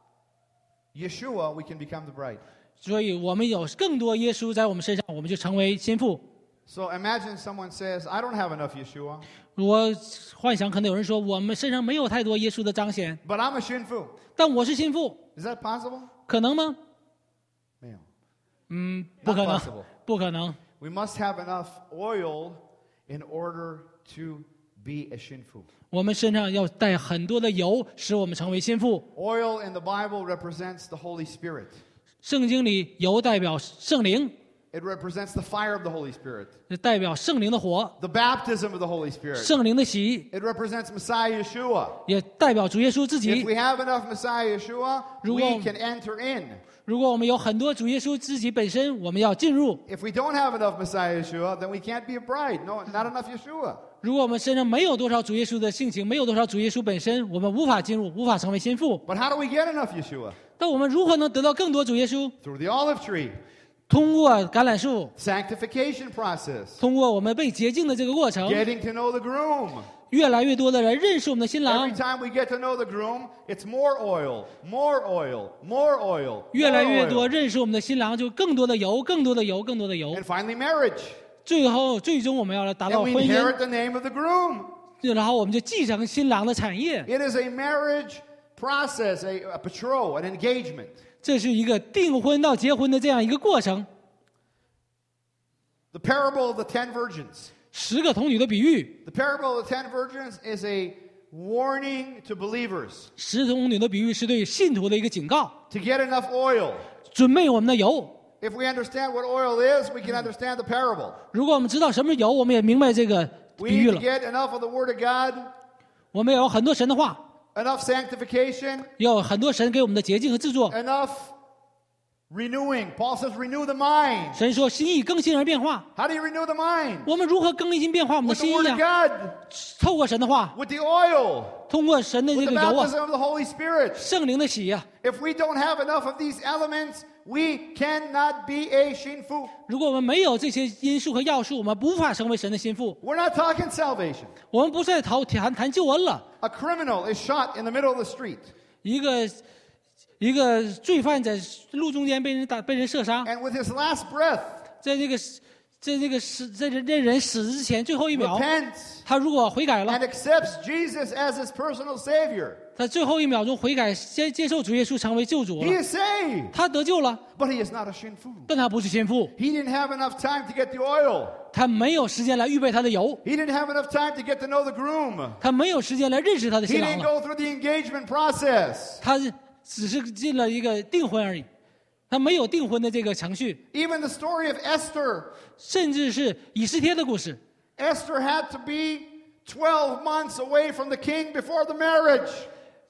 Yeshua, we can become the bride. 所以我们有更多耶稣在我们身上，我们就成为心腹。 So imagine someone says, I don't have enough Yeshua, 我幻想可能有人说，我们身上没有太多耶稣的彰显， but I'm a shinfu. 但我是心腹， Is that possible? 可能吗？ No. 嗯，不可 Not 能 possible.， 不可能。 We must have enough oil in order to be a shinfu. 我们身上要带很多的油，使我们成为心腹。 Oil in the Bible represents the Holy Spirit. 圣经里油代表圣灵， It represents the fire of the Holy Spirit, 代表圣灵的火， the baptism of the Holy Spirit. 圣灵的洗， It represents Messiah Yeshua. 也代表主耶稣自 If 己。 we have enough Messiah Yeshua, 如 we 果- can enter in. 如果我们有很多主耶稣自己本身，我们要进入； If we don't have enough Messiah Yeshua, then we can't be a bride. No, not enough Yeshua. 如果我们身上没有多少主耶稣的性情，没有多少主耶稣本身，我们无法进入，无法成为心腹。 But how do we get enough Yeshua? 但我们如何能得到更多主耶稣？ Through the olive tree, 通过橄榄树， sanctification process, 通过我们被洁净的这个过程， getting to know the groom. 越来越多的人认识我们的新郎 Every，time we get to know the groom, it's more oil, more oil, more oil, 越 more 来越多 oil. 认识我们的新郎，就更多的油，更多的油，更多的油 And。finally, marriage. 最后，最终我们要来达 And 到 we 婚姻， inherit the name of the groom. 然后我们就继承新郎的产业。 It is a marriage process, a, a betrothal, an engagement. 这是一个订婚到结婚的这样一个过程。 The parable of the ten virgins. 十个童女的比喻， The parable of the ten virgins is a warning to believers 十童女的比喻是对信徒的一个警告， to get enough oil. 准备我们的油。 If we understand what oil is, we can understand the parable. 如果我们知道什么是油，我们也明白这个 We 比喻 need to 了。 get enough of the Word of God, 我们有很多神的话， enough sanctification, 有很多神给我们的洁净和制作。 enough renewing. Paul says, renew the mind. 神说心意更新而变化， How do you renew the mind? 我们如何更新变化我们的 With the 心 Word 意 of 啊？ God, 透过神的话， with the oil, 通过神的这 with 个 the 油啊， baptism of the Holy Spirit. 圣灵的洗呀、 If we don't have enough of these elements, we cannot be a shinfu. 如果我们没有这些因素和要素，我们无法成为神的心腹。 We're not talking salvation. 我们不是在讨谈谈救恩了。 A criminal is shot in the middle of the street, 一个一个罪犯在路中间被人打被人射杀， and with his last breath, 在这个在这个死在这这人死之前最后一秒， repents 他如果悔改了 and，accepts Jesus as his personal Savior. 他最后一秒钟悔改，先接受主耶稣成为救主 He 了， is saved, 他得救了， but he is not a shinfu. 但他不是心腹， He didn't have enough time to get the oil. 他没有时间来预备他的油， He didn't have enough time to get to know the groom. 他没有时间来认识他的 He 新郎 didn't 了， go through the engagement process. 他只是进了一个订婚而已，他没有订婚的这个程序， Even the story of Esther, 甚至是以斯帖的故事， Esther had to be twelve months away from the king before the marriage.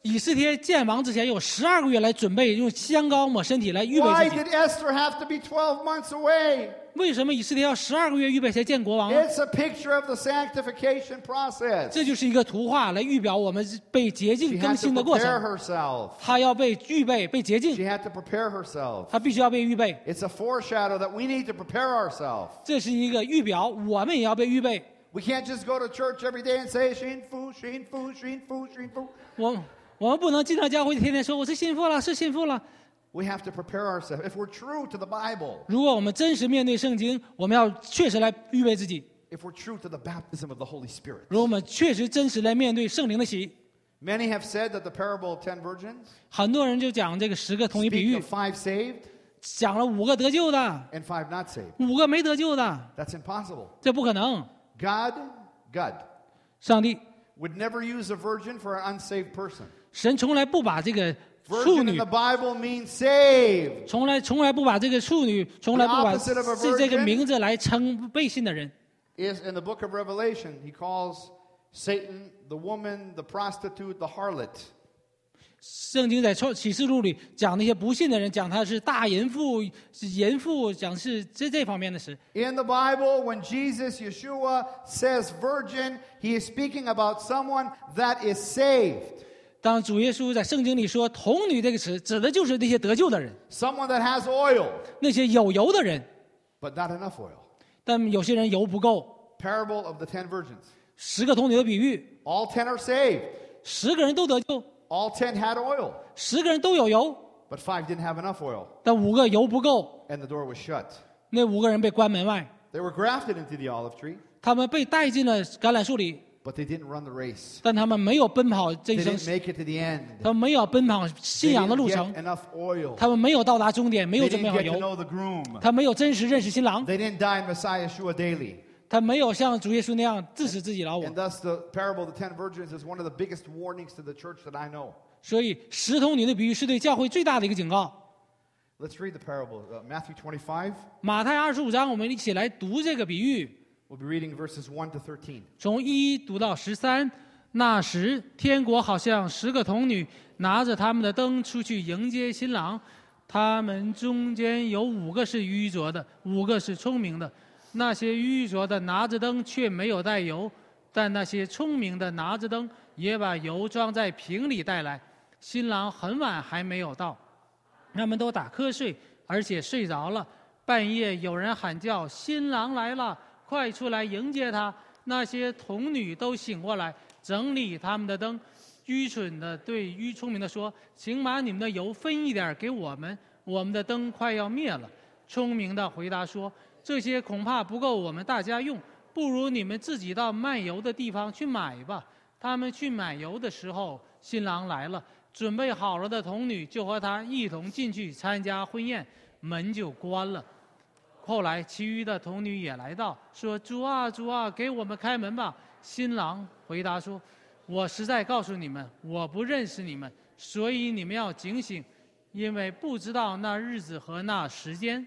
以斯帖见王之前有十二个月来准备，用香膏抹身体来预备 Why 自己。 did Esther have to be twelve months away? 为什么以斯帖要十二个月预备才见国王呢？ It's a picture of the sanctification process. 这就是一个图画，来预表我们被洁 She 净更 had 新 to 的过 prepare 程。 herself. 他要被预备，被洁净， She had to prepare herself. 他必须要被预备。 It's a foreshadow that we need to prepare ourselves. 这是一个预表，我们也要被预备。 We can't just go to church every day and say, Shin Fu, Shin Fu, Shin Fu, Shin Fu. 我我们不能进到教会天天说我是信父了，是信父了。 We have to prepare ourselves. If we're true to the Bible, 如果我们真实面对圣经，我们要确实来预备自己。 if we're true to the baptism of the Holy Spirit. 如果我们确实真实来面对圣灵的洗， Many have said that the parable of ten virgins 很多人就讲这个十个童女比 speak 喻， of five saved 讲了五个得救的， and five not saved. 五个没得救的， That's impossible. 这不可能。 God, God 上帝 would never use a virgin for an unsaved person. 神从来不把这个处 Virgin in 女 the Bible means saved. 从来从来不把这个处女，从来不把 The opposite of a 是这个 virgin 名字来称背信的人。 Is in the book of Revelation, he calls Satan the woman, the prostitute, the harlot. 圣经在创启示录里讲那些不信的人，讲他是大淫妇，是淫妇，讲是这这方面的事。 In the Bible, when Jesus, Yeshua, says virgin, he is speaking about someone that is saved. 当主耶稣在圣经里说“童女”这个词，指的就是那些得救的人， Someone that has oil, 那些有油的人。 but not enough oil. 但有些人油不够。 Parable of the ten virgins. 十个童女的比喻， All ten are saved. 十个人都得救， All ten had oil, 十个人都有油， but five didn't have enough oil, 但五个油不够， and the door was shut. 那五个人被关门外， They were grafted into the olive tree, 他们被带进了橄榄树里， but they didn't run the race. 但他们没有奔跑这一 They 生， didn't make it to the end. 他们没有奔跑信 They 仰的 didn't 路 get 程， enough oil. 他们没有到达终点，没有 They 准备 didn't 好 get to 油， know the groom. 他没有真实认识新郎， They didn't die in Messiah Yeshua daily. 他没有像主耶稣那样致死自己老我 And。thus, the parable of the ten virgins is one of the biggest warnings to the church that I know. 所以十童女的比喻是对教会最大的一个警告。 Let's read the parable. Uh, Matthew twenty-five. 马太二十五章，我们一起来读这个比喻， We'll be reading verses one to thirteen. 从一读到十三。那时，天国好像十个童女拿着他们的灯出去迎接新郎，他们中间有五个是愚拙的，五个是聪明的。那些愚拙的拿着灯却没有带油，但那些聪明的拿着灯也把油装在瓶里带来。新郎很晚还没有到，他们都打瞌睡，而且睡着了。半夜有人喊叫：“新郎来了，快出来迎接他！”那些童女都醒过来，整理他们的灯。愚蠢的对愚聪明的说：“请把你们的油分一点给我们，我们的灯快要灭了。”聪明的回答说：“这些恐怕不够我们大家用，不如你们自己到卖油的地方去买吧。”他们去买油的时候，新郎来了，准备好了的童女就和他一同进去参加婚宴，门就关了。后来，其余的童女也来到，说：“主啊，主啊，给我们开门吧！”新郎回答说：“我实在告诉你们，我不认识你们，所以你们要警醒，因为不知道那日子和那时间。”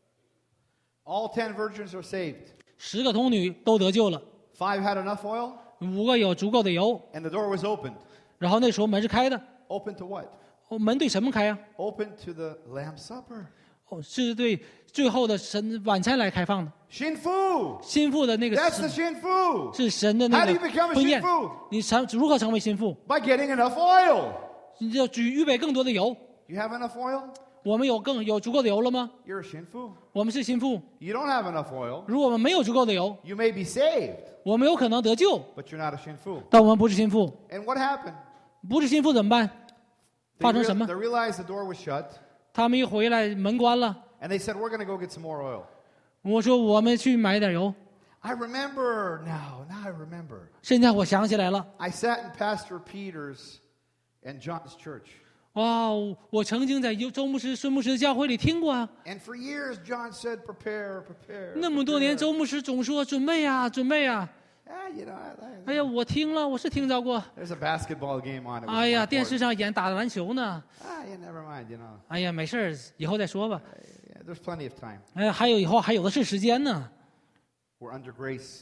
All ten virgins are saved. 十个童女都得救了， Five had enough oil, 五个有足够的油， and the door was opened. 然后那时候门是开的。 Open to what? 哦，门对什么开呀、 Open to the Lamb's Supper. 哦，是对最后的神晚餐来开放的。 Shinfu. 心腹的那个 That's the 是 Shinfu. 是神的那 How do 个 you become a 婚宴 shinfu？， 你成如何成为心腹？ By getting enough oil. 你就举预备更多的油。 You have enough oil? 我们有更有足够的油了吗？ You're a Shinfu. 我们是心腹。 You don't have enough oil. 如果我们没有足够的油， You may be saved, 我们有可能得救， but you're not a Shinfu. 但我们不是心腹。 And what happened? 不是心腹怎么办？ They, 发生什么 real-？they realized the door was shut, 他们一回来门关了， and they said, we're going to go get some more oil. 我说我们去买点油。 I remember now. Now I remember. 现在我想起来了， I sat in Pastor Peter's and John's church. 哇，我曾经在周牧师、孙牧师的教会里听过啊。 And for years, John said, prepare, prepare. 那么多年， prepare. 周牧师总说准备啊，准备啊。 Ah, you know, I, I, 哎呀，我听了，我是听着过。 there's a basketball game on. It was 哎呀， more 电视 important. 上演打篮球呢。 Ah, yeah, never mind, you know. 哎呀，没事儿，以后再说吧。 Yeah, there's plenty of time. 哎呀，还有以后还有的是时间呢。 We're under grace.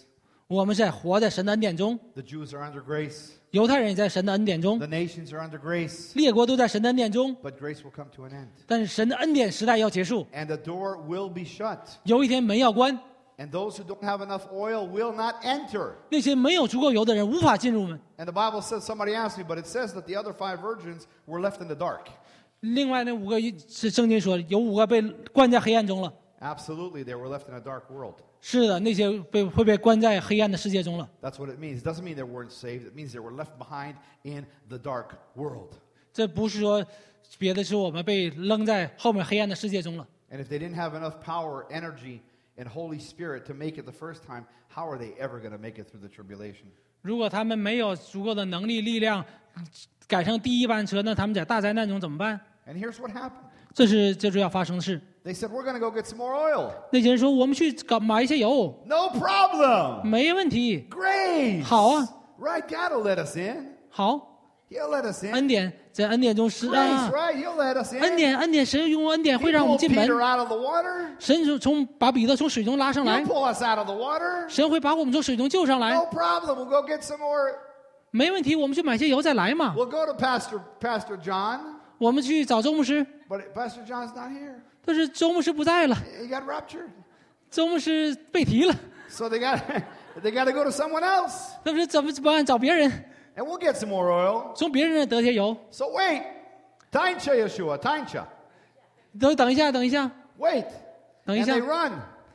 我们在活在神的恩典中， The Jews are under grace. 犹太人也在神的恩典中， The nations are under grace. 列国都在神的恩典中。 But grace will come to an end. 但是神的恩典时代要结束， And the door will be shut. 有一天门要关， And those who don't have enough oil will not enter. 那些没有足够油的人无法进入门。 And the Bible says, somebody asked me, but it says that the other five virgins were left in the dark. 另外那五个是圣经说有五个被关在黑暗中了。 Absolutely, they were left in a dark world. 是的，那些被会被关在黑暗的世界中了。 That's what it means. It doesn't mean they weren't saved. It means they were left behind in the dark world. 这不是说别的，是我们被扔在后面黑暗的世界中了。 And if they didn't have enough power, energy, and Holy Spirit to make it the first time, how are they ever going to make it through the tribulation? 如果他们没有足够的能力、力量赶上第一班车，那他们在大灾难中怎么办？ And here's what happened. 这是这是要发生的事。 They said, we're going to go get some more oil. 那些人说：“我们去搞买一些油， No problem. 没问题。 Grace. 好啊， Right? God will let us in. 好， He'll let us in. 恩典在恩典中是 Grace, 啊， right? He'll let us in. 恩典恩典，神用恩典 He 会让我们 pulled 进门。 Peter out of the water. 神从从把彼得从水中拉上来 He'll，pull us out of the water. 神会把我们从水中救上来， No problem. We'll go get some more. 没问题。我们去买些油再来嘛。 We'll go to Pastor Pastor John. 我们去找周牧师， But Pastor John's not here. 但是周牧师不在了， He got raptured. 周牧师被提了， So they got they got to go to someone else. 那不是怎么办？找别人， And we'll get some more oil. 从别人那得些油。 So wait. Taincha Yeshua. Taincha. 等等一下，等一下， Wait. 等一 And 下 they，run.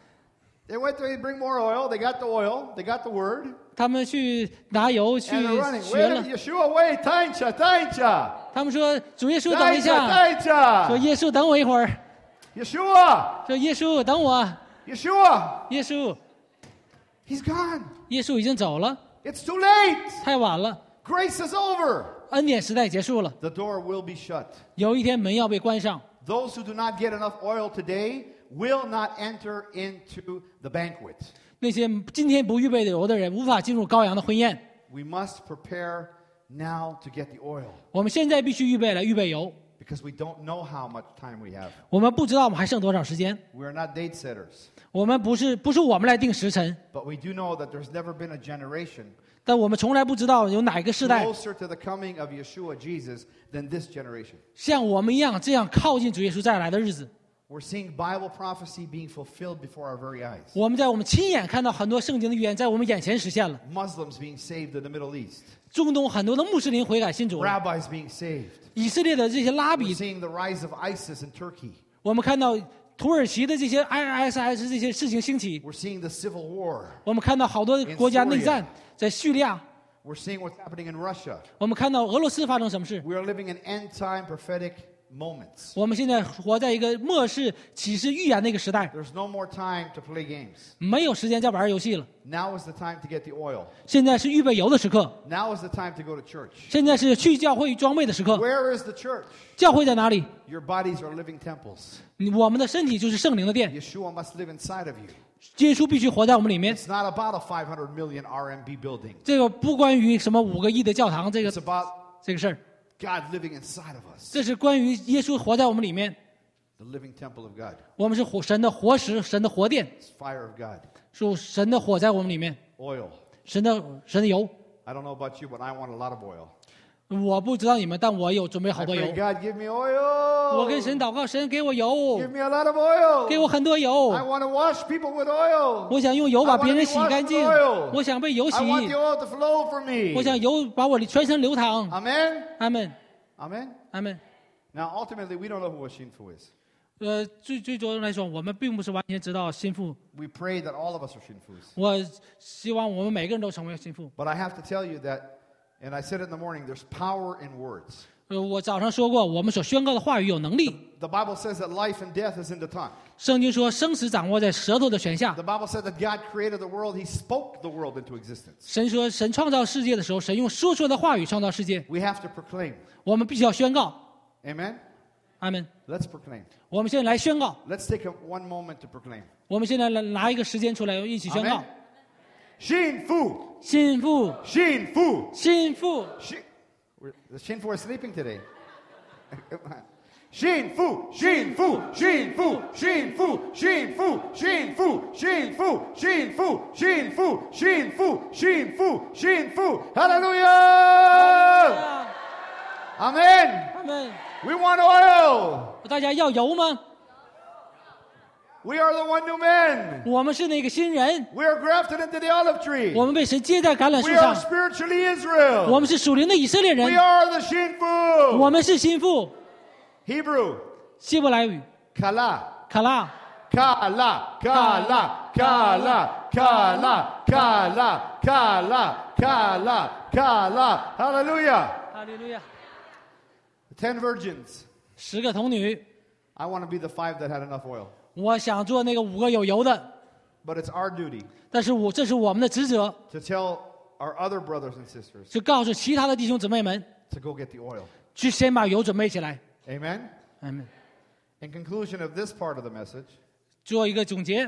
They went to bring more oil. They got the oil. They got the word. 他们去拿油去 And they're running. 学 Wait, 了。 Yeshua, wait. Taincha. Taincha. 他们说：“主耶稣，等一 Taincha. 下。”说：“ Taincha. 耶稣，等我一会儿。 Yeshua. ” 说：“耶稣，等我。 Yeshua. ” 耶稣， He's gone. 耶稣已经走了， It's too late. 太晚了， Grace is over. 恩典时代结束了。 The door will be shut. 有一天门要被关上， Those who do not get enough oil today will not enter into the banquet. 那些今天不预备的油的人无法进入羔羊的婚宴。 We must prepare now to get the oil 我们现在必须预备来预备油， because we don't know how much time we have. 我们不知道我们还剩多少时间。 We are not date setters, 我们不是不是我们来定时辰， but we do know that there's never been a generation 但我们从来不知道有哪个世代 closer to the coming of Yeshua Jesus than this generation. 像我们一样这样靠近主耶稣再来的日子。 We're seeing Bible prophecy being fulfilled before our very eyes. 我们在我们亲眼看到很多圣经的预言在我们眼前实现了。 Muslims being saved in the Middle East. 中东很多的穆斯林悔改信主了， Rabbis being saved. 以色列的这些拉 We're 比， seeing the rise of ISIS in Turkey. 我们看到土耳其的这些 I S I S 这些事情兴起， We're seeing the civil war. 我们看到好多国家内战，在叙利亚， We're seeing what's happening in Russia. 我们看到俄罗斯发生什么事。 We are living in end-time prophetic moments. 我们现在活在一个末世启示预言的一个时代， There's no more time to play games. 没有时间再玩游戏了。 Now is the time to get the oil. 现在是预备油的时刻， Now is the time to go to church. 现在是去教会装备的时刻。 Where is the church? 教会在哪里？ Your bodies are living temples. 我们的身体就是圣灵的殿， Yeshua must live inside of you. 耶稣必须活在我们里面。 It's not about a five hundred million R M B building. 这个不关于什么五个亿的教堂这个 It's about 这个事儿， God living inside of us. 这是关于耶稣活在我们里面。 The living temple of God. 我们是活神的活石，神的活殿， It's fire of God. 是神的火在我们里面， Oil. 神的神的油。 I don't know about you, but I want a lot of oil. 我不知道你们，但我有准备好 I 多油 pray,。God, give me oil. 我跟神祷告，神给我油 Give，me a lot of oil. 给我很多 I 油。 want to wash people with oil. 我想用油把别人洗干净 I wanna be washed with oil.， 我想被油洗 I，want the oil to flow for me. 我想油把我的全身流淌。 Amen. 阿门， Amen. 阿门。 Now, ultimately, we don't know who a shinfu is. 呃，最最主要来说，我们并不是完全知道心腹。 We pray that all of us are shinfus. 我希望我们每个人都成为心腹。 But I have to tell you that, and I said it in the morning, there's power in words. 呃，我早上说过，我们所宣告的话语有能力。 The Bible says that life and death is in the tongue. 圣经说，生死掌握在舌头的权下。 The Bible said that God created the world. He spoke the world into existence. 神说，神创造世界的时候，神用说出的话语创造世界。 We have to proclaim. 我们必须要宣告。 Amen. 阿门。 Let's proclaim. 我们现在来宣告。 Let's take a, one moment to proclaim. 我们现在来拿一个时间出来，一起宣告 Amen.。Shinfu. 心腹， Shinfu. 心腹， Shin. We're- The Shinfu are sleeping today. 幸福，幸福，幸福，幸福，幸福，幸福，幸福，幸福，幸福，幸福，幸福，幸福，哈利路亚！阿门。 阿门。 We want oil. 大家要油吗？ We are the one new man. 我们是那个新人， We are grafted into the olive tree. 我们被神接在橄榄树 We are 上， spiritually Israel. 我们是属灵的以色列 We 人， are the Shinfu. 我们是心腹。 Hebrew. 希伯来语 Kala. 卡拉， Kala. Kala. Kala. Kala. Kala. Kala. Kala. Kala. Hallelujah. 哈利路亚。 Ten virgins. 十个童女， I want to be the five that had enough oil. 我想做那个五个有油的， But it's our duty 但是我这是我们的职责， to tell our other brothers and sisters 就告诉其他的弟兄姊妹们， to go get the oil. 去先把油准备起来。 Amen? 嗯， In conclusion of this part of the message, 做一个总结，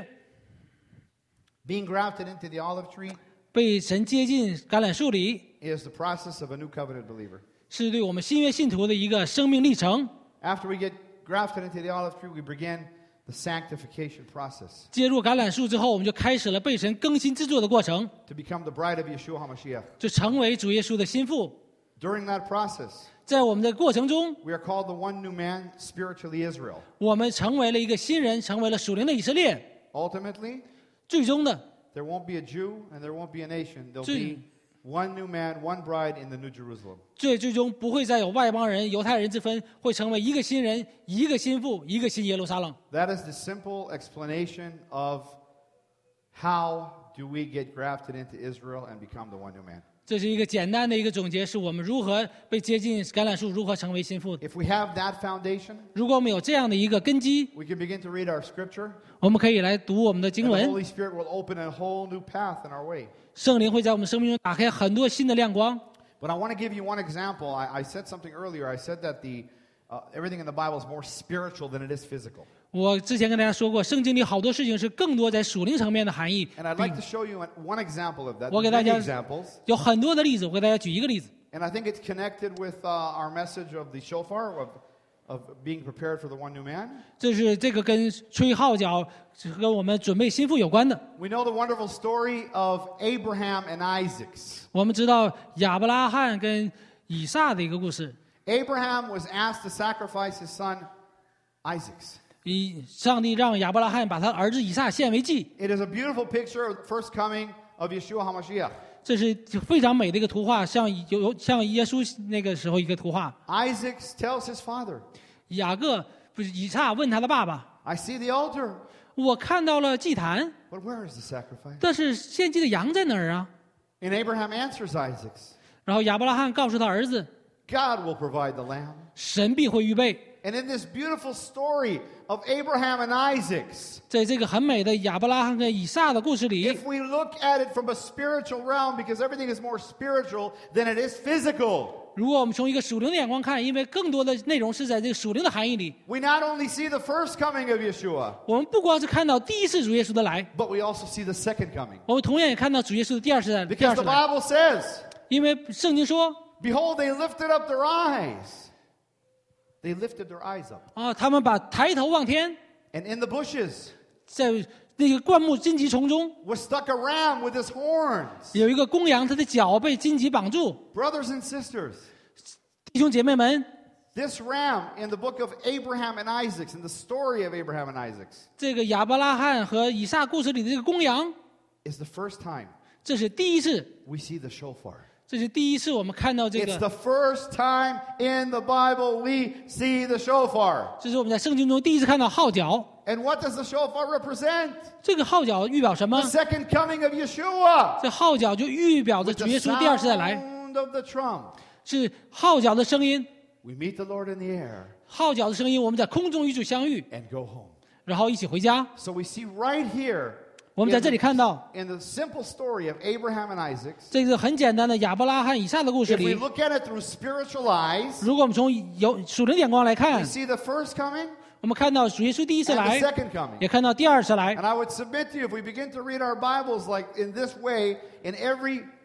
being grafted into the olive tree 被神接进橄榄树里， is the process of a new covenant believer. 是对我们新约信徒的一个生命历程。 After we get grafted into the olive tree, we begin the sanctification process 接入橄榄树之后，我们就开始了被神更新制作的过程， to become the bride of Yeshua HaMashiach. 就成为主耶稣的心腹。 During that process, 在我们的过程中， we are called the one new man, spiritually Israel. 我们成为了一个新人，成为了属灵的以色列。 Ultimately, 最终的， there won't be a Jew and there won't be a nation. There'll 最 be one new man, one bride in the New Jerusalem. 最最终不会再有外邦人、犹太人之分，会成为一个新人、一个心腹、一个新耶路撒冷。 That is the simple explanation of how do we get grafted into Israel and become the one new man. 这是一个简单的一个总结，是我们如何被接近橄榄树，如何成为心腹的。 If we have that foundation, 如果我们有这样的一个根基， we can begin to read our scripture, 我们可以来读我们的经 and the 文， Holy Spirit will open a whole new path in our way. 圣灵会在我们生命中打开很多新的亮光。 But I want to give you one example. I, I said something earlier. I said that the uh, everything in the Bible is more spiritual than it is physical. 我之前跟大家说过，圣经里好多事情是更多在属灵层面的含义。 And I'd like to show you one example of that. 我给 There's 大 many 家 examples. 有很多的例子，我给大家举一个例子。 And I think it's connected with uh, our message of the shofar, of, of being prepared for the one new man. 这是这个跟吹号角、跟我们准备心腹有关的。 We know the wonderful story of Abraham and Isaac. 我们知道亚伯拉罕跟以撒的一个故事。 Abraham was asked to sacrifice his son Isaac. 以上帝让亚伯拉罕把他儿子以撒献为祭， It is a beautiful picture of the first coming of Yeshua HaMashiach. 这是非常美的一个图画，像有有像耶稣那个时候一个图画。 Isaac tells his father, 雅各不是以撒问他的爸爸 I see the altar, 我看到了祭坛， but where is the sacrifice? 但是献祭的羊在哪儿啊？ And Abraham answers Isaac, 然后亚伯拉罕告诉他儿子， God will provide the lamb. 神必会预备。 And in this beautiful story of Abraham and Isaac, 在这个很美的亚伯拉罕跟以撒的故事里， if we look at it from a spiritual realm, because everything is more spiritual than it is physical, 如果我们从一个属灵的眼光看，因为更多的内容是在这个属灵的含义里， we not only see the first coming of Yeshua, 我们不光是看到第一次主耶稣的来， but we also see the second coming. 我们同样也看到主耶稣的第二次来。第 Because 二 the 次来， Bible says, 因为圣经说 behold, they lifted up their eyes. They lifted their eyes up. 啊，他们把抬头望天， And in the bushes 在那个灌木荆棘丛中 was stuck a ram with his horns. 有一个公羊，它的脚被荆棘绑住。 Brothers and sisters, 弟兄姐妹们， this ram in the book of Abraham and Isaac, in the story of Abraham and Isaac, 这个亚伯拉罕和以撒故事里的这个公羊， is the first time 这是第一次， we see the shofar. 这是第一次我们看到这 It's 个， the first time in the Bible we see the shofar. 这是我们在圣经中第一次看到号角。 And what does the shofar represent? 这个号角预表什么 The？second coming of Yeshua. 这号角就预表着 With 主 the 耶稣第二次再来， sound of the trump, 是号角的声音， we meet the Lord in the air 号角的声音，我们在空中与主相遇， and go home. 然后一起回家。 So we see right here 我们在这里看到 in the simple story of Abraham and Isaac, 这个很简单的亚伯拉罕以撒的故事 if we 里， look at it through spiritual eyes, 如果我们从有属灵眼光来 we 看， see the first coming 我们看到主耶稣第一次 and 来 the，second coming. 也看到第二次来。 And I would submit to you, if we begin to read our Bibles like in this way, in every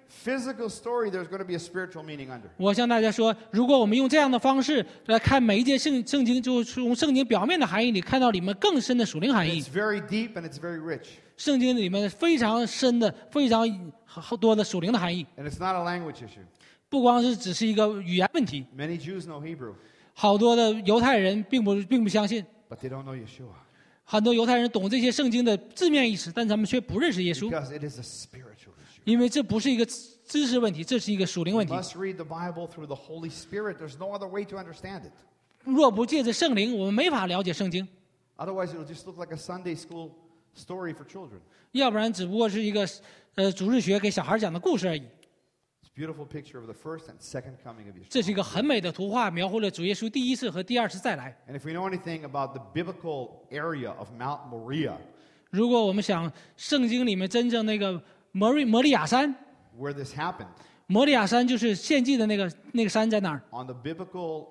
physical story, there's going to be a spiritual meaning under. 我向大家说，如果我们用这样的方式来看每一节圣圣经，就从圣经表面的含义里看到里面更深的属灵含义。 It's very deep and it's very rich. 圣经里面非常深的、非常多的属灵的含义， And it's not a language issue. 不光是只是一个语言问题。 Many Jews know Hebrew, 好多的犹太人并不并不相信， but they don't know Yeshua. 很多犹太人懂这些圣经的字面意思，但他们却不认识耶稣， Because it is a spiritual issue. 因为这不是一个知识问题，这是一个属灵问 You 题。 must read the Bible through the Holy Spirit. There's no other way to understand it. 若不借着圣灵，我们没法了解圣经， Otherwise, it'll just look like a Sunday school story for children. 要不然只不过是一个呃主日学给小孩讲的故事而已。 It's a beautiful picture of the first and second coming of 这是一 Yeshua. 个很美的图画，描绘了主耶稣第一次和第二次再来。 And if we know anything about the biblical area of Mount Moriah, 如果我们想圣经里面真正那个摩利摩利亚山， where this happened, 摩利亚山就是献祭的那个那个山在哪儿？ on the biblical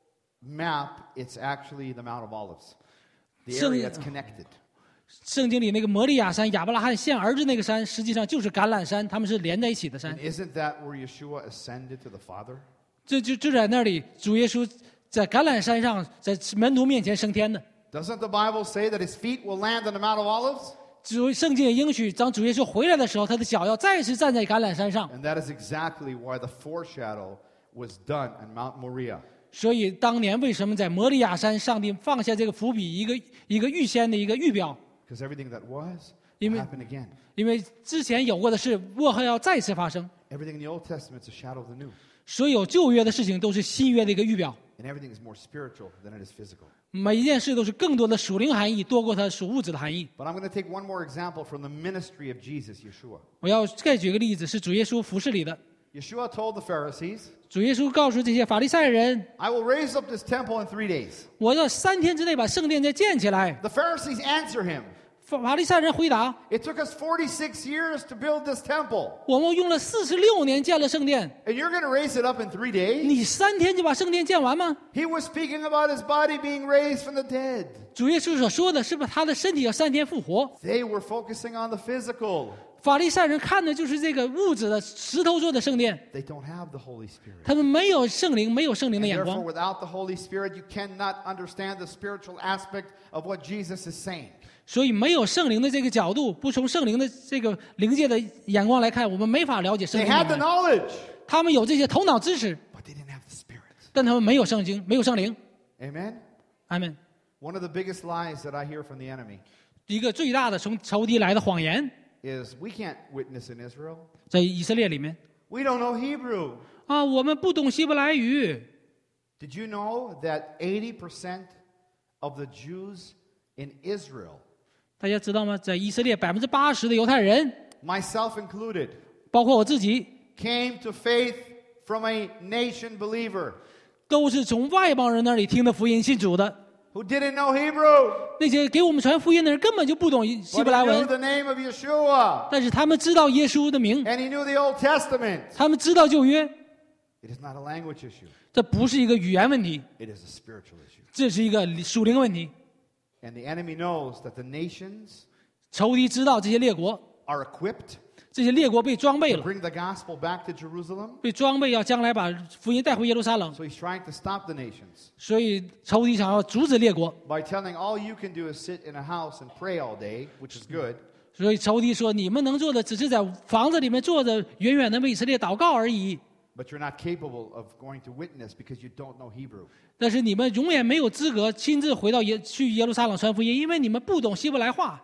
map, it's actually the Mount of Olives, the So- area that's connected. 圣经里那个摩利亚山，亚伯拉罕献儿子那个山，实际上就是橄榄山，他们是连在一起的山 And。isn't that where Yeshua ascended to the Father? 这就就在那里，主耶稣在橄榄山上，在门徒面前升天的。 Doesn't the Bible say that his feet will land on the Mount of Olives? 主圣经也应许，当主耶稣回来的时候，他的脚要再次站在橄榄山上。 And that is exactly why the foreshadow was done on Mount Moriah. 所以当年为什么在摩利亚山，上帝放下这个伏笔，一个一个预先的一个预表？ Because everything that was You will mean- happen again. 因为之前有过的事，幕后要再次发生。 Everything in the Old Testament is a shadow of the new. 所有旧约的事情都是新约的一个预表， And everything is more spiritual than it is physical. 每一件事都是更多的属灵含义，多过它属物质的含义。 But I'm going to take one more example from the ministry of Jesus, Yeshua. 我要再举个例子，是主耶稣服侍里的。 Yeshua told the Pharisees, 主耶稣告诉这些法利赛人 I will raise up this temple in three days. 我要三天之内把圣殿再建起来。 The Pharisees answer him, 法法利赛人回答： It took us forty-six years to build this temple. 我们用了四十六年建了圣殿， And you're going to raise it up in three days? 你三天就把圣殿建完吗？ He was speaking about his body being raised from the dead. 主耶稣所说的是不是他的身体要三天复活？ They were focusing on the physical. 法利赛人看的就是这个物质的石头做的圣殿， They don't have the Holy Spirit. 他们没有圣灵，没有圣灵的 And 眼 therefore, 光， without the Holy Spirit, you cannot understand the spiritual aspect of what Jesus is saying. 所以没有圣灵的这个角度，不从圣灵的这个灵界的眼光来看，我们没法了解圣 They 经 had the 里面。 knowledge, 他们有这些头脑知识， but they didn't have the Spirit. 但他们没有圣经，没有圣灵。 Amen? 阿门。 One of the biggest lies that I hear from the enemy 一个最大的从仇敌来的谎言， is we can't witness in Israel. 在以色列里面 We don't know Hebrew. 啊，我们不懂希伯来语。 Did you know that eighty percent of the Jews in Israel, 大家知道吗？在以色列百分之八十的犹太人， myself included, 包括我自己， came to faith from a nation believer 都是从外邦人那里听的福音信主的。 who didn't know Hebrew, 那些给我们传福音的人根本就不懂希 but 伯来 he knew 文， the name of Yeshua, 但是他们知道耶稣的名， and he knew the Old Testament. 他们知道旧约。 It is not a language issue. 这不是一个语言问题， It is a spiritual issue. 这是一个属灵问题。 And the enemy knows that the nations 仇敌知道这些列国， are equipped 这些列国被装备 to 了， bring the gospel back to Jerusalem. 被装备要将来把福音带回耶路撒冷， So he's trying to stop the nations 所以仇敌想要阻止列国， by telling all you can do is sit in a house and pray all day, which is good. 所以仇敌说你们能做的只是在房子里面坐着，远远的为以色列祷告而已。 But you're not capable of going to witness because you don't know Hebrew. 但是你们永远没有资格亲自回到耶去耶路撒冷传福音，因为你们不懂希伯来话。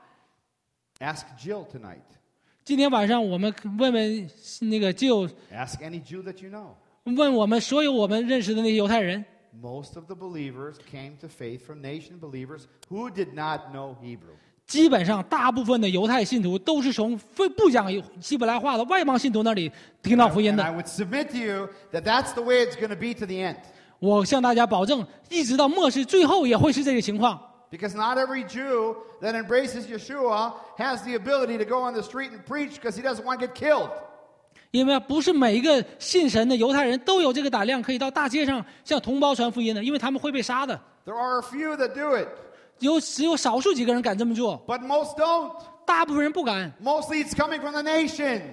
Ask Jill tonight. 今天晚上我们问问那个就 Ask any Jew that you know. 问我们所有我们认识的那些犹太人， Most of the believers came to faith from nation believers who did not know Hebrew. 基本上大部分的犹太信徒都是从非不讲希伯来话的外邦信徒那里听到福音 And I 的。 would submit to you that that's the way it's going to be to the end. 我向大家保证，一直到末世最后也会是这个情况。 Because not every Jew that embraces Yeshua has the ability to go on the street and preach because he doesn't want to get killed. 因为不是每一个信神的犹太人都有这个胆量，可以到大街上向同胞传福音的，因为他们会被杀的。 There are a few that do it, 有只有少数几个人敢这么做， but most don't. 大部分人不敢。 Mostly it's coming from the nations.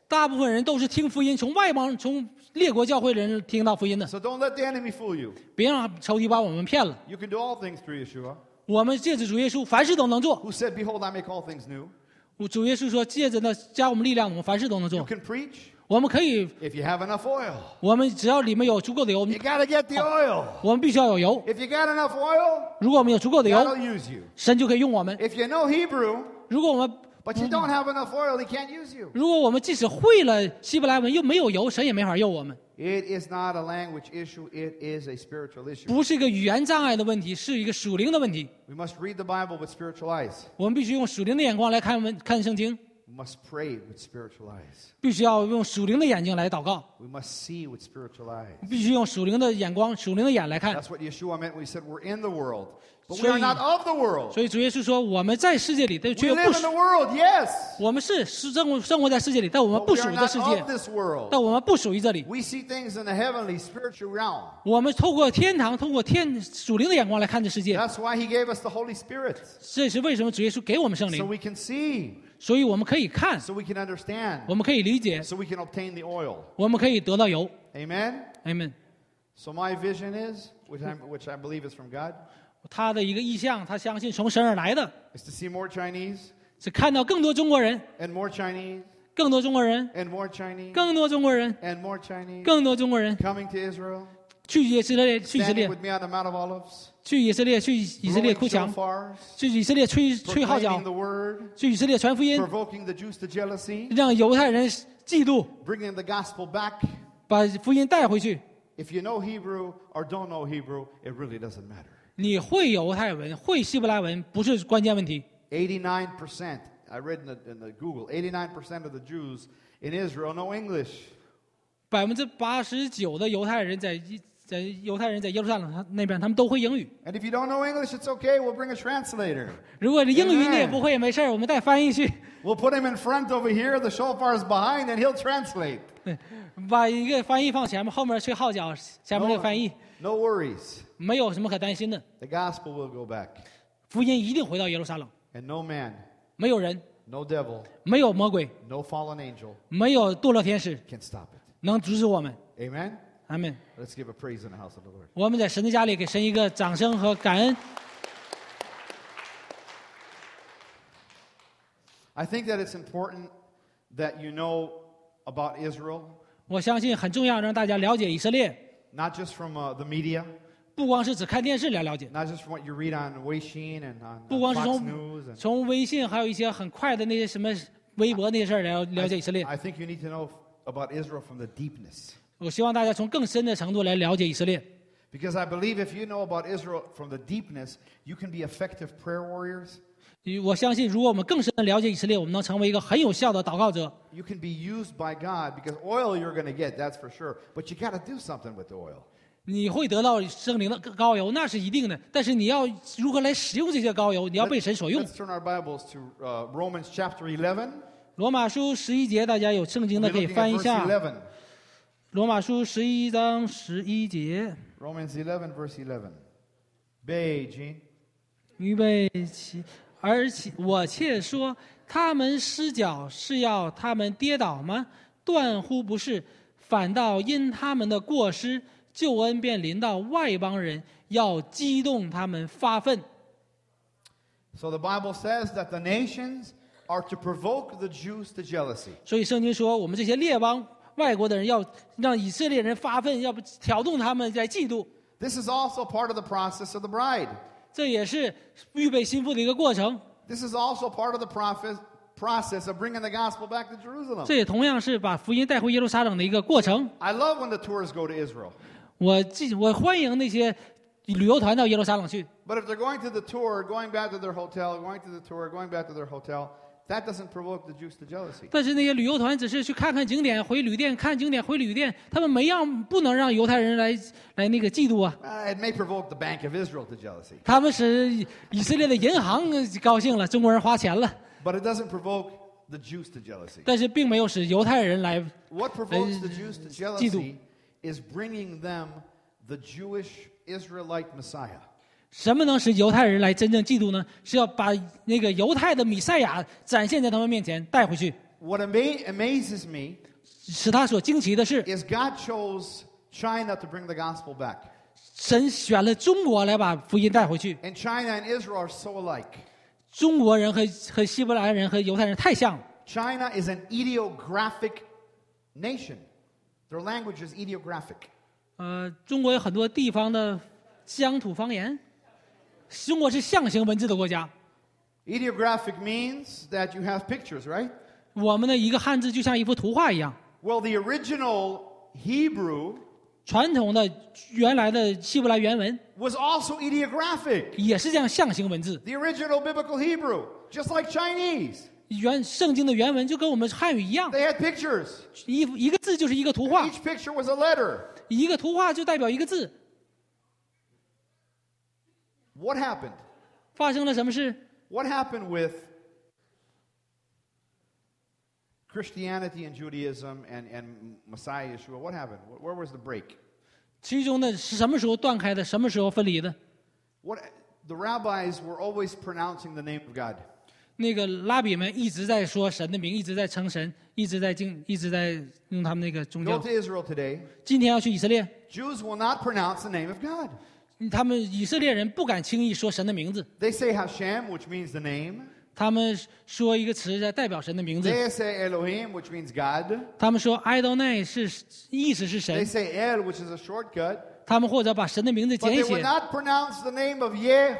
大部分人都是听福音，从外邦、从列国教会人听到福音的。 So don't let the enemy fool you. 别让仇敌把我们骗了。 You can do all things through Yeshua, 我们借着主耶稣，凡事都能做。 who said, "Behold, I make all things new." 主耶稣说，借着呢加我们力量，我们凡事都能 You 做。 can preach 我们可以， if you have enough oil. 我们只要里面有足够的油， You got to get the oil. 我们必须要有油。 If you got enough oil, 如果我们有足够的 God 油， will use you. 神就可以用我们。 If you know Hebrew, 如果我们 but you don't have enough oil, He can't use you. 如果我们即使会了希伯来文，又没有油，神也没法用我们。 It is not a language issue. It is a spiritual issue. 不是一个语言障碍的问题，是一个属灵的问题。 We must read the Bible with spiritual eyes. 我们必须用属灵的眼光来看文看圣经， We must pray with spiritual eyes. 必须要用属灵的眼睛来祷告， We must see with spiritual eyes. 必须用属灵的眼光、属灵的眼来看。 That's what Yeshua meant when He said we're in the world, but we 所以- are not of the world. 所以主耶稣说，我们在世界里，但 We 却又不 live in 属 the world, yes, 我们是是生活生活在世界里，但我们 but 不 we 属 are 于这 not 世界 of，this world. 但我们不属于这里。 We see things in the heavenly, spiritual realm. 我们透过天堂，通过天属灵的眼光来看这世界。 That's why He gave us the Holy Spirit, 这是为什么主耶稣给我们圣 so 灵， we can see, 所以我们可以看， so we can understand, 我们可以理解， so we can obtain the oil. 我们可以得到油。 Amen? Amen。 So my vision is, which I, which I believe is from God, 他的一个意向，他相信从神而来的， is to see more Chinese 是看到更多中国人， and more Chinese 更多中国人， and more Chinese 更多中国人， and more Chinese 更多中国人 coming to Israel, 去以色列，去以色 standing 列， with me on the Mount of Olives, 去以色列，去以色列 blowing 哭墙， shofars, 去以色列吹吹号角 proclaiming，the word, 去以色列传福音， provoking the Jews to jealousy, 让犹太人嫉妒， bringing the gospel back. 把福音带回去。 If you know Hebrew or don't know Hebrew, it really doesn't matter. 你会犹太文，会希伯来文不是关键问题。 eighty-nine percent, I read in the, in the Google, eighty-nine percent of the Jews in Israel know English. 百分之八十九的犹太人在一在犹太人在耶路撒冷他那边，他们都会英语。 And if you don't know English, it's okay. We'll bring a translator. 如果英语 Amen. 你也不会也没事儿，我们带翻译去， We'll put him in front over here, the shofar's behind, and he'll translate. 把一个翻译放前面，后面吹号角，前面这个翻译， No worries. 没有什么可担心的。 The gospel will go back. 福音一定回到耶路撒冷， And no man, 没有人， no devil, 没有魔鬼， no fallen angel 没有堕落天使 can stop it. 能阻止我们。 Amen? 阿门。 Let's give a praise in the house of the Lord. 我们在神的家里给神一个掌声和感恩。 I think that it's important that you know about Israel, 我相信很重要，让大家了解以色列， not just from uh, the media, 不光是只看电视来了解， not just from what you read on Weixin and on 不 uh, 光是 Fox 从 News. And 从微信还有一些很快的那些什么微博那些事儿来了解以色列。 I think you need to know about Israel from the deepness. 我希望大家从更深的程度来了解以色列， Because I believe if you know about Israel from the deepness, you can be effective prayer warriors. 我相信如果我们更深的了解以色列，我们能成为一个很有效的祷告者。 You can be used by God because oil you're going to get, that's for sure. But you got to do something with the oil. 你会得到圣灵的膏油，那是一定的。但是你要如何来使用这些膏油？你要被神所用。 Let's turn our Bibles to uh, Romans chapter eleven. 罗马书十一节，大家有圣经 We'll 的 be 可以 looking 翻 at 一 verse 下。 eleven. 罗马书十一章十一节， Romans eleven, verse eleven. Beijing. 预备起，而且我且说，他们失脚是要他们跌倒吗？断乎不是，反倒因他们的过失，救恩便临到外邦人，要激动他们发愤。 So the Bible says that the nations are to provoke the Jews to jealousy. 所以圣经说，我们这些列邦外国的人要让以色列人发愤，要不挑动他们来嫉妒。 This is also part of the process of the bride. 这也是预备心腹的一个过程。 This is also part of the prophet, process of bringing the gospel back to Jerusalem. 这也同样是把福音带回耶路撒冷的一个过程。 I love when the tours go to Israel. 我记我欢迎那些旅游团到耶路撒冷去。 But if they're going to the tour, going back to their hotel, going to the tour, going back to their hotel, that doesn't provoke the Jews to jealousy. 但是那些旅游团只是去看看景点，回旅店，看景点，回旅店，他们没让不能让犹太人来来那个嫉妒啊。 Uh, it may provoke the Bank of Israel to jealousy, 他们使以色列的银行高兴了，中国人花钱了， but it doesn't provoke the Jews to jealousy. 但是并没有使犹太人来。 What provokes the Jews to 嫉妒。 jealousy is bringing them the Jewish Israelite Messiah. 什么能使犹太人来真正嫉妒呢？是要把那个犹太的弥赛亚展现在他们面前带回去。 what ama- amazes me 使他所惊奇的是， is God chose China to bring the gospel back. 神选了中国来把福音带回去。 And China and Israel are so alike. 中国人和和希伯来人和犹太人太像了。 China is an ideographic nation. Their language is ideographic. 呃，中国有很多地方的乡土方言。中国是象形文字的国家。 Ideographic means that you have pictures, right? 我们的一个汉字就像一幅图画一样。 Well, the original Hebrew 传统的原来的希伯来原文 was also ideographic. 也是这样象形文字。 The original biblical Hebrew, just like Chinese. 原圣经的原文就跟我们汉语一样， They had pictures. 一一个字就是一个图画， Each picture was a letter. 一个图画就代表一个字。 What happened? 发生了什么事？ What happened with Christianity and Judaism and, and Messiah Yeshua? What happened? Where was the break? 其中的是什么时候断开的？什么时候分离的？ What, the rabbis were always pronouncing the name of God. 那个拉比们一直在说神的名，一直在称神，一直在经，一直在用他们那个宗 Go 教 to。Israel today. 今天要去以色列， Jews will not pronounce the name of God. 他们以色列人不敢轻易说神的名字， They say Hashem, which means the name. 他们说一个词在代表神的名字， They say Elohim, which means God. 他们说 Adonai 是意思是 They 神， say El, which is a shortcut. 他们或者把神的名字 But 简 they would 写， not pronounce the name of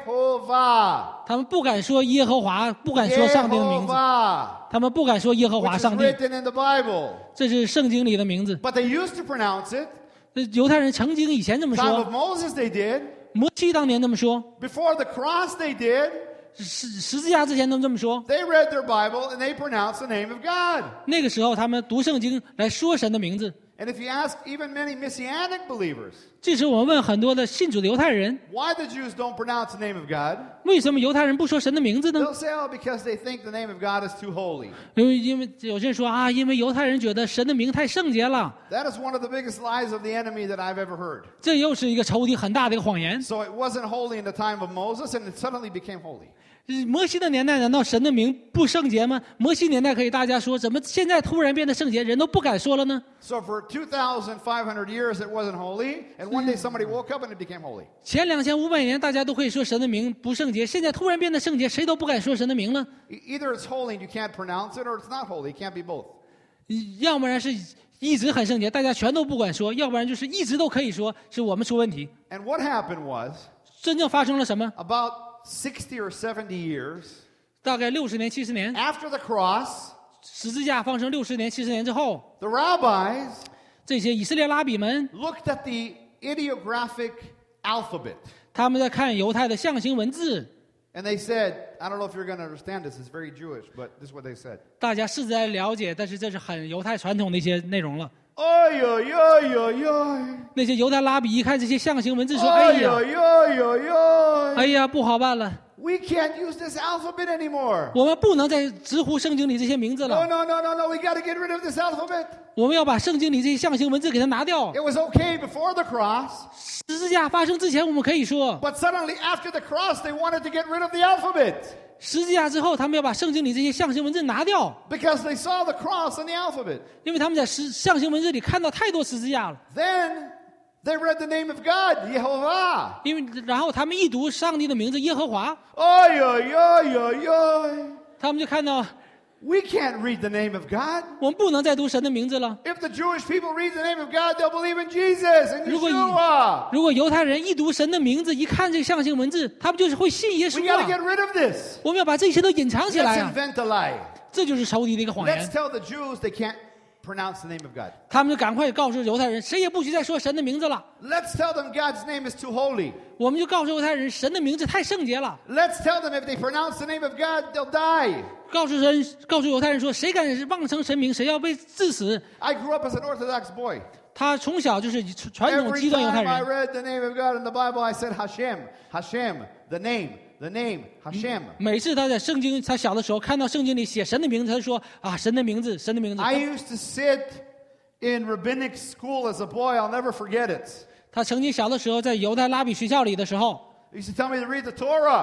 Yehovah. 他们不敢说耶和华，不敢说上帝的名字， Yehovah, 他们不敢说耶和华 which is 上帝， written in the Bible. 这是圣经里的名字。 But they used to pronounce it. 那犹太人曾经以前这么 Time of 说， Moses they did. 摩西当年这么说， Before the cross they did. 十十字架之前都这么说。 They read their Bible and they pronounced the name of God. 那个时候他们读圣经来说神的名字。 And if you ask even many Messianic believers, 这时我们问很多的信主的犹太人， why the Jews don't pronounce the name of God? 为什么犹太人不说神的名字呢？ They'll say, oh, because they think the name of God is too holy. 因为因为有些人说啊，因为犹太人觉得神的名太圣洁了， That is one of the biggest lies of the enemy that I've ever heard. 这又是一个仇敌很大的一个谎言。 So it wasn't holy in the time of Moses, and it suddenly became holy. 摩西的年代难道神的名不圣洁吗？摩西年代可以大家说，怎么现在突然变得圣洁，人都不敢说了呢？ So for two thousand five hundred years it wasn't holy, and one day somebody woke up and it became holy. 前两千五百年大家都可以说神的名不圣洁，现在突然变得圣洁，谁都不敢说神的名了。 E- Either it's holy and you can't pronounce it, or it's not holy. It can't be both. 要不然是一直很圣洁，大家全都不敢说；要不然就是一直都可以说，是我们出问题。 And what happened was, 真正发生了什么？ about sixty or seventy years 大概六十年、七十年， after the cross, 十字架放生六十年、七十年之后， the rabbis 这些以色列拉比们， looked at the ideographic alphabet. 他们在看犹太的象形文字， And they said, I don't know if you're going to understand this, it's very Jewish, but this is what they said. 大家试着来了解，但是这是很犹太传统的一些内容了。 Oy, oy, oy, oy, oy. 那些犹太拉比一看这些象形文字，说：“哎 Oy, 呀， oy, oy, oy, oy. 哎呀，不好办了， We can't use this alphabet anymore. 我们不能再直呼圣经里这些名字 No, 了， no, no, no, no, we got to get rid of this alphabet. 我们要把圣经里这些象形文字给它拿掉。 It was okay before the cross, 十字架发生之前，我们可以说； but suddenly after the cross, they wanted to get rid of the alphabet 十字架之后，他们要把圣经里这些象形文字拿掉， because they saw the cross and the alphabet. 因为他们在十象形文字里看到太多十字架了。 Then they read the name of God, Yehovah. 因为然后他们一读上帝的名字耶和华， Oy, oy, oy, oy, oy. 他们就看到 We can't read the name of God. 我们不能再读神的名字了。 If the Jewish people read the name of God, they'll believe in Jesus and 如果 Yeshua. 如果犹太人一读神的名字，一看这个象形文字，他们就是会信耶 We 稣 got to 啊。 get rid of this. 我们要把这些都隐藏起 Let's 来啊， invent a lie. 这就是仇敌的一个谎 Let's 言。 tell the Jews they can't pronounce the name of God. 他们就赶快告诉犹太人，谁也不许再说神的名字了。 Let's tell them God's name is too holy. 我们就告诉犹太人，神的名字太圣洁了。 Let's tell them if they pronounce the name of God, they'll die. 告诉人，告诉犹太人说，谁敢妄称神明，谁要被致死。 I grew up as an Orthodox boy. 他从小就是传统 Every 极端犹太 time I 人。 read the name of God in the Bible, I said Hashem, Hashem, the name, the name, Hashem. 每次他在圣经，他小的时候看到圣经里写神的名字，他就说啊，神的名字，神的名字。 I used to sit in rabbinic school as a boy. I'll never forget it. 他曾经小的时候在犹太拉比学校里的时候， He used to tell me to read the Torah.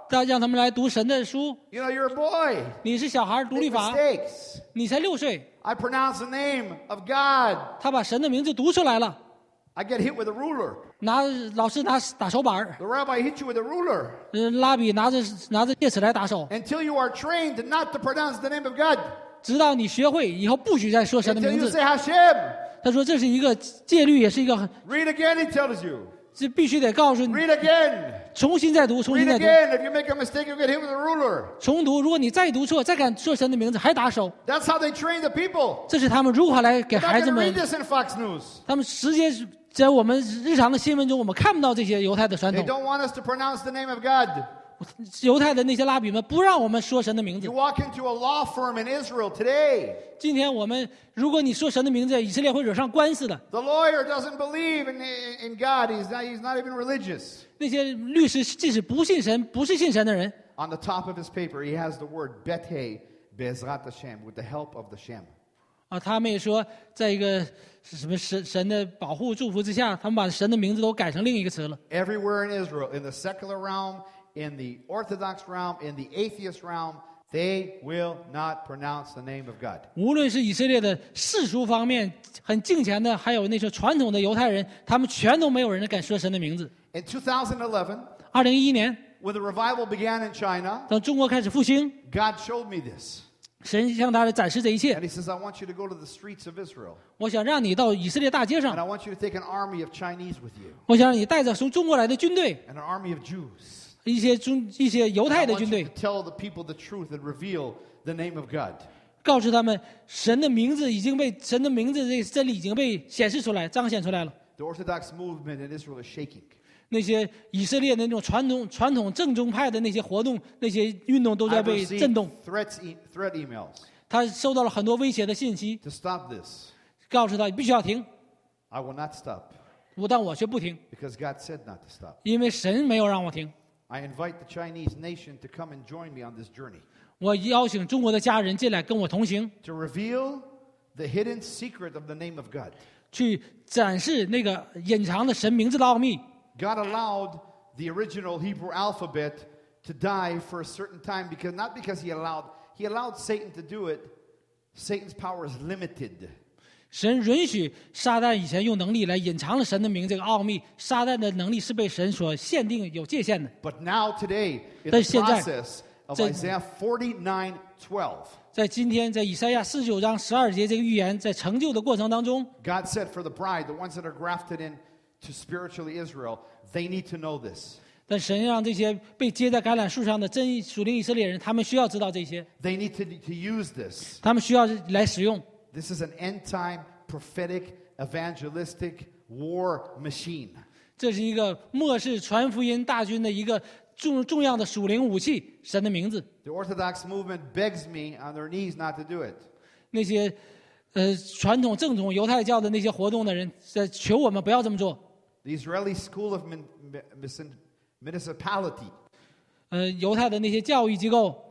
让让他们来读神的书。 You know, you're a boy. 你是小孩，读 Make 律法， mistakes. 你才六岁， I pronounce the name of God. 他把神的名字读出来了， I get hit with a ruler. 拿老师拿打手板儿， The rabbi hit you with a ruler. 呃，拉比拿着拿着戒尺来打手， Until you are trained not to pronounce the name of God. 直到你学会以后不许再说神的 Until 名 you 字。 say Hashem. 他说这是一个戒律，也是一个 Read again, he tells you. 这必须得告诉你， Read again. 重新再读，重新 Read 再读， again. If you make a mistake, you get hit with a ruler. 重读。如果你再读错，再敢说神的名字，还打手。 That's how they train the people. 这是他们如何来给 You're not 孩子 going to read 们， this in Fox News. 他们直接在我们日常的新闻中，我们看不到这些犹太的传 They 统。 don't want us to pronounce the name of God. 犹太的那些拉比们不让我们说神的名字 You。walk into a law firm in Israel today. 今天我们，如果你说神的名字，以色列会惹上官司的。 The lawyer doesn't believe in, in God. He's not, he's not even religious. 那些律师即使不信神，不是信神的人， On the top of his paper, he has the word Bethei Bezrat Hashem, with the help of the Shem. 啊，他们也说，在一个什么神神的保护祝福之下，他们把神的名字都改成另一个词了。 Everywhere in Israel, in the secular realm, in the Orthodox realm, in the atheist realm, they will not pronounce the name of God. 无论是以色列的世俗方面很敬虔的，还有那些传统的犹太人，他们全都没有人敢说神的名字。 In two thousand eleven, 二零一一年， when the revival began in China, 当中国开始复兴， God showed me this. 神向他展示这一 And 切。 he says, I want you to go to the streets of Israel. 我想让你到以色列大街 And 上， I want you to take an army of Chinese with you, 我想让你带着从中国来的军队， and an army of Jews. 一些中一些犹 And I 太的 want 军 you 队 to，tell the people the truth and reveal the name of God. 告诉他们神的名字已经被神的名字这个真理已经被显示出来、彰显出来了。 The Orthodox movement in Israel is shaking. 那些以色列的那种传统传统正宗派的那些活动、那些运动都在 I've 被 received 震动。 threats, e- threat emails 他收到了很多威胁的信息， to stop this. 告诉他你必须要停， I will not stop 我但我却不停， because God said not to stop. 因为神没有让我停。 I invite the Chinese nation to come and join me on this journey 我邀请中国的家人进来跟我同行， to reveal the hidden secret of the name of God. 去展示那个隐藏的神名字的奥秘。 God allowed the original Hebrew alphabet to die for a certain time because not because he allowed he allowed Satan to do it. Satan's power is limited. 神允许撒旦以前用能力来隐藏了神的名这个奥秘，撒旦的能力是被神所限定有界限的。 But now today, in the 但是现在， process of 在 Isaiah forty-nine twelve, 在今天，在以赛亚四十九章十二节这个预言在成就的过程当中， God said for the bride, the ones that are grafted in to spiritually Israel, they need to know this. 但神让这些被接在橄榄树上的真属灵以色列人，他们需要知道这些， They need to, to use this. 他们需要来使用。 This is an end-time prophetic evangelistic war machine. 这是一个末世传福音大军的一个重重要的属灵武器，神的名字。 The Orthodox movement begs me on their knees not to do it. 那些呃传统正统犹太教的那些活动的人，在求我们不要这么做。 The Israeli School of Mun- Mun- Municipality 呃，犹太的那些教育机构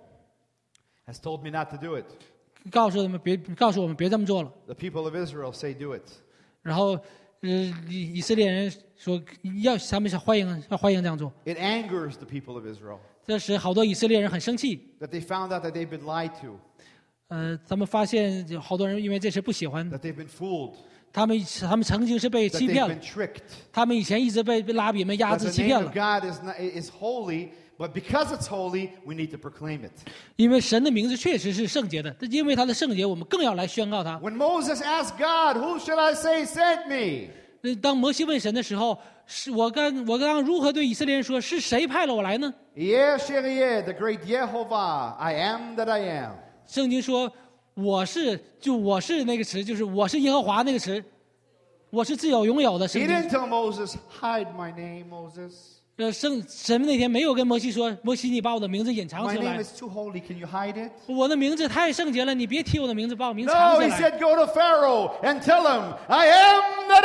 has told me not to do it. 告诉他们别告诉我们别这么做了。 The people of Israel say do it. 然后，呃，以以色列人说要他们是欢迎要欢迎这样做， It angers the people of Israel 这使好多以色列人很生气。 that they found out that they've been lied to, 呃，他们发现有好多人因为这事不喜欢， that they've been fooled, 他们他们曾经是被 that 欺 they've 骗了 been，tricked. 他们以前一直被被拉比们压 That 制 the 欺骗 name 了 of。God is, not, is holy, but because it's holy, we need to proclaim it. 因为神的名字确实是圣洁的，但因为他的圣洁，我们更要来宣告他。 When Moses asked God, who should I say sent me? 那当摩西问神的时候，是我刚我刚刚如何对以色列人说，是谁派了我来呢？ Yeh Sherieh, the great Yehovah, I am that I am. 圣经说我是就我是那个词，就是我是耶和华那个词，我是自有永有的。 He 圣 didn't 经 tell Moses, hide my name, Moses. 呃圣神那天没有跟摩西说，摩西你把我的名字隐藏 My 起 name 来， is too holy. Can you hide it? 我的名字太圣洁了，你别提我的名字，把我名字藏 No, 起 he 来。 said, go to Pharaoh and tell him, I am that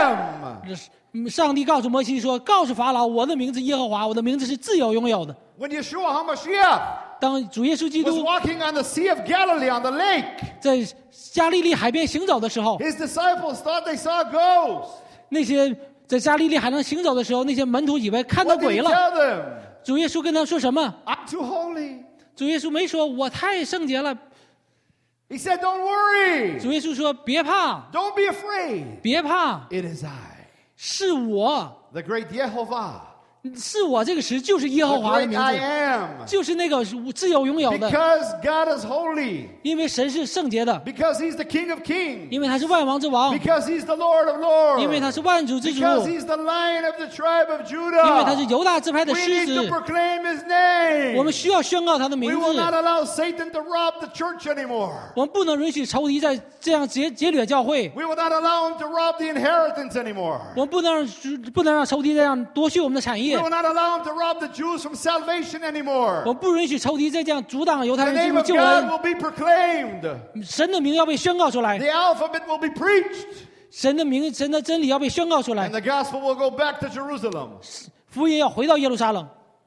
I am. 嗯上帝告诉摩西说：“告诉法老，我的名字耶和华，我的名字是自有拥有的。 When Yeshua HaMashiach ” 当主耶稣基 was 督 walking on the Sea of Galilee on the lake, 在加利利海边行走的时候， his disciples thought they saw a ghost. 那些在加利利海上行走的时候，那些门徒以为看到 What did 鬼 he 了。 tell them? 主耶稣跟他说什么？ I'm too holy. 主耶稣没说我太圣洁了， He said, don't worry. 主耶稣说别怕， Don't be afraid. 别怕， It is I, 是我， the great Yehovah, 是我这个时就是耶 the 和华的 great 名 I 字， am. 就是那个自有永有的， Because God is holy. 因为神是圣洁的， Because He's the King of kings. 因为他是万王之王， Because He's the Lord of lords. 因为他是万主之主， Because He's the Lion of the tribe of 因为他是 Judah. 犹大支派的 We 狮 need to 子， proclaim His name. 我们需要宣告他的名 We will not 字， allow Satan to rob the church anymore. 我们不能允许仇敌在这样劫劫掠教会， We will not allow him to rob the inheritance anymore. 我们不能让不能让仇敌这样夺去我们的产 We 业， will not allow him to rob the Jews from salvation 我 anymore. 们不允许仇敌再这样阻挡犹太 The 人进 name 入 of 救 God 恩， will be proclaimed. 神的名要被宣告出来， The alphabet will be preached. 神的名神的真理要被宣告出来 And，the gospel will go back to Jerusalem. 福音要回到耶路撒冷。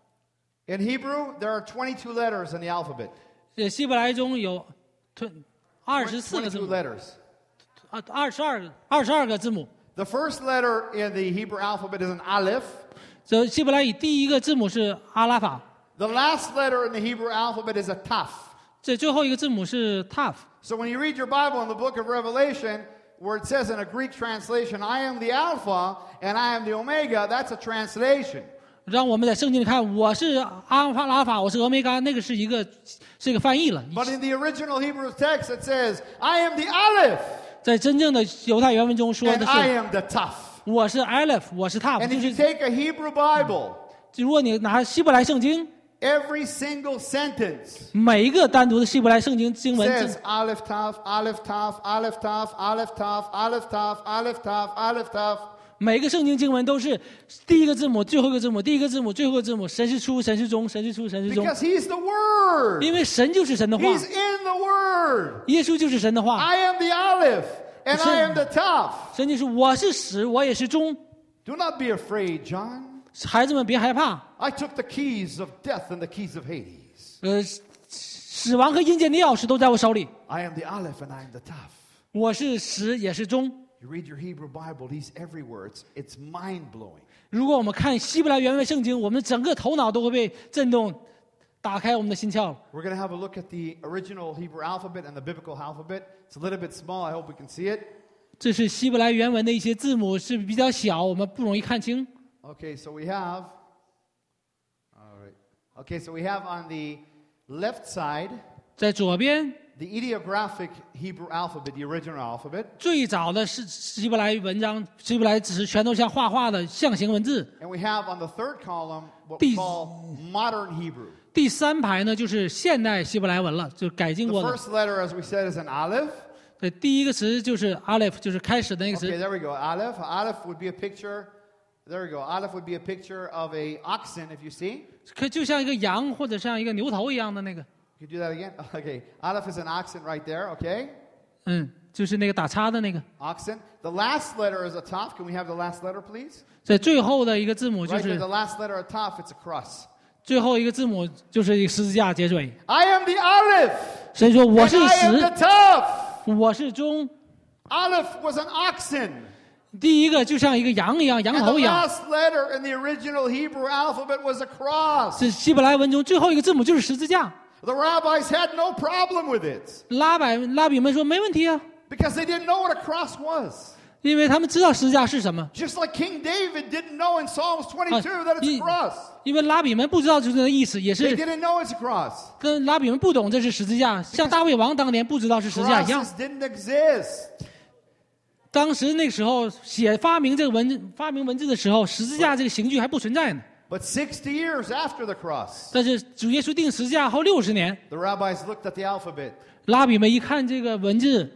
In Hebrew, there are twenty-two letters in the alphabet. 这希伯来中有二十四个字 twenty-two 母， letters. 啊，二十二个二十二个字母。 The first letter in the Hebrew alphabet is an aleph. 这希伯来语第一个字母是阿拉法， The last letter in the Hebrew alphabet is a taf. 这最后一个字母是 taf。 So when you read your Bible in the book of Revelation, where it says in a Greek translation, I am the Alpha and I am the Omega, that's a translation. 让我们在圣经里看，我是阿法拉法，我是俄梅嘎，那个是一个是一个翻译了。 But in the original Hebrew text, it says, I am the Aleph 在真正的犹太原文中说 and 的 I 是， am the Taf. 我是 Aleph， 我是 Taf， And 就 if you 是 take a Hebrew Bible, 如果你拿希伯来圣经， every single sentence 每一个单独的希伯来圣经经文 says Aleph Taf, Aleph Taf, Aleph Taf, Aleph Taf, Aleph Taf, Aleph Taf, Aleph Taf. 每个圣经经文都是第一个字母，最后一个字母，第一个字母，最后一个字母，神是出，神是中，神是出，神是中， Because He's the Word. 因为神就是神的话， He's in the Word. 耶稣就是神的话， I am the Aleph and I am the Taf. 神就是我是始，我也是终。 Do not be afraid, John. 孩子们别害怕， I took the keys of death and the keys of Hades. 呃，死亡和阴间的钥匙都在我手里， I am the Aleph and I am the Taf. 我是始也是终。 You read your Hebrew Bible, He's everywhere. It's, it's mind-blowing. 如果我们看希伯来原文圣经，我们整个头脑都会被震动，打开我们的心窍。 We're going to have a look at the original Hebrew alphabet and the biblical alphabet. It's a little bit small. I hope we can see it. 这是希伯来原文的一些字母是比较小，我们不容易看清。 Okay, so we have... All right. Okay, so we have on the left side 在左边 the ideographic Hebrew alphabet, the original alphabet. 最早的是希伯来文章，希伯来只是全都像画画的象形文字。 And we have on the third column what we 第- call modern Hebrew. 第三排呢就是现代希伯来文了，就改进 The 过的。 first letter, as we said, is an aleph. 对，第一个词就是 aleph， 就是开始的那个 Okay, 词。 there we go. Aleph. Aleph would be a picture. There we go. Aleph would be a picture of a oxen, if you see. 可就像一个羊或者像一个牛头一样的那个， Could you do that again? Okay. Aleph is an oxen right there, okay? 嗯，就是那个打叉的那个。 Oxen. The last letter is a taf. Can we have the last letter, please? 在最后的一个字母就 Right there, 是 the last letter of taf, it's a cross. 最后一个字母就是一个十字架结尾。 I am the Aleph. 所以说我 And 是 I am the 始， taf. 我是终。 Aleph was an oxen. 第一个就像一个羊一样，羊 And the 头一样。 last letter in the original Hebrew alphabet was a cross. 是希伯来文中最后一个字母就是十字架。 The rabbis had no problem with it 拉百拉比们说没问题啊， because they didn't know what a cross was. 因为他们知道十字架是什么。 Just like King David didn't know in Psalms twenty-two Ah, that it's a y- cross. 因为拉比们不知道就是那个意思，也 They 是 didn't know it's a cross. 跟拉比们不懂这是十字架，像大卫王当年不知道是十字架一样。 Crosses didn't exist. 当时那个时候写发明这个文字发明文字的时候，十字架这个刑具还不存在呢。 But sixty years after the cross, 但是主耶稣定十字架后六十年， the rabbis looked at the alphabet. 拉比们一看这个文字，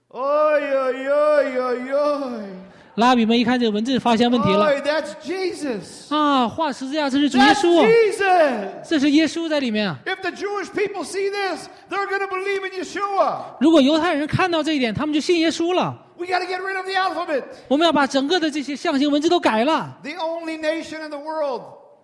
Oy, oy, oy, oy, oy. 拉比们一看这个文字，发现问题了 Oy, that's Jesus. 啊！画十字架这是主耶 That's 稣啊， Jesus. 这是耶稣在里面啊。 If the Jewish people see this, they're going to believe in Yeshua. 如果犹太人看到这一点，他们就信耶稣了。 We got to get rid of the alphabet. 我们要把整个的这些象形文字都改了。 The only nation in the world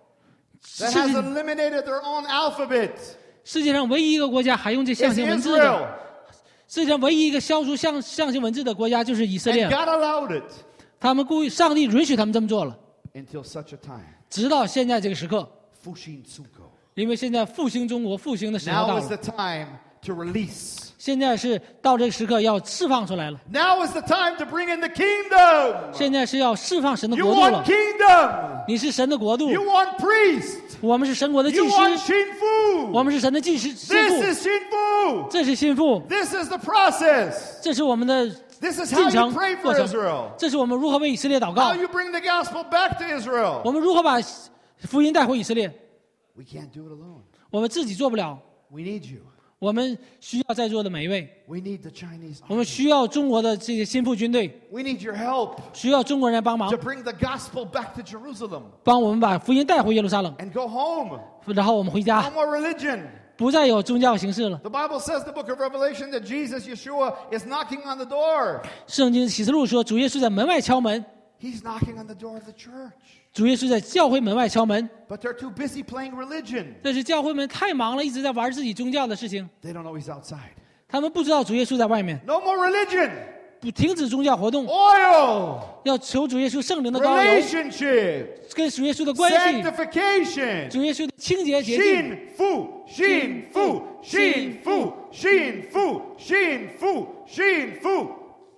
that 世 has 界 eliminated their own alphabet 世界上唯一一个国家还用这 is 象形文字 Israel. 的，世界上唯一一个消除象象形文字的国家就是以色 And 列。 God allowed it 他们故意，上帝允许他们这么做了， until such a time. 直到现在这个时刻， 复兴中国。 因为现在复兴中国复兴的时候到 Now is the 了， time to release. 现在是到这个时刻要释放出来了， Now is the time to bring in the kingdom. 现在是要释放神的 You 国度 want 了。 kingdom. 你是神的国度， You want priest. 我们是神国的 You 祭 want 司， shinfu. 我们是神的祭司师 This 傅， is shinfu. 这是心腹， This is the process. 这是我们的 This is 进 how you 程 pray 过 for 程， Israel. 这是我们如何为以色列祷 How 告， you bring the gospel back to Israel. 我们如何把福音带回以色列， We can't do it alone. 我们自己做不了， We need you. 我们需要在座的每一位， We need the Chinese 我们 army. 需要中国的这些心腹军队， We need your help 需要中国人帮忙 to，bring the gospel back to Jerusalem 帮我们把福音带回耶路撒冷， and go home. 然后我们回 No 家， more religion. 不再有宗教形式了。 The Bible says, the book of Revelation, that Jesus, Yeshua, is knocking on the door. 圣经启示录说，主耶稣在门外敲门， He's knocking on the door of the church. 主耶稣在教会门外敲门， But they're too busy playing religion. 但是教会们太忙了，一直在玩自己宗教的事情， They don't know he's outside. 他们不知道主耶稣在外面， No more religion. 不停止宗教活动， Oil. 要求主耶稣圣灵的高油， Relationship. 跟主耶稣的关系， Sanctification. 主耶稣的清洁洁净， Shinfu, Shinfu, Shinfu, Shinfu, Shinfu, Shinfu.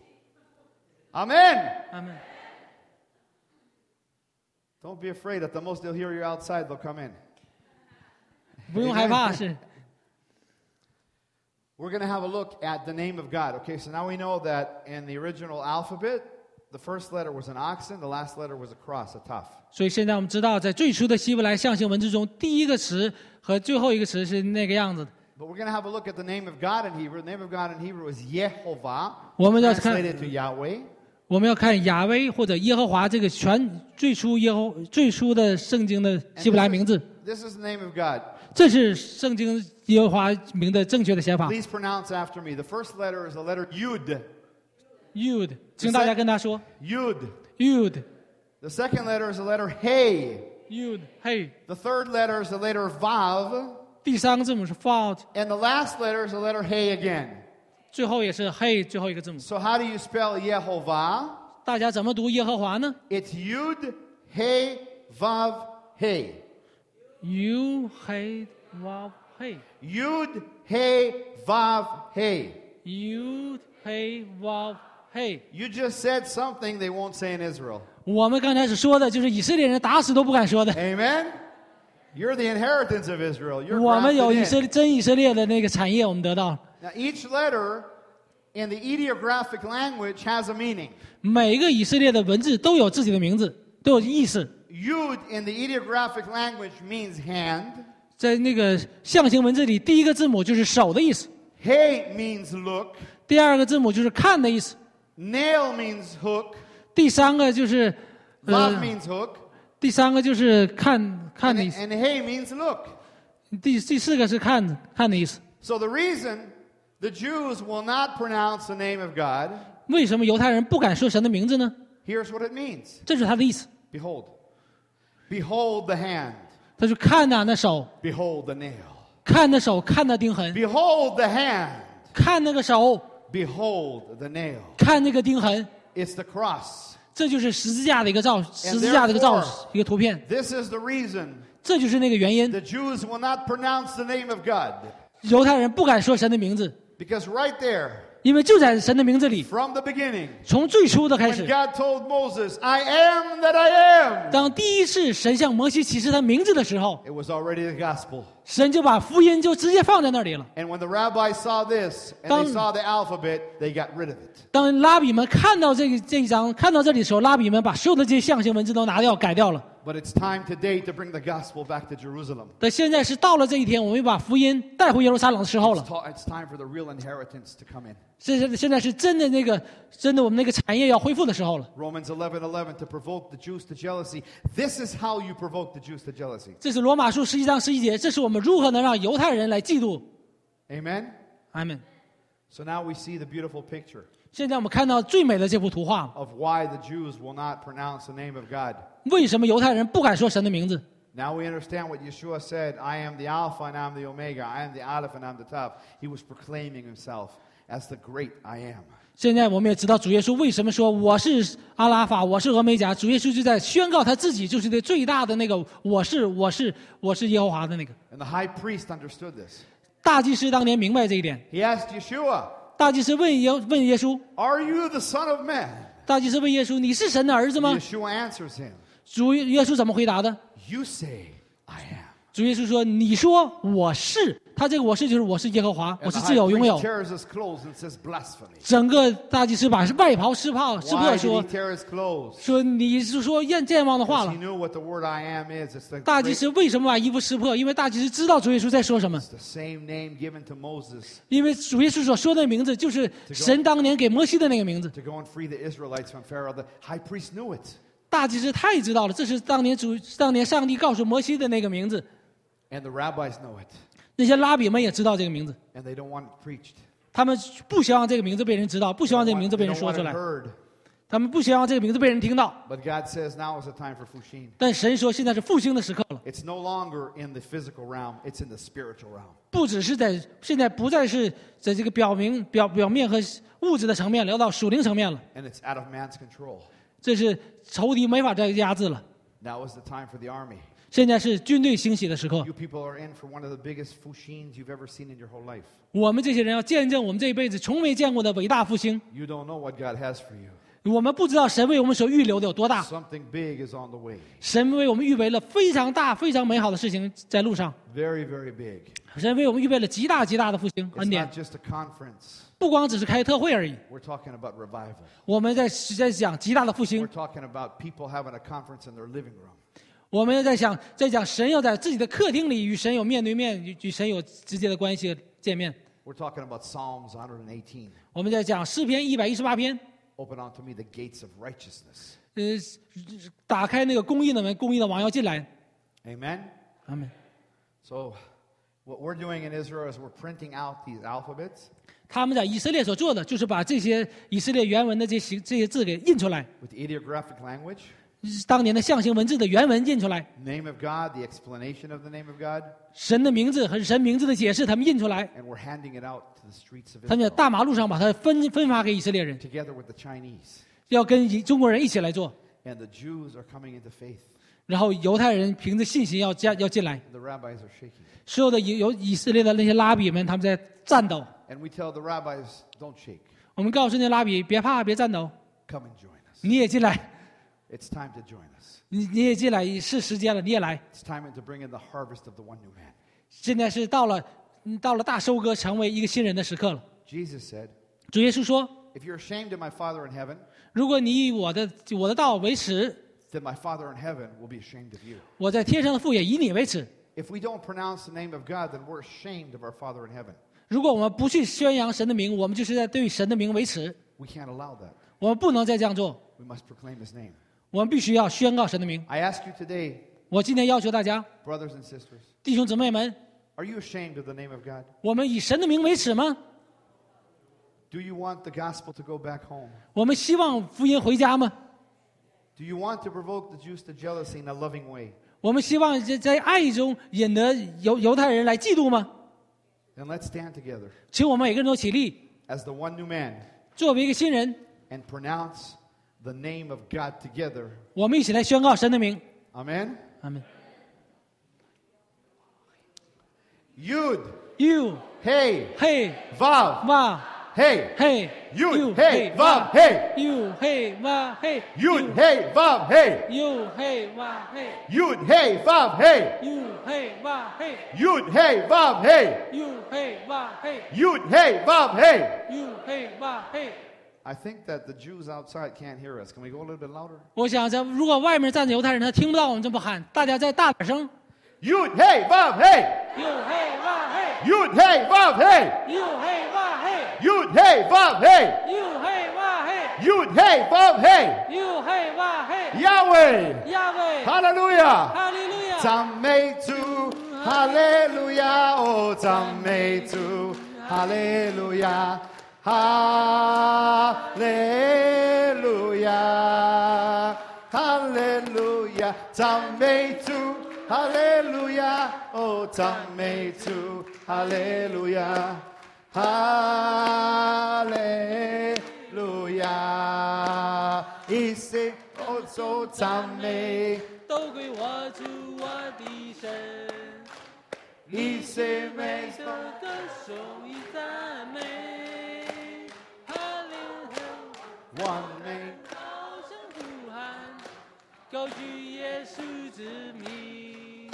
Amen. 阿门。 Don't be afraid. At the most, they'll hear you outside. They'll come in. 不用害怕，是 We're going to have a look at the name of God. Okay, so now we know that in the original alphabet, the first letter was an oxen, the last letter was a cross, a tough. 所以现在我们知道，在最初的希伯来象形文字中，第一个词和最后一个词是那个样子的。 But we're going to have a look at the name of God in Hebrew. The name of God in Hebrew is Yehovah, 我们要看 translated to Yahweh. 我们要看亚威或者耶和华这个全最初耶和最初的圣经的 And 希伯来 this 名 is- 字， This is the name of God. 这是圣经耶和华名的正确的写法。 Please pronounce after me. The first letter is the letter Yud. Yud，请大家跟他说 Yud. Yud The second letter is the letter Hey. Yud，嘿， The third letter is the letter Vav. 第三个字母是 Fault， And the last letter is the letter Hey again. 最后也是嘿，最后一个字母。 So how do you spell Yehovah? 大家怎么读耶和华呢 It's Yud, Hey, Vav, Hey. ？U 嘿 Vav 嘿 Yud, Hey, Vav, Hey. U 嘿 Vav 嘿。 You just said something they won't say in Israel. 我们刚才所说的就是以色列人打死都不敢说的。 Amen? You're the inheritance of Israel. You're 我们有 grafted 以色 in. 列真以色列的那个产业，我们得到了。 Now, each letter in the ideographic language has a meaning. 每一个以色列的文字都有自己的名字，都有意思。 Yud in the ideographic language means hand. 在那个象形文字里，第一个字母就是手的意思， Hey means look. 第二个字母就是看的意思， Nail means hook. 第三个就是呃 Vav，means hook. 第三个就是看看 And, 的意思， and hey means look. 第第四个是看看的意思。 So the reason the Jews will not pronounce the name of God, 为什么犹太人不敢说神的名字呢？ here's what it means. 这是他的意思。 Behold. Behold the hand. 他就看呐、那手， Behold the nail. 看那手，看那钉痕， Behold the hand. 看那个手， Behold the nail. 看那个钉痕， It's the cross. 这就是十字架的一个照，十字架的一个照 therefore- 一个图片， This is the reason 这就是那个原因。 the Jews will not pronounce the name of God. 犹太人不敢说神的名字， Because right there, 因为就在神的名字里， from the beginning, 从最初的开 when 始， God told Moses, I am that I am, 当第一次神向摩西启示他名字的时候， it was already the gospel. 神就把福音就直接放在那里了。 And when the rabbis saw this and they 当- saw the alphabet, they got rid of it. 当拉比们看到这个这一章，看到这里的时候，拉比们把所有的这些象形文字都拿掉、改掉了。 But it's time today to bring the gospel back to Jerusalem. 但现在是到了这一天，我们把福音带回耶路撒冷的时候 It's, 了。 ta- it's time for the real inheritance to come in. 现在现在是真的那个真的我们那个产业要恢复的时候了。 Romans eleven eleven, to provoke the Jews to jealousy. This is how you provoke the Jews to jealousy. 这是罗马书十一章十一节，这是我们如何能让犹太人来嫉妒。 Amen? 阿门。 So now we see the beautiful picture 现在我们看到最美的这幅图画了， of why the Jews will not pronounce the name of God. 为什么犹太人不敢说神的名字？ Now we understand what Yeshua said, I am the Alpha and I'm the Omega. I am the Aleph and I'm the Tav. He was proclaiming himself as the great I am. 现在我们也知道主耶稣为什么说我是阿拉法，我是俄梅甲。主耶稣就在宣告他自己就是那最大的那个我是我是我是耶和华的那个。 And the high priest understood this. 大祭司当年明白这一点。 He asked Yeshua, 大祭司问耶问耶稣， Are you the Son of Man? 大祭司问耶稣，你是神的儿子吗？ Yeshua answers him, 主耶稣怎么回答的？ You say, I am. 主耶稣说，你说我是。他这个我是就是我是耶和华， And 我是 the 自 high 有拥 priest 有。 tears his clothes and says blasphemy. 整个大祭司把外袍撕破撕 Why 破 did 说 he tear his clothes? 说你是说验健忘的话 Because 了 he。knew what the word I am is. It's the, 大祭 great, 司为什么把衣服撕破？因为大祭司知道主耶稣在说什么。 it's the same name given to Moses 因为主耶稣所说的名字就是神当年给摩西的那个名字。 to go and free the Israelites from Pharaoh. The high priest knew it. 大祭司太知道了，这是当年主当年上帝告诉摩西的那个名字。 And the rabbis know it. 那些拉比们也知道这个名字， And they don't want it preached. 他们不希望这个名字被人知道，不希 They 望 don't 这个名 want, 字被 they 人 don't 说 want 出 it 来， heard. 他们不希望这个名字被人听到。 But God says now is the time for Fushin. 但神说现在是复兴的时刻了， It's no longer in the physical realm. It's in the spiritual realm. 不只是在现在不再是在这个表明表表面和物质的层面，聊到属灵层面了。 And it's out of man's control. 这是仇敌没法再压制了。 Now is the time for the army. 现在是军队兴起的时刻， You people are in for one of the biggest Fushins you've ever seen in your whole life. 我们这些人要见证我们这一辈子从没见过的伟大复兴。 You don't know what God has for you. 我们不知道神为我们所预留的有多大， Something big is on the way. 神为我们预备了非常大、非常美好的事情在路上。 Very, very big. 神为我们预备了极大极大的复兴 It's 恩典 not，just a conference. 不光只是开特会而已。 We're talking about revival. 我们在在讲极大的复 We're 兴， talking about people having a conference in their living room. 我们在想在讲神要在自己的客厅里与神有面对面，与与神有直接的关系见面。 We're talking about Psalms one eighteen. 我们在讲诗篇一百一十八篇， Open unto me the gates of righteousness. 呃，打开那个公义的门，公义的王要进来。 Amen? 阿门。 So, what we're doing in Israel is we're printing out these alphabets 他们在以色列所做的，就是把这些以色列原文的这些这些字给印出来， with ideographic language, 当年的象形文字的原文印出来， name of God, the explanation of the name of God, 神的名字和神名字的解释，他们印出来， and we're handing it out to the streets of 他们在 Israel 大马路上把它分分发给以色列人， together with the Chinese. 要跟以中国人一起来做。 And the Jews are coming into faith. 然后犹太人凭着信心要加要进来， The rabbis are shaking. 所有的有有以色列的那些拉比们，他们在战斗。 And we tell the rabbis, don't shake. 我们告诉那些拉比，别怕，别战斗， Come and join us. 你也进来， It's time to join us. 你你也进来，是时间了，你也来。 It's time to bring in the harvest of the one new man. 现在是到了嗯到了大收割，成为一个新人的时刻了。 Jesus said, 主耶稣说， if you're ashamed of my Father in heaven, 如果你以我的我的道为耻， then my Father in heaven will be ashamed of you. 我在天上的父也以你为耻。 If we don't pronounce the name of God, then we're ashamed of our Father in heaven. 如果我们不去宣扬神的名，我们就是在对神的名为耻。 We can't allow that. 我们不能再这样做， We must proclaim his name. 我们必须要宣告神的名。 I ask you today, 我今天要求大家， brothers and sisters, 弟兄姊妹们， are you ashamed of the name of God? 我们以神的名为耻吗？ Do you want the gospel to go back home? 我们希望福音回家吗？ Do you want to provoke the Jews to jealousy in a loving way? 我们希望在在爱中引得犹犹太人来嫉妒吗？ Then let's stand together 请我们每个人都起立， as the one new man 作为一个新人， and pronounce the name of God together. 我们一起来宣告神的名。 Amen? 阿门。 Yud, You hey, hey vav, ma hey. hey Yud, hey, vav, hey. You hey ma hey Yud, hey, vav, hey. You hey ma hey Yud, hey, vav, hey. You hey ma hey Yud, hey, vav, hey. You hey ma hey Yud, hey, vav, hey. You hey ma hey。 I think that the Jews outside can't hear us. Can we go a little bit louder? 我想着，如果外面站着犹太人，他听不到我们这么喊，大家再大点声。 Yud, hey, vav, hey. You hey ma hey Yud, hey, vav, hey. You hey ma hey Yud, hey, vav, hey. You hey ma hey Yud, hey, vav, hey. You hey ma hey Yahweh. 亚威 Hallelujah. 哈利路亚。 赞美主，哈利路亚，哦，赞美主，哈利路亚，哈利路亚，哈利路亚，赞美主，哈利路亚，哦，赞美主，哈利路亚，哈利路亚！一切哦颂赞美， 都归我主我的神。 一切美的歌颂与赞美，哈利路完美。 高声呼喊，高举耶稣之名。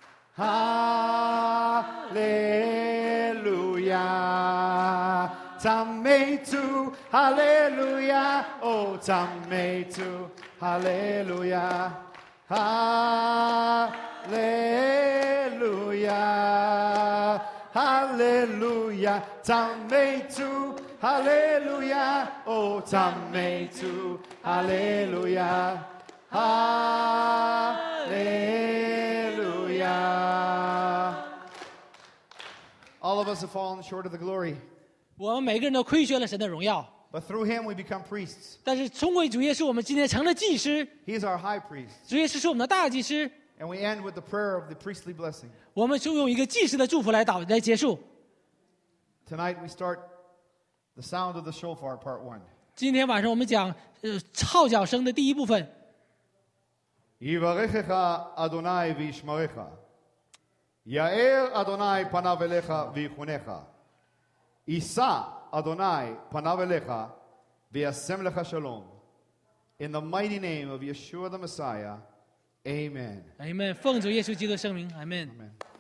哈利路亚，赞美主，哈利路亚，哦，赞美主，哈利路亚，哈利路亚，哈利路亚，赞美主，哈利路亚，哦，赞美主，哈利路亚，哈利路亚。All of us have fallen short of the glory, 我们每个人都亏缺了神的荣耀， but through him we become priests. 但是通过主耶稣，我们今天成了祭司。 He is our high priest. 主耶稣是我们的大祭司， And we end with the prayer of the priestly blessing. 我们就用一个祭司的祝福来祷来结束。 Tonight we start the sound of the shofar, part one. 今天晚上我们讲呃号角声的第一部分。 יברכך אדוני וישמרך. יאר אדוני פניו אליך ויחונך. יישא אדוני פניו אליך וישם לך שלום. In the mighty name of Yeshua the Messiah, amen. Amen，奉主耶稣基督圣名，Amen。 Amen.